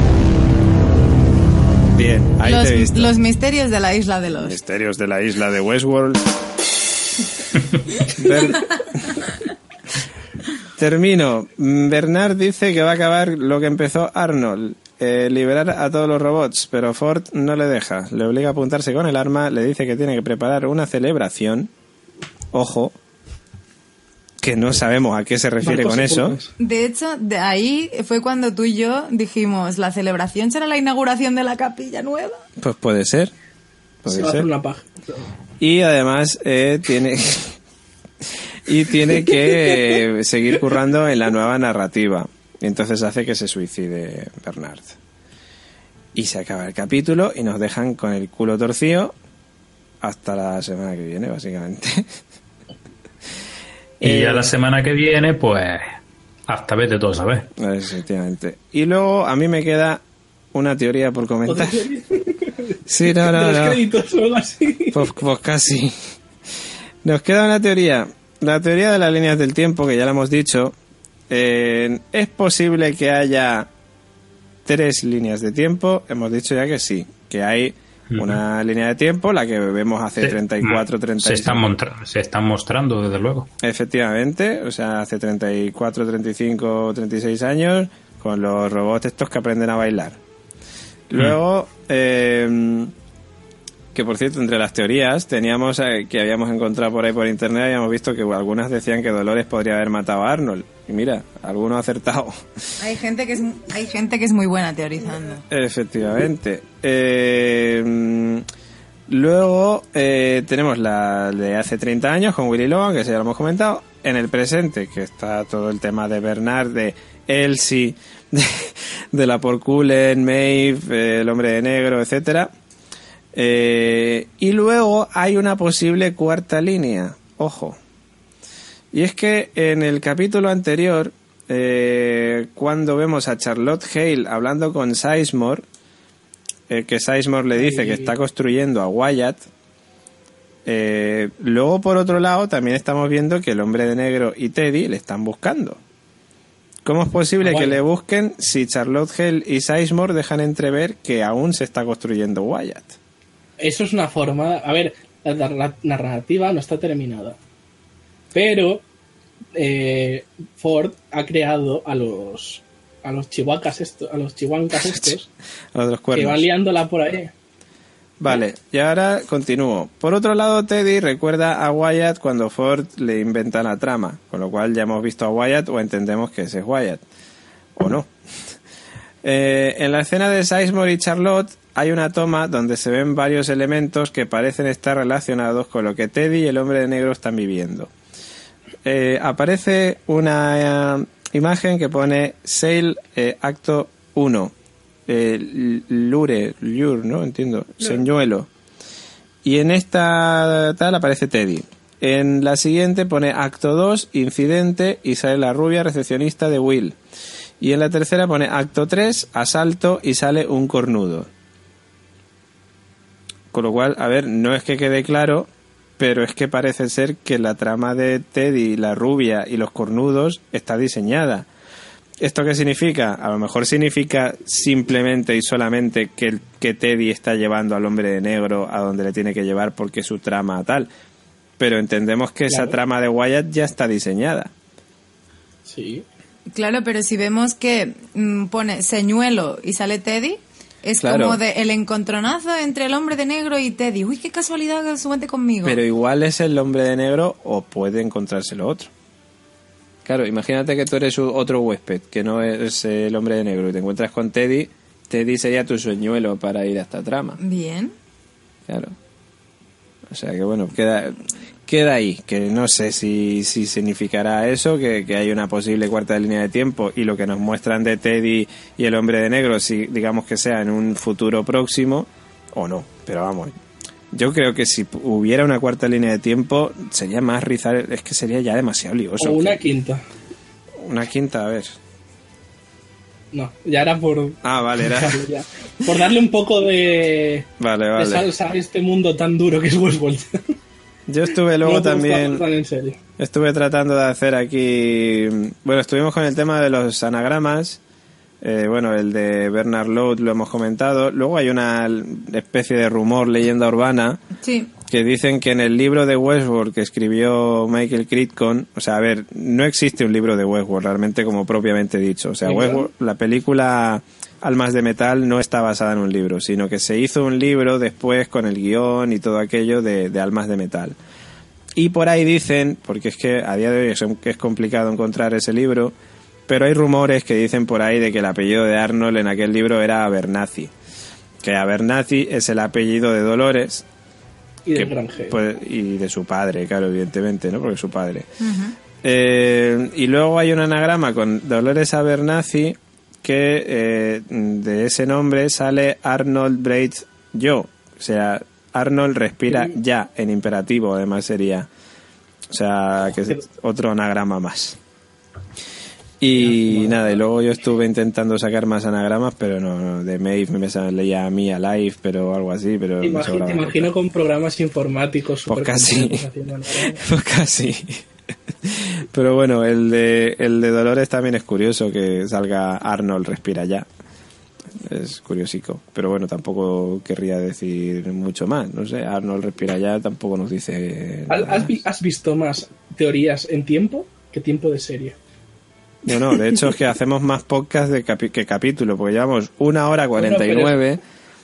Bien, ahí te he visto. Los misterios de la isla de los... Misterios de la isla de Westworld. Termino. Bernard dice que va a acabar lo que empezó Arnold, liberar a todos los robots, pero Ford no le deja. Le obliga a apuntarse con el arma, le dice que tiene que preparar una celebración. Ojo, que no sabemos a qué se refiere con eso. De hecho, de ahí fue cuando tú y yo dijimos, ¿la celebración será la inauguración de la capilla nueva? Pues puede ser. Se va a hacer una paja. Y además tiene que seguir currando en la nueva narrativa. Y entonces hace que se suicide Bernard. Y se acaba el capítulo y nos dejan con el culo torcido hasta la semana que viene, básicamente. Y ya la semana que viene, pues, hasta vete todo, ¿sabes? Efectivamente. Y luego a mí me queda una teoría por comentar. Sí, no. ¿De los créditos o algo así? Pues casi. Nos queda una teoría. La teoría de las líneas del tiempo, que ya la hemos dicho. ¿Es posible que haya 3 líneas de tiempo? Hemos dicho ya que sí. Que hay una línea de tiempo, la que vemos hace 34, 35... Se están mostrando, desde luego. Efectivamente, o sea, hace 34, 35, 36 años, con los robots estos que aprenden a bailar. Luego, que por cierto, entre las teorías teníamos que habíamos encontrado por ahí por internet, habíamos visto que algunas decían que Dolores podría haber matado a Arnold. Y mira, alguno ha acertado. Hay gente que es muy buena teorizando. Efectivamente. Luego tenemos la de hace 30 años con Willy Logan, que ya lo hemos comentado. En el presente, que está todo el tema de Bernard, de Elsie, de la Porculen, Maeve, el hombre de negro, etcétera. Y luego hay una posible cuarta línea. Ojo. Y es que en el capítulo anterior, cuando vemos a Charlotte Hale hablando con Sizemore, que Sizemore le dice que está construyendo a Wyatt, luego por otro lado también estamos viendo que el hombre de negro y Teddy le están buscando. ¿Cómo es posible que le busquen si Charlotte Hale y Sizemore dejan entrever que aún se está construyendo Wyatt? Eso es una forma... A ver, la narrativa no está terminada. Pero Ford ha creado a los chihuancas estos, a los los cuernos, que van liándola por ahí. Vale, y ahora continúo. Por otro lado, Teddy recuerda a Wyatt cuando Ford le inventa la trama, con lo cual ya hemos visto a Wyatt o entendemos que ese es Wyatt. ¿O no? En la escena de Sizemore y Charlotte hay una toma donde se ven varios elementos que parecen estar relacionados con lo que Teddy y el hombre de negro están viviendo. Aparece una imagen que pone Sail acto 1. Lure, ¿no? Entiendo. Señuelo. Y en esta tal aparece Teddy. En la siguiente pone acto 2, incidente, y sale la rubia recepcionista de Will. Y en la tercera pone acto 3, asalto, y sale un cornudo. Con lo cual, a ver, no es que quede claro, pero es que parece ser que la trama de Teddy, la rubia y los cornudos está diseñada. ¿Esto qué significa? A lo mejor significa simplemente y solamente que Teddy está llevando al hombre de negro a donde le tiene que llevar porque su trama tal. Pero entendemos que esa trama de Wyatt ya está diseñada. Sí. Claro, pero si vemos que pone señuelo y sale Teddy, es claro, como de el encontronazo entre el hombre de negro y Teddy. Uy, qué casualidad que se cuente conmigo. Pero igual es el hombre de negro o puede encontrárselo otro. Claro, imagínate que tú eres otro huésped, que no es el hombre de negro, y te encuentras con Teddy. Teddy sería tu señuelo para ir a esta trama. Bien. Claro. O sea que bueno, queda ahí, que no sé si significará eso, que hay una posible cuarta línea de tiempo, y lo que nos muestran de Teddy y el hombre de negro, si digamos que sea en un futuro próximo, o no, pero vamos, yo creo que si hubiera una cuarta línea de tiempo, sería más rizar, es que sería ya demasiado lioso. O una quinta. Una quinta, a ver. No, ya era por... Ah, vale, era... ya. Por darle un poco de... Vale. de salsa a este mundo tan duro que es Westworld. Yo estuve luego no también... tan en serio. Estuve tratando de hacer aquí... Bueno, estuvimos con el tema de los anagramas. Bueno, el de Bernard Loud lo hemos comentado. Luego hay una especie de rumor, leyenda urbana, Sí. que dicen que en el libro de Westworld que escribió Michael Crichton, o sea, a ver, no existe un libro de Westworld realmente como propiamente dicho. O sea, Westworld, la película Almas de Metal no está basada en un libro, sino que se hizo un libro después con el guión y todo aquello de Almas de Metal. Y por ahí dicen, porque es que a día de hoy es complicado encontrar ese libro, pero hay rumores que dicen por ahí de que el apellido de Arnold en aquel libro era Abernathy. Que Abernathy es el apellido de Dolores. Y del granjero. Pues, y de su padre, claro, evidentemente, ¿no? Porque es su padre. Y luego hay un anagrama con Dolores Abernathy que de ese nombre sale Arnold breathes yo. O sea, Arnold respira ya, en imperativo, además sería. O sea, que es otro anagrama más. Y nada, y luego yo estuve intentando sacar más anagramas, pero no, de Maeve me leía a mí a Live, pero algo así, pero Te imagino con programas informáticos pues casi, haciendo pues casi. Pero bueno, el de Dolores también es curioso que salga Arnold respira ya. Es curiosico, pero bueno, tampoco querría decir mucho más, no sé, Arnold respira ya tampoco nos dice nada. ¿Has visto más teorías en tiempo que tiempo de serie? No, de hecho es que hacemos más podcast que capítulo, porque llevamos 1 hora 49.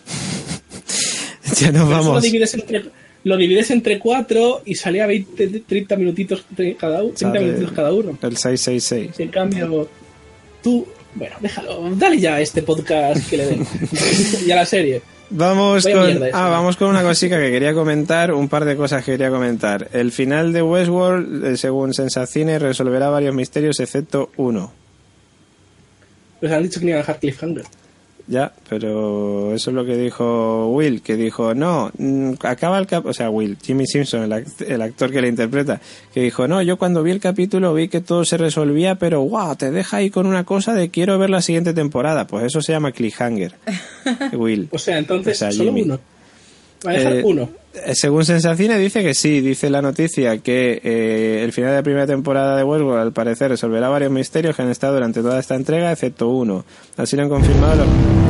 Ya nos vamos. Lo divides entre 4 y salía 30 minutitos cada uno. 30 minutitos cada uno. El 666. En cambio, tú... Bueno, déjalo. Dale ya a este podcast que le den. Y a la serie. Vamos con una cosita que quería comentar, un par de cosas que quería comentar. El final de Westworld, según Sensacine, resolverá varios misterios excepto uno. Pues han dicho que no iban a dejar cliffhanger. Ya, pero eso es lo que dijo Will, que dijo, no, acaba o sea, Will, Jimmy Simpson, el actor que le interpreta, que dijo, no, yo cuando vi el capítulo vi que todo se resolvía, pero wow, te deja ahí con una cosa de quiero ver la siguiente temporada. Pues eso se llama cliffhanger, Will. O sea, entonces, solo Jimmy. Uno. Va a dejar uno. Según Sensacine dice que sí, dice la noticia que el final de la primera temporada de Westworld al parecer resolverá varios misterios que han estado durante toda esta entrega, excepto uno. Así lo han confirmado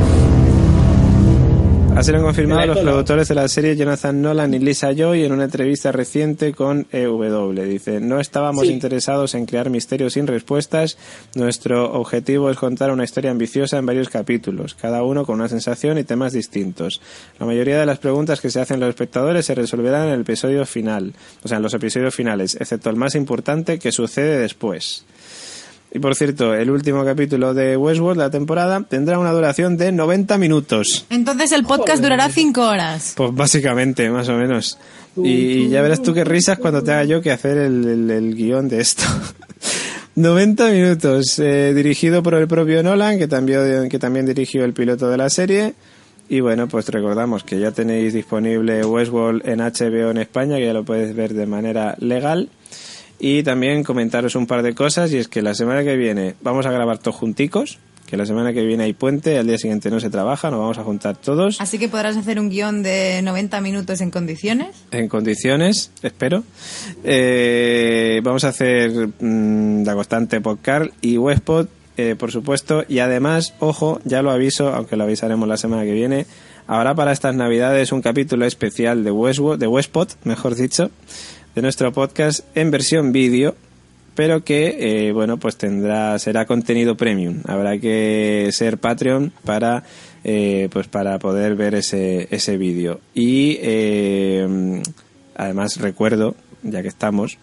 los productores de la serie Jonathan Nolan y Lisa Joy en una entrevista reciente con EW. Dice, no estábamos interesados en crear misterios sin respuestas. Nuestro objetivo es contar una historia ambiciosa en varios capítulos, cada uno con una sensación y temas distintos. La mayoría de las preguntas que se hacen los espectadores se resolverán en el episodio final, o sea, en los episodios finales, excepto el más importante que sucede después. Y por cierto, el último capítulo de Westworld, la temporada, tendrá una duración de 90 minutos. Entonces el podcast durará 5 horas. Pues básicamente, más o menos. Y ya verás tú qué risas cuando tenga yo que hacer el guión de esto. 90 minutos, dirigido por el propio Nolan, que también dirigió el piloto de la serie. Y bueno, pues recordamos que ya tenéis disponible Westworld en HBO en España, que ya lo puedes ver de manera legal. Y también comentaros un par de cosas, y es que la semana que viene vamos a grabar todos junticos, que la semana que viene hay puente, al día siguiente no se trabaja, nos vamos a juntar todos. Así que podrás hacer un guión de 90 minutos en condiciones. En condiciones, espero. Vamos a hacer La Constante Podcast y Westpod, por supuesto, y además, ojo, ya lo aviso, aunque lo avisaremos la semana que viene, habrá para estas navidades un capítulo especial de Westpod, mejor dicho, de nuestro podcast en versión vídeo, pero que pues será contenido premium. Habrá que ser Patreon para poder ver ese vídeo. Y además recuerdo, ya que estamos,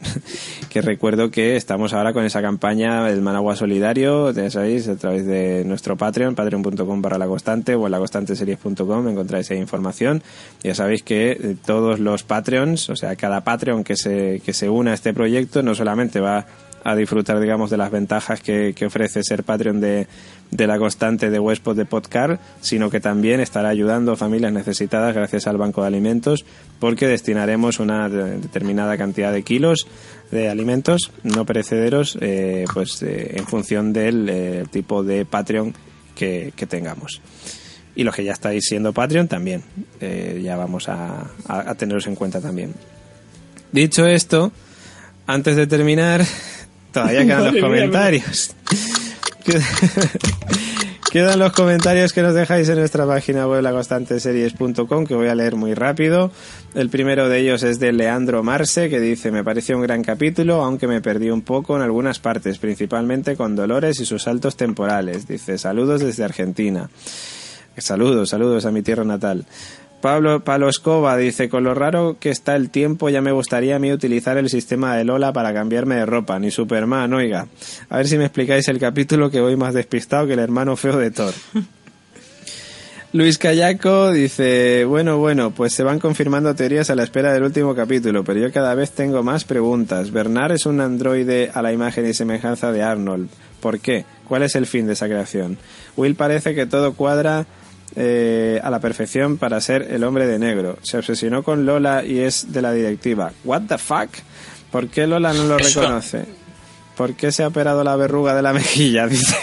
que estamos ahora con esa campaña del Managua Solidario, ya sabéis, a través de nuestro Patreon, patreon.com/laconstante o en laconstanteseries.com encontráis esa información. Ya sabéis que todos los Patreons, o sea, cada Patreon que se una a este proyecto no solamente va a disfrutar, digamos, de las ventajas que ofrece ser Patreon de La Constante de Westpod de Podcar, sino que también estará ayudando a familias necesitadas gracias al Banco de Alimentos, porque destinaremos una determinada cantidad de kilos de alimentos no perecederos en función del tipo de Patreon que tengamos. Y los que ya estáis siendo Patreon también, ya vamos a teneros en cuenta también. Dicho esto, antes de terminar, todavía quedan los comentarios. Quedan los comentarios que nos dejáis en nuestra página web laconstanteseries.com, que voy a leer muy rápido. El primero de ellos es de Leandro Marce, que dice: me pareció un gran capítulo, aunque me perdí un poco en algunas partes, principalmente con Dolores y sus saltos temporales. Dice: saludos desde Argentina. Saludos a mi tierra natal. Pablo Escoba dice: con lo raro que está el tiempo, ya me gustaría a mí utilizar el sistema de Lola para cambiarme de ropa. Ni Superman, oiga. A ver si me explicáis el capítulo, que voy más despistado que el hermano feo de Thor. Luis Callaco dice: bueno, pues se van confirmando teorías a la espera del último capítulo, pero yo cada vez tengo más preguntas. Bernard es un androide a la imagen y semejanza de Arnold. ¿Por qué? ¿Cuál es el fin de esa creación? Will parece que todo cuadra a la perfección para ser el hombre de negro. Se obsesionó con Lola y es de la directiva. What the fuck? ¿Por qué Lola no lo reconoce? ¿Por qué se ha operado la verruga de la mejilla? Dice.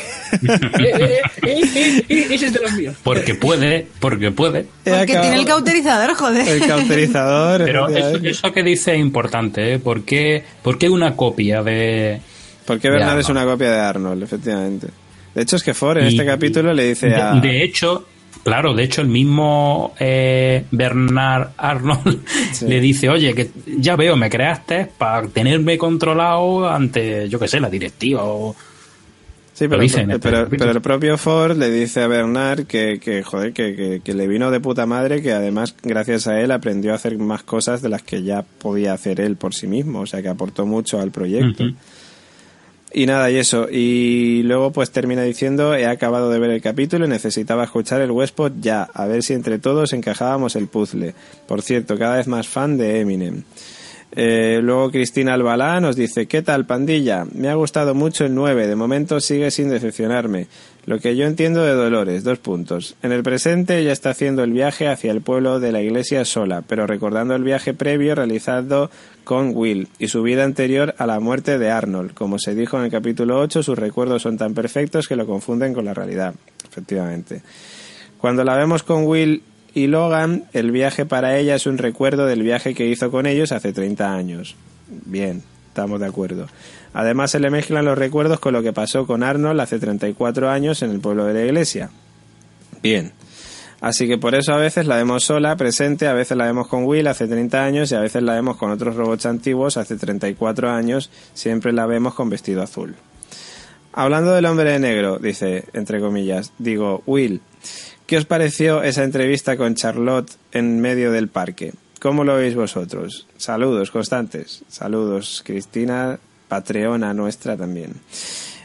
Ese es de los míos. Porque puede. Porque tiene el cauterizador, joder. El cauterizador. Pero eso que dice es importante, ¿eh? ¿Por qué una copia de... ¿Por qué Bernard es una copia de Arnold? Efectivamente. De hecho, es que Ford en este capítulo le dice a... De hecho, el mismo Bernard Arnold le dice: oye, que ya veo, me creaste para tenerme controlado ante, yo qué sé, la directiva o... Sí, pero el propio Ford le dice a Bernard que le vino de puta madre, que además gracias a él aprendió a hacer más cosas de las que ya podía hacer él por sí mismo, o sea que aportó mucho al proyecto. Uh-huh. Y nada, y eso. Y luego pues termina diciendo: he acabado de ver el capítulo y necesitaba escuchar el Westpod ya, a ver si entre todos encajábamos el puzzle. Por cierto, cada vez más fan de Eminem. Luego Cristina Albalá nos dice: ¿qué tal, pandilla? Me ha gustado mucho el 9, de momento sigue sin decepcionarme. Lo que yo entiendo de Dolores, 2 puntos. En el presente ella está haciendo el viaje hacia el pueblo de la iglesia sola, pero recordando el viaje previo realizado con Will y su vida anterior a la muerte de Arnold. Como se dijo en el capítulo 8, sus recuerdos son tan perfectos que lo confunden con la realidad. Efectivamente. Cuando la vemos con Will y Logan, el viaje para ella es un recuerdo del viaje que hizo con ellos hace 30 años. Bien, estamos de acuerdo. Además se le mezclan los recuerdos con lo que pasó con Arnold hace 34 años en el pueblo de la iglesia. Bien. Así que por eso a veces la vemos sola, presente, a veces la vemos con Will hace 30 años y a veces la vemos con otros robots antiguos hace 34 años, siempre la vemos con vestido azul. Hablando del hombre de negro, dice, entre comillas, digo, Will, ¿qué os pareció esa entrevista con Charlotte en medio del parque? ¿Cómo lo veis vosotros? Saludos constantes. Saludos, Cristina, patreona nuestra también.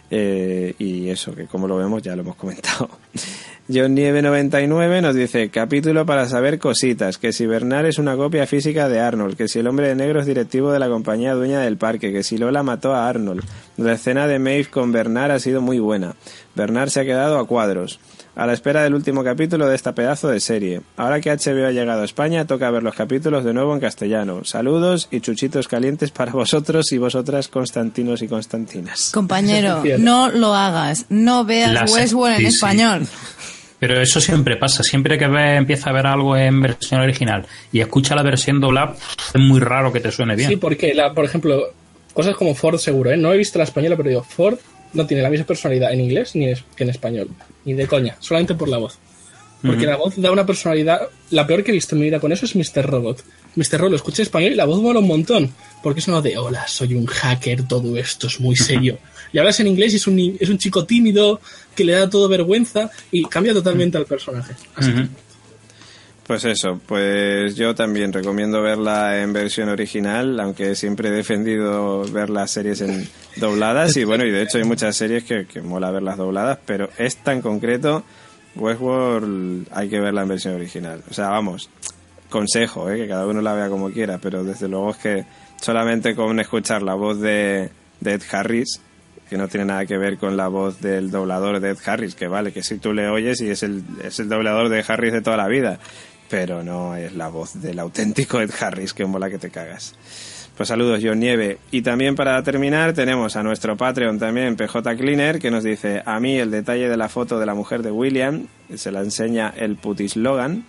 Y eso, que como lo vemos ya lo hemos comentado. John Nieve 99 nos dice: capítulo para saber cositas, que si Bernard es una copia física de Arnold, que si el hombre de negro es directivo de la compañía dueña del parque, que si Lola mató a Arnold. La escena de Maeve con Bernard ha sido muy buena. Bernard se ha quedado a cuadros. A la espera del último capítulo de esta pedazo de serie. Ahora que HBO ha llegado a España, toca ver los capítulos de nuevo en castellano. Saludos y chuchitos calientes para vosotros y vosotras, Constantinos y Constantinas. Compañero, no lo hagas. No veas Westworld en español. Pero eso siempre pasa. Siempre que empieza a ver algo en versión original y escucha la versión doblada, es muy raro que te suene bien. Sí, porque, por ejemplo, cosas como Ford seguro, ¿eh? No he visto la española, pero digo, Ford no tiene la misma personalidad en inglés ni que en español. Ni de coña, solamente por la voz. Porque la voz da una personalidad... La peor que he visto en mi vida con eso es Mr. Robot. Mr. Robot lo escuché en español y la voz mola un montón. Porque es uno de, hola, soy un hacker, todo esto es muy serio. Y hablas en inglés y es un chico tímido que le da todo vergüenza y cambia totalmente al personaje. Así que... Pues eso, pues yo también recomiendo verla en versión original, aunque siempre he defendido ver las series en dobladas y bueno, y de hecho hay muchas series que mola verlas dobladas, pero esta en concreto, Westworld, hay que verla en versión original. O sea, vamos, consejo, que cada uno la vea como quiera, pero desde luego es que solamente con escuchar la voz de Ed Harris, que no tiene nada que ver con la voz del doblador de Ed Harris, que vale, que si tú le oyes y es el doblador de Harris de toda la vida, pero no es la voz del auténtico Ed Harris, que mola que te cagas. Pues saludos, John Nieve. Y también para terminar tenemos a nuestro Patreon también, PJ Cleaner, que nos dice: a mí el detalle de la foto de la mujer de William, se la enseña el Putislogan.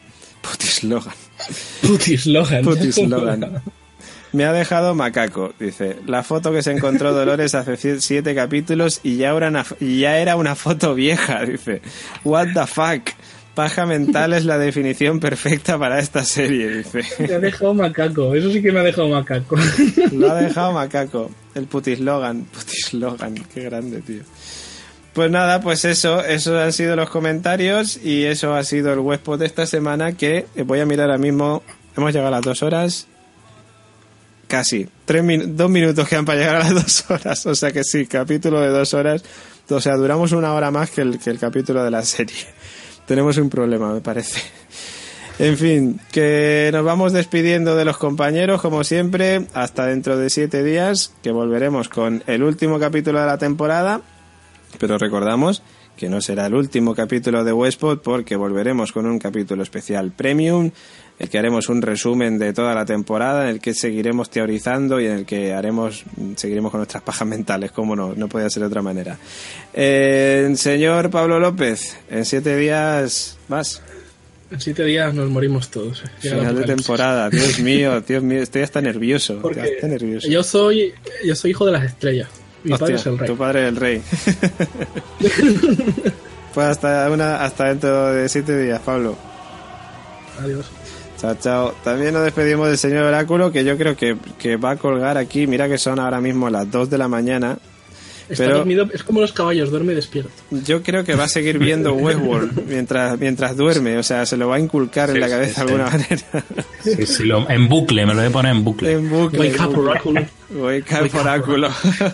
Me ha dejado macaco, dice. La foto que se encontró Dolores hace 7 capítulos y ya era una foto vieja, dice. What the fuck. Paja mental es la definición perfecta para esta serie, dice. Me ha dejado macaco, eso sí que me ha dejado macaco. Lo ha dejado macaco. El Putislogan, qué grande, tío. Pues nada, pues eso han sido los comentarios y eso ha sido el Westpod de esta semana, que voy a mirar ahora mismo. Hemos llegado a las 2 horas. Casi. 2 minutos quedan para llegar a las 2 horas. O sea que sí, capítulo de 2 horas. O sea, duramos 1 hora más que el capítulo de la serie. Tenemos un problema, me parece. En fin, que nos vamos despidiendo de los compañeros, como siempre, hasta dentro de 7 días, que volveremos con el último capítulo de la temporada. Pero recordamos que no será el último capítulo de Westpod, porque volveremos con un capítulo especial premium, en el que haremos un resumen de toda la temporada, en el que seguiremos teorizando y en el que seguiremos con nuestras pajas mentales, como no podía ser de otra manera. Señor Pablo López, en 7 días más. En 7 días nos morimos todos. Final de temporada, Dios mío, estoy hasta nervioso. Porque yo soy hijo de las estrellas. Mi padre es el rey. Tu padre es el rey. Pues hasta dentro de 7 días, Pablo. Adiós. Chao, chao. También nos despedimos del señor Oráculo, que yo creo que va a colgar aquí. Mira que son ahora mismo las 2 de la mañana. Está dormido, es como los caballos, duerme y despierto. Yo creo que va a seguir viendo Westworld mientras duerme, o sea, se lo va a inculcar en la cabeza de alguna manera. Sí, en bucle, me lo voy a poner en bucle. Wake up, Oráculo. Wake up, Oráculo.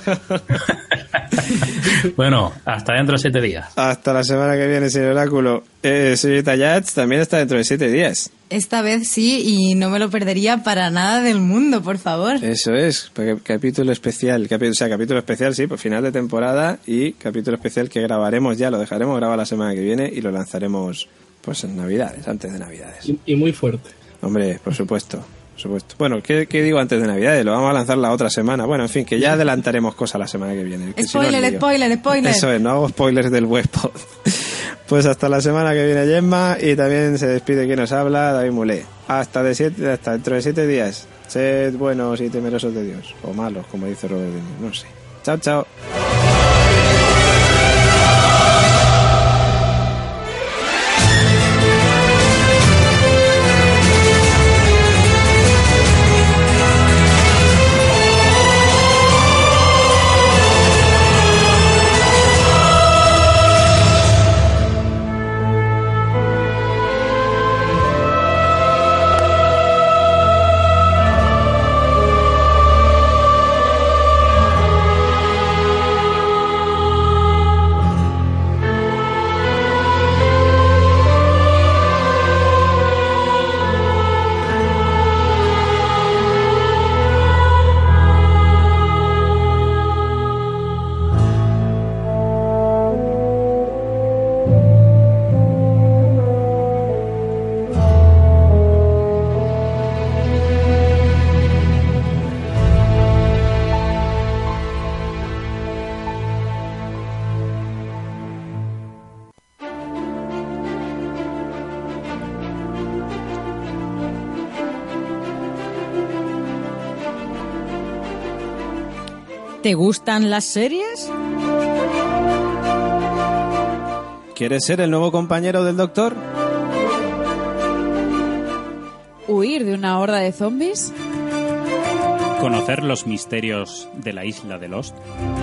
Bueno, hasta dentro de 7 días. Hasta la semana que viene, señor Oráculo. Señorita Yats también está dentro de 7 días. Esta vez sí, y no me lo perdería para nada del mundo, por favor. Eso es, capítulo especial. Capítulo especial, sí, pues final de temporada, y capítulo especial que grabaremos ya, lo dejaremos grabado la semana que viene y lo lanzaremos pues en Navidades, antes de Navidades. Y muy fuerte. Hombre, por supuesto. Bueno, ¿qué digo antes de Navidades? Lo vamos a lanzar la otra semana. Bueno, en fin, que ya adelantaremos cosas la semana que viene. Spoiler. Eso es, no hago spoilers del Westpod. Pues hasta la semana que viene, Gemma, y también se despide quien nos habla, David Mulé. Hasta dentro de 7 días. Sed buenos y temerosos de Dios. O malos, como dice Robert De Niro, no sé. Chao, chao. ¿Te gustan las series? ¿Quieres ser el nuevo compañero del Doctor? ¿Huir de una horda de zombies? ¿Conocer los misterios de la isla de Lost?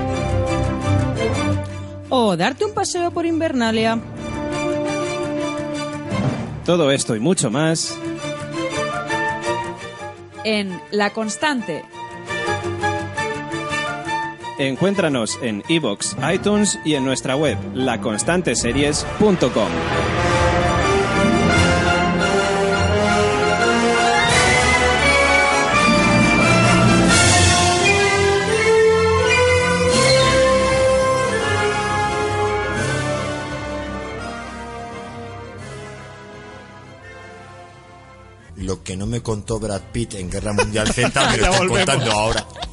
¿O darte un paseo por Invernalia? Todo esto y mucho más En La Constante. Encuéntranos en iVoox, iTunes y en nuestra web, laconstanteseries.com. Lo que no me contó Brad Pitt en Guerra Mundial Z me lo están contando ahora.